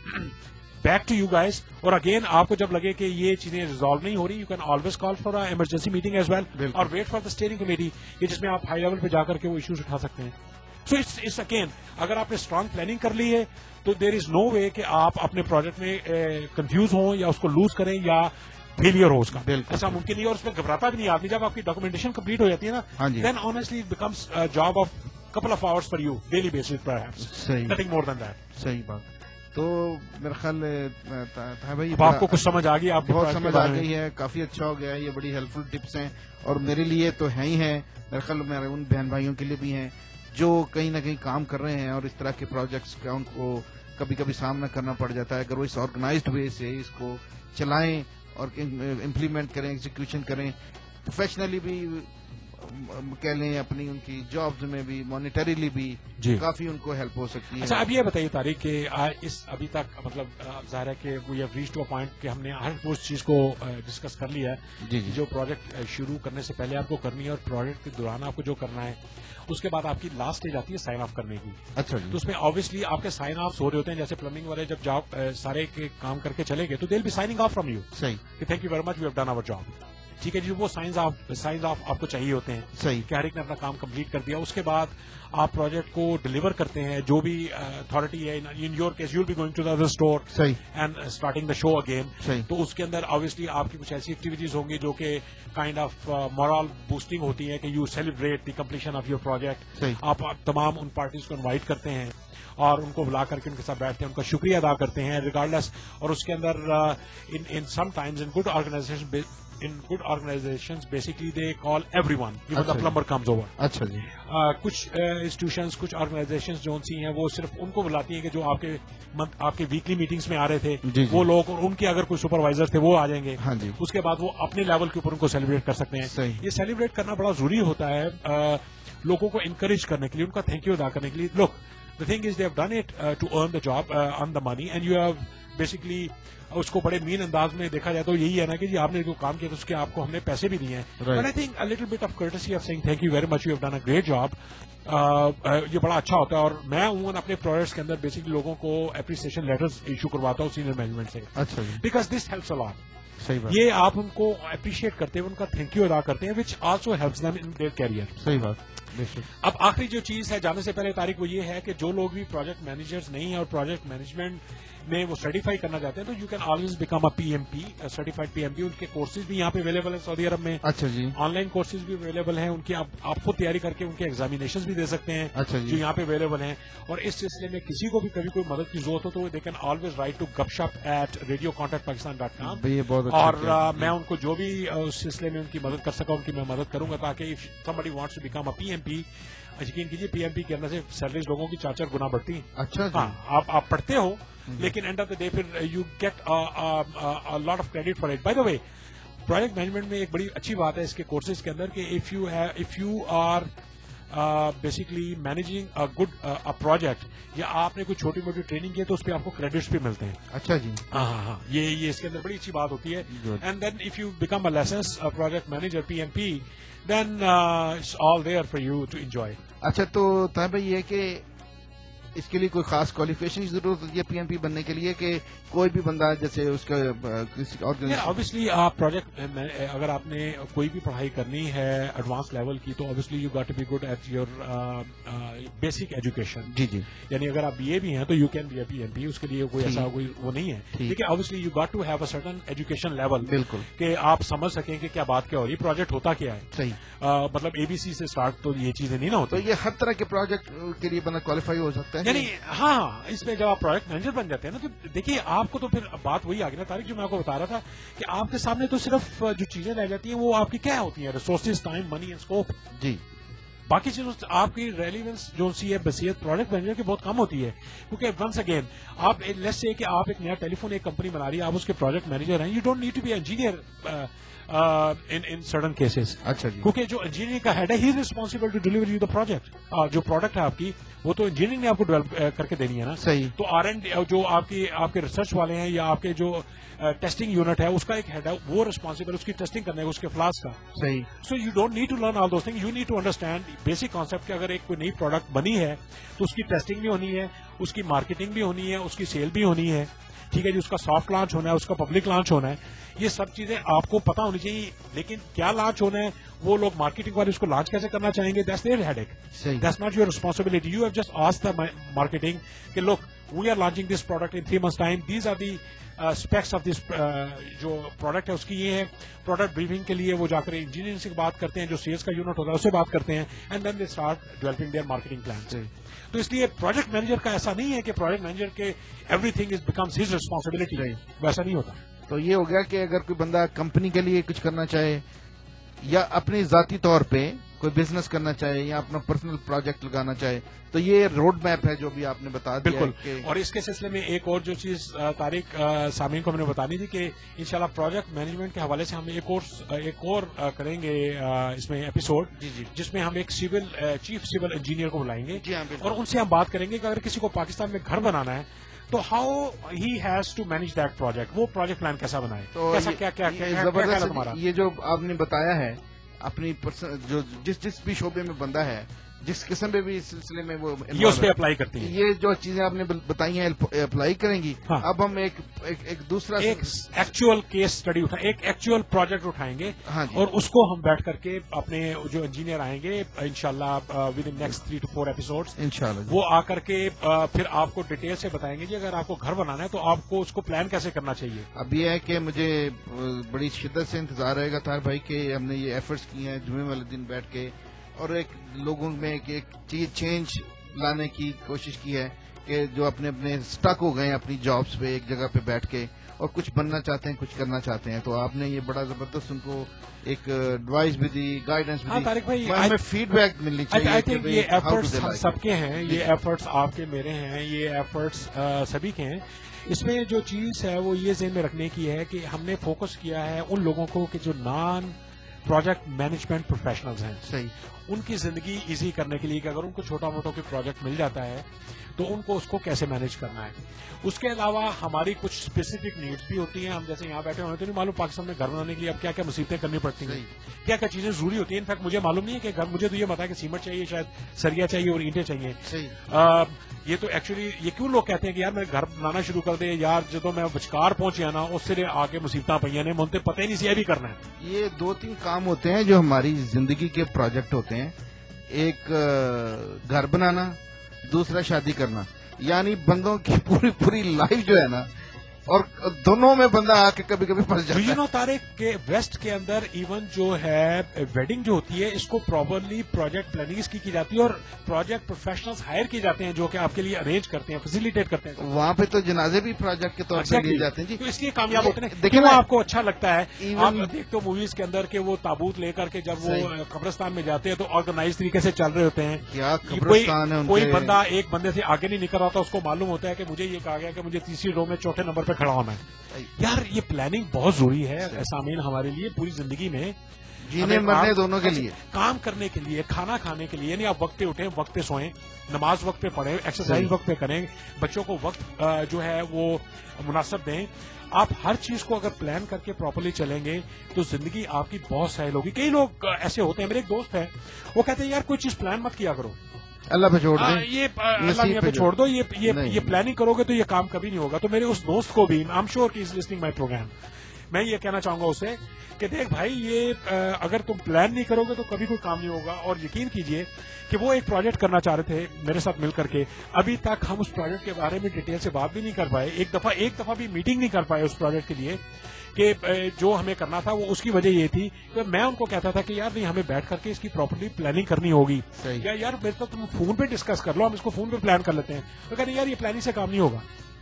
F: back to you guys. اور اگین آپ کو جب لگے کہ یہ چیزیں ریزالو نہیں ہو رہی, you can always call for emergency meeting as well, اور wait for the steering committee, جس میں آپ ہائی لیول پہ جا کر کے وہ ایشوز اٹھا سکتے ہیں. سو اٹس اگین, اگر آپ نے اسٹرانگ پلاننگ کر لی ہے تو دیر از نو وے کہ آپ اپنے پروجیکٹ میں کنفیوز ہوں یا اس کو لوز کریں یا فیلئر ہو اس کا. ایسا ممکن نہیں, اور اس میں گھبراتا بھی نہیں آدمی. جب آپ کی ڈاکومنٹیشن کمپلیٹ ہو جاتی ہے نا, then honestly it becomes job of couple of hours for you daily basis perhaps, nothing more than that.
E: صحیح بات. تو میرا خیال بھائی
F: آپ کو کچھ سمجھ آ گئی, آپ
E: بہت سمجھ آ گئی ہے, کافی اچھا ہو گیا ہے, یہ بڑی ہیلپ فل ٹپس ہیں, اور میرے لیے تو ہے ہی ہیں, میرے خیال میرے ان بہن بھائیوں کے لیے بھی ہیں جو کہیں نہ کہیں کام کر رہے ہیں اور اس طرح کے پروجیکٹس کا ان کو کبھی کبھی سامنا کرنا پڑ جاتا ہے. اگر وہ اس آرگنائزڈ وے سے اس کو چلائیں اور امپلیمنٹ کریں, ایگزیکیوشن کریں, پروفیشنلی بھی کہہ لیں, اپنی ان کی جابز میں بھی, مانیٹریلی بھی کافی ان کو ہیلپ ہو سکتی ہے.
F: اچھا, اب یہ بتائیے طارق کہ اس ابھی تک مطلب ظاہر ہے کہ we have reach to a point کہ ہم نے ہر اس چیز کو ڈسکس کر لیا ہے جو پروجیکٹ شروع کرنے سے پہلے آپ کو کرنی ہے اور پروجیکٹ کے دوران آپ کو جو کرنا ہے. اس کے بعد آپ کی لاسٹ اسٹیج آتی ہے سائن آف کرنے کی.
E: اچھا,
F: تو اس میں آبویسلی آپ کے سائن آف ہو رہے ہوتے ہیں, جیسے پلمبنگ والے جب جاب سارے کام کر کے چلے گئے تو they will be signing off from you.
E: صحیح,
F: کہ thank you very much, we have done our job. ٹھیک ہے جی, وہ سائنز آف آپ کو چاہیے ہوتے ہیں.
E: صحیح,
F: کہ ہر ایک نے اپنا کام کمپلیٹ کر دیا. اس کے بعد آپ پروجیکٹ کو ڈلیور کرتے ہیں, جو بھی اتھارٹی ہے, in your case you will be going to the other store and starting the show again. تو اس کے اندر آبویسلی آپ کی کچھ ایسی ایکٹیویٹیز ہوں گی جو کہ کائنڈ آف مورال بوسٹنگ ہوتی ہے, کہ you celebrate the completion of your project. آپ تمام ان پارٹیز کو انوائٹ کرتے ہیں اور ان کو بلا کر کے ان کے ساتھ بیٹھتے ہیں, ان کا شکریہ ادا کرتے ہیں ریگارڈلیس. اور اس کے اندر in some times in good organizations basically they call everyone, even the plumber comes over.
E: اچھا جی.
F: کچھ انسٹیٹیوشنز, کچھ آرگنائزیشنز جو سی ہیں وہ صرف ان کو بلاتی ہیں کہ جو آپ کے ویکلی میٹنگز میں آ رہے تھے وہ لوگ, اور ان کے اگر کوئی سپروائزر تھے وہ آ جائیں گے. اس کے بعد وہ اپنے لیول کے اوپر ان کو سیلیبریٹ کر سکتے ہیں. یہ سیلیبریٹ کرنا بڑا ضروری ہوتا ہے لوگوں کو انکریج کرنے کے لیے, ان کا تھینک یو ادا کرنے کے لیے. لک, the thing is they have done it to earn the job, earn the money, and you have basically اس کو بڑے مین انداز میں دیکھا جائے تو یہی ہے نا کہ جی آپ نے جو کام کیا تو اس کے آپ کو ہم نے پیسے بھی دیے ہیں. But I think a little bit of courtesy of saying thank you very much, you have done a great job, یہ بڑا اچھا ہوتا ہے. اور میں عموماً اپنے پروجیکٹس کے اندر بیسکلی لوگوں کو اپریسیشن لیٹرز ایشو کرواتا ہوں سینئر مینجمنٹ سے.
E: اچھا,
F: بیکاز دس ہیلپس ا لاٹ.
E: صحیح بات,
F: یہ آپ ان کو اپریشیٹ کرتے ہیں, ان کا تھینک یو ادا کرتے ہیں, which also helps them in their career.
E: صحیح بات.
F: اب آخری جو چیز ہے جانے سے پہلے طارق, وہ یہ ہے کہ جو لوگ بھی پروجیکٹ مینیجرز نہیں ہیں اور پروجیکٹ مینجمنٹ میں وہ سرٹیفائی کرنا چاہتے ہیں تو you can always become a P M P, certified P M P. ان کے کورسز بھی یہاں پہ اویلیبل ہیں سعودی عرب میں.
E: اچھا جی.
F: آن لائن کورسز بھی اویلیبل ہیں ان کی, آپ خود تیاری کر کے ان کے ایگزامینیشنز بھی دے سکتے ہیں.
E: اچھا جی.
F: جو یہاں پہ اویلیبل ہیں. اور اس سلسلے میں کسی کو بھی کبھی کوئی مدد کی ضرورت ہو تو they can always write to gupshup@radiocontactpakistan.com. اور میں ان کو جو بھی اس سلسلے میں ان کی مدد کر سکا ان کی میں مدد کروں گا, تاکہ if somebody wants to become a PMP, یقین کیجیے پی ایم پی کرنے سے سیلریز لوگوں کی 4 گنا بڑھتی ہیں.
E: اچھا,
F: ہاں آپ پڑھتے ہو لیکن اینڈ آف دا ڈے پھر you get lot of credit for it. By the way, project management میں ایک بڑی اچھی بات ہے اس کے کورسز کے اندر کہ if you are basically managing good project, یا آپ نے کوئی چھوٹی موٹی ٹریننگ کی تو اس پہ آپ کو کریڈٹس بھی ملتے ہیں.
E: اچھا جی.
F: ہاں, یہ اس کے اندر بڑی اچھی بات ہوتی ہے. And then if you become a license project manager P M P, then it's all there for you to enjoy.
E: اچھا, تو طاہر بھائی یہ کہ اس کے لیے کوئی خاص کوالیفیکیشن کی ضرورت ہوتی ہے PMP بننے کے لیے کہ کوئی بھی بندہ جیسے اس کا کسی
F: obviously آپ پروجیکٹ اگر آپ نے کوئی بھی پڑھائی کرنی ہے ایڈوانس لیول کی تو obviously you got to be good at your basic education.
E: جی جی
F: یعنی اگر آپ BA بھی ہیں تو you can be a PMP, اس کے لیے کوئی ایسا کوئی وہ نہیں ہے. لیکن obviously you got to have a certain education level
E: بالکل
F: کہ آپ سمجھ سکیں کہ کیا بات کیا ہو رہی ہے, پروجیکٹ ہوتا کیا ہے.
E: صحیح
F: مطلب ABC سے اسٹارٹ تو یہ چیزیں نہیں نہ ہوتی.
E: تو یہ ہر طرح کے پروجیکٹ کے لیے بندہ کوالیفائی ہو سکتا ہے.
F: یعنی ہاں اس میں جب آپ پروجیکٹ مینیجر بن جاتے ہیں نا تو دیکھیے آپ کو تو پھر بات وہی آ گئی نا طارق جو میں آپ کو بتا رہا تھا کہ آپ کے سامنے تو صرف جو چیزیں رہ جاتی ہیں وہ آپ کی کیا ہوتی ہیں, resources, time, money and scope.
E: جی
F: باقی چیزوں آپ کی ریلیونس جو سی ہے بصیرت پروڈکٹ مینیجر کی بہت کم ہوتی ہے, کیونکہ ونس اگین آپ لیٹس سے کہ آپ ایک نیا ٹیلی فون ایک کمپنی بنا رہی ہے, آپ اس کے پروجیکٹ مینیجر ہیں, you don't need to be engineer in certain cases.
E: اچھا جی.
F: کیونکہ جو انجینئرنگ کا ہیڈ ہے he is responsible to deliver you the project. جو پروڈکٹ ہے آپ کی وہ تو انجینئرنگ نے آپ کو ڈیولپ کر کے دینی ہے نا.
E: صحیح.
F: تو R&D جو آپ کے ریسرچ والے ہیں یا آپ کے جو ٹیسٹنگ یونٹ ہے اس کا ایک ہیڈ ہے, وہ ریسپانسبل اس کی ٹیسٹنگ کرنے کا, اس کے فلاس کا.
E: صحیح.
F: So you don't need to learn all those thing, you need to understand basic concept کہ اگر ایک کوئی نئی پروڈکٹ بنی ہے تو اس کی ٹیسٹنگ بھی ہونی ہے, اس کی مارکیٹنگ بھی ہونی ہے, اس کی سیل بھی ہونی ہے, ٹھیک ہے جی, اس کا سافٹ لانچ ہونا ہے, اس کا پبلک لانچ ہونا ہے. یہ سب چیزیں آپ کو پتا ہونی چاہیے. لیکن کیا لانچ ہونا ہے, وہ لوگ مارکیٹنگ والے اس کو لانچ کیسے کرنا چاہیں گے, that's their headache, that's not your responsibility. You have just ask the marketing کہ look we are launching this product in 3 months time, these are the specs of this جو پروڈکٹ ہے اس کی یہ ہے. پروڈکٹ بریفنگ کے لیے وہ جا کر انجینئرنگ سے بات کرتے ہیں, جو سیلس کا یونٹ ہوتا ہے اس سے بات کرتے ہیں, and then they start developing their marketing plan. تو اس لیے پروجیکٹ مینیجر کا ایسا نہیں ہے کہ پروجیکٹ مینیجر کے everything is becomes his responsibility, ویسا نہیں ہوتا.
E: تو یہ ہو گیا کہ اگر کوئی بندہ کمپنی کے لیے کچھ کرنا چاہے یا اپنی ذاتی طور پہ کوئی بزنس کرنا چاہے یا اپنا پرسنل پروجیکٹ لگانا چاہے تو یہ روڈ میپ ہے جو بھی آپ نے بتا دیا.
F: بالکل. اور اس کے سلسلے میں ایک اور جو چیز طارق سامعین کو ہم نے بتانی تھی کہ انشاءاللہ پروجیکٹ مینجمنٹ کے حوالے سے ہم ایک اور کریں گے اس میں ایپیسوڈ, جس میں ہم ایک چیف سول انجینئر کو بلائیں گے اور ان سے ہم بات کریں گے کہ اگر کسی کو پاکستان میں گھر بنانا ہے تو how he has to manage that project, وہ پروجیکٹ پلان کیسا بنائے, کیسا کیا
E: زبردست. یہ جو آپ نے بتایا ہے اپنی جو جس بھی شعبے میں بندہ ہے, جس قسم پہ بھی اس سلسلے میں وہ
F: یہ اس پہ اپلائی کرتی ہیں,
E: یہ جو چیزیں آپ نے بتائی ہیں اپلائی کریں گی. اب ہم ایک دوسرا
F: ایکچوئل کیس اسٹڈی ایک ایکچوئل پروجیکٹ اٹھائیں گے اور اس کو ہم بیٹھ کر کے اپنے جو انجینئر آئیں گے انشاءاللہ within next 3 to 4 episodes
E: انشاءاللہ
F: وہ آ کر کے پھر آپ کو ڈیٹیل سے بتائیں گے جی اگر آپ کو گھر بنانا ہے تو آپ کو اس کو پلان کیسے کرنا چاہیے.
E: اب یہ ہے کہ مجھے بڑی شدت سے انتظار رہے گا طاہر بھائی کہ ہم نے یہ ایفرٹس کیے ہیں جمعے والے دن بیٹھ کے اور ایک لوگوں میں ایک چیز چینج لانے کی کوشش کی ہے کہ جو اپنے سٹک ہو گئے ہیں اپنی جابس پہ ایک جگہ پہ بیٹھ کے اور کچھ بننا چاہتے ہیں, کچھ کرنا چاہتے ہیں. تو آپ نے یہ بڑا زبردست ان کو ایک ایڈوائز بھی دی, گائیڈنس بھی دی.
F: طارق بھائی
E: ہمیں فیڈ بیک ملنی چاہیے.
F: آئی تھنک یہ ایفرٹس ہم سب کے ہیں, یہ ایفرٹس آپ کے میرے ہیں, یہ ایفرٹس سبھی کے ہیں. اس میں جو چیز ہے وہ یہ ذہن میں رکھنے کی ہے کہ ہم نے فوکس کیا ہے ان لوگوں کو کہ جو نان پروجیکٹ مینجمنٹ پروفیشنلز ہیں,
E: صحیح,
F: ان کی زندگی ایزی کرنے کے لیے کہ اگر ان کو چھوٹا موٹا کوئی پروجیکٹ مل جاتا ہے تو ان کو اس کو کیسے مینج کرنا ہے. اس کے علاوہ ہماری کچھ اسپیسیفک نیڈس بھی ہوتی ہیں. ہم جیسے یہاں بیٹھے ہوئے تو نہیں معلوم پاکستان میں گھر بنانے کے لیے اب کیا کیا مصیبتیں کرنی پڑتی ہیں, کیا کیا چیزیں ضروری ہوتی ہیں. انفیکٹ مجھے معلوم نہیں ہے کہ گھر, مجھے تو یہ پتا ہے کہ سیمنٹ چاہیے, شاید سریا چاہیے اور اینٹیں چاہیے. یہ تو ایکچولی یہ کیوں لوگ کہتے ہیں کہ یار میں گھر بنانا شروع کر دے یار, جدو میں بچکار پہنچیا نا اس سے آگے مصیبتیں پہ نے مجھے پتہ ہی نہیں سی بھی کرنا ہے.
E: یہ 2-3 کام ہوتے ہیں جو ہماری زندگی کے پروجیکٹ ہوتے ہیں. ایک گھر بنانا, دوسرا شادی کرنا. یعنی بندوں کی پوری لائف جو ہے نا, اور دونوں میں بندہ آ کے کبھی کبھی پھنس جاتا ہے.
F: یو نو طارق کے ویسٹ کے اندر ایون جو ہے ویڈنگ جو ہوتی ہے اس کو پراپرلی پروجیکٹ پلاننگ کی جاتی ہے اور پروجیکٹ پروفیشنلز ہائر کیے جاتے ہیں جو کہ آپ کے لیے ارینج کرتے ہیں, فیسیلیٹیٹ کرتے ہیں.
E: وہاں پہ تو جنازے بھی پروجیکٹ کے طور پر لیے جاتے ہیں جی,
F: تو اس لیے کامیاب ہوتے ہیں.
E: دیکھیں
F: وہ آپ کو اچھا لگتا ہے, آپ دیکھتے ہو موویز کے اندر کہ وہ تابوت لے کر کے جب وہ قبرستان میں جاتے ہیں تو آرگنائز طریقے سے چل رہے ہوتے ہیں.
E: کیا قبرستان ہے,
F: کوئی بندہ ایک بندے سے آگے نہیں نکل رہا تھا, اس کو معلوم ہوتا ہے کہ مجھے یہ کہا گیا کہ مجھے تیسری رو میں چوتھے نمبر پہ کھڑا ہونا ہے. یار یہ پلاننگ بہت ضروری ہے سامعین ہمارے لیے پوری زندگی میں,
E: جینے مرنے دونوں کے لیے,
F: کام کرنے کے لیے, کھانا کھانے کے لیے. یعنی آپ وقت پہ اٹھیں, وقت پہ سوئیں, نماز وقت پہ پڑھیں, ایکسرسائز وقت پہ کریں, بچوں کو وقت جو ہے وہ مناسب دیں. آپ ہر چیز کو اگر پلان کر کے پراپرلی چلیں گے تو زندگی آپ کی بہت سہل ہوگی. کئی لوگ ایسے ہوتے ہیں, میرے ایک دوست ہے وہ کہتے ہیں یار کوئی چیز پلان مت کیا کرو,
E: اللہ پہ چھوڑ دیں,
F: یہ اللہ میاں پہ چھوڑ دو, یہ پلاننگ کرو گے تو یہ کام کبھی نہیں ہوگا. تو میرے اس دوست کو بھی, آئی ایم شیور کہ از لسننگ مائی پروگرام, میں یہ کہنا چاہوں گا اسے کہ دیکھ بھائی, یہ اگر تم پلان نہیں کرو گے تو کبھی کوئی کام نہیں ہوگا. اور یقین کیجئے کہ وہ ایک پروجیکٹ کرنا چاہ رہے تھے میرے ساتھ مل کر کے, ابھی تک ہم اس پروجیکٹ کے بارے میں ڈیٹیل سے بات بھی نہیں کر پائے, ایک دفعہ بھی میٹنگ نہیں کر پائے اس پروجیکٹ کے لیے, کہ جو ہمیں کرنا تھا وہ اس کی وجہ یہ تھی کہ میں ان کو کہتا تھا کہ یار نہیں, ہمیں بیٹھ کر کے اس کی پراپرلی پلاننگ کرنی ہوگی, یا یار میرے تو تم فون پہ ڈسکس کر لو, ہم اس کو فون پہ پلان کر لیتے ہیں. تو کہتے ہیں یار یہ پلاننگ سے کام نہیں ہوگا.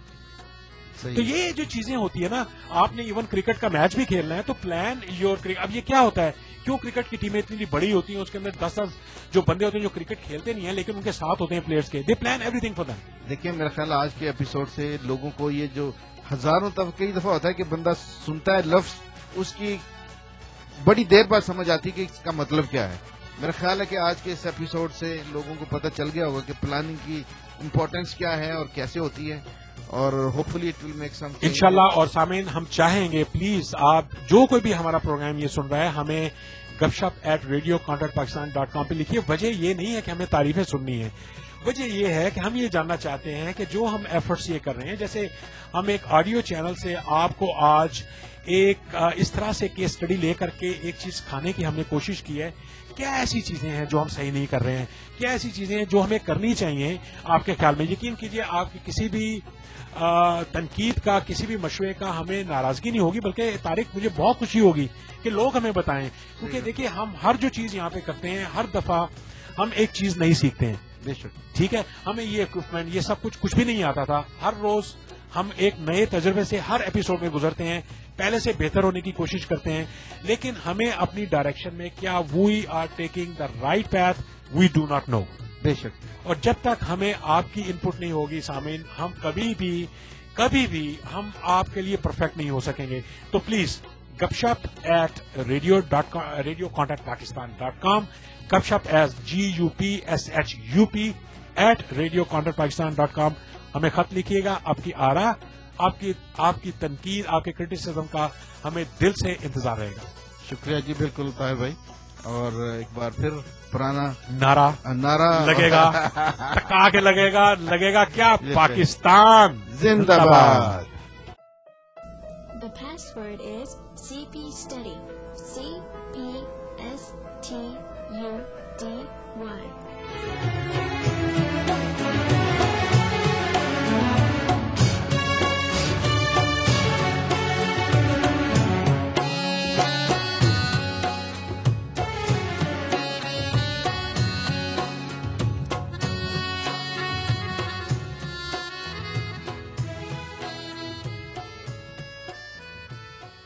F: تو یہ جو چیزیں ہوتی ہے نا, آپ نے ایون کرکٹ کا میچ بھی کھیلنا ہے تو پلان یور کرکٹ. اب یہ کیا ہوتا ہے, کیوں کرکٹ کی ٹیمیں اتنی بڑی ہوتی ہیں, اس کے اندر 10 جو بندے ہوتے ہیں جو کرکٹ کھیلتے نہیں ہیں لیکن ان کے ساتھ ہوتے ہیں پلیئرس کے, they plan everything for them.
E: دیکھیں میرا خیال آج کے ایپیسوڈ سے لوگوں کو یہ جو ہزاروں کئی دفعہ ہوتا ہے کہ بندہ سنتا ہے لفظ, اس کی بڑی دیر بعد سمجھ آتی ہے کہ اس کا مطلب کیا ہے. میرا خیال ہے کہ آج کے اس ایپیسوڈ سے لوگوں کو پتہ چل گیا ہوگا کہ پلاننگ کی امپورٹنس کیا ہے اور کیسے ہوتی ہے, اور hopefully it will make some
F: انشاءاللہ. اور سامعین, ہم چاہیں گے پلیز آپ جو کوئی بھی ہمارا پروگرام یہ سن رہا ہے, ہمیں گپ شپ @radiocontactpakistan.com پہ لکھیے. وجہ یہ نہیں ہے کہ ہمیں تعریفیں سننی ہے, وجہ یہ ہے کہ ہم یہ جاننا چاہتے ہیں کہ جو ہم ایفرٹس یہ کر رہے ہیں, جیسے ہم ایک آڈیو چینل سے آپ کو آج ایک اس طرح سے کیس اسٹڈی لے کر کے ایک چیز کھانے کی ہم نے کوشش کی ہے, کیا ایسی چیزیں ہیں جو ہم صحیح نہیں کر رہے ہیں, کیا ایسی چیزیں ہیں جو ہمیں کرنی چاہیے. آپ کے خیال میں یقین کیجئے آپ کی کسی بھی تنقید کا, کسی بھی مشورے کا ہمیں ناراضگی نہیں ہوگی, بلکہ طارق مجھے بہت خوشی ہوگی کہ لوگ ہمیں بتائیں, کیونکہ دیکھیے ہم ہر جو چیز یہاں پہ کرتے ہیں ہر دفعہ ہم ایک چیز نہیں سیکھتے ہیں.
E: بے شک,
F: ٹھیک ہے, ہمیں یہ اکوپمنٹ یہ سب کچھ بھی نہیں آتا تھا. ہر روز ہم ایک نئے تجربے سے ہر ایپیسوڈ میں گزرتے ہیں, پہلے سے بہتر ہونے کی کوشش کرتے ہیں, لیکن ہمیں اپنی ڈائریکشن میں کیا we are taking the right path, we do not know.
E: بے شک.
F: اور جب تک ہمیں آپ کی انپٹ نہیں ہوگی سامعین, ہم کبھی بھی ہم آپ کے لیے پرفیکٹ نہیں ہو سکیں گے. تو پلیز گپ شپ @radiocontactpakistan.com, گپ شپ GUPSHUP @radiocontactpakistan.com. ہمیں خط لکھیے گا, آپ کی آرا, آپ کی تنقید, آپ کے کرٹیسزم کا ہمیں دل سے انتظار رہے گا.
E: شکریہ جی, بالکل طاہر بھائی. اور ایک بار پھر پرانا
F: نعرہ لگے گا, ٹکا کے لگے گا کیا, پاکستان
E: زندہ باد.
I: The password is CPStudy. CPSTUDY.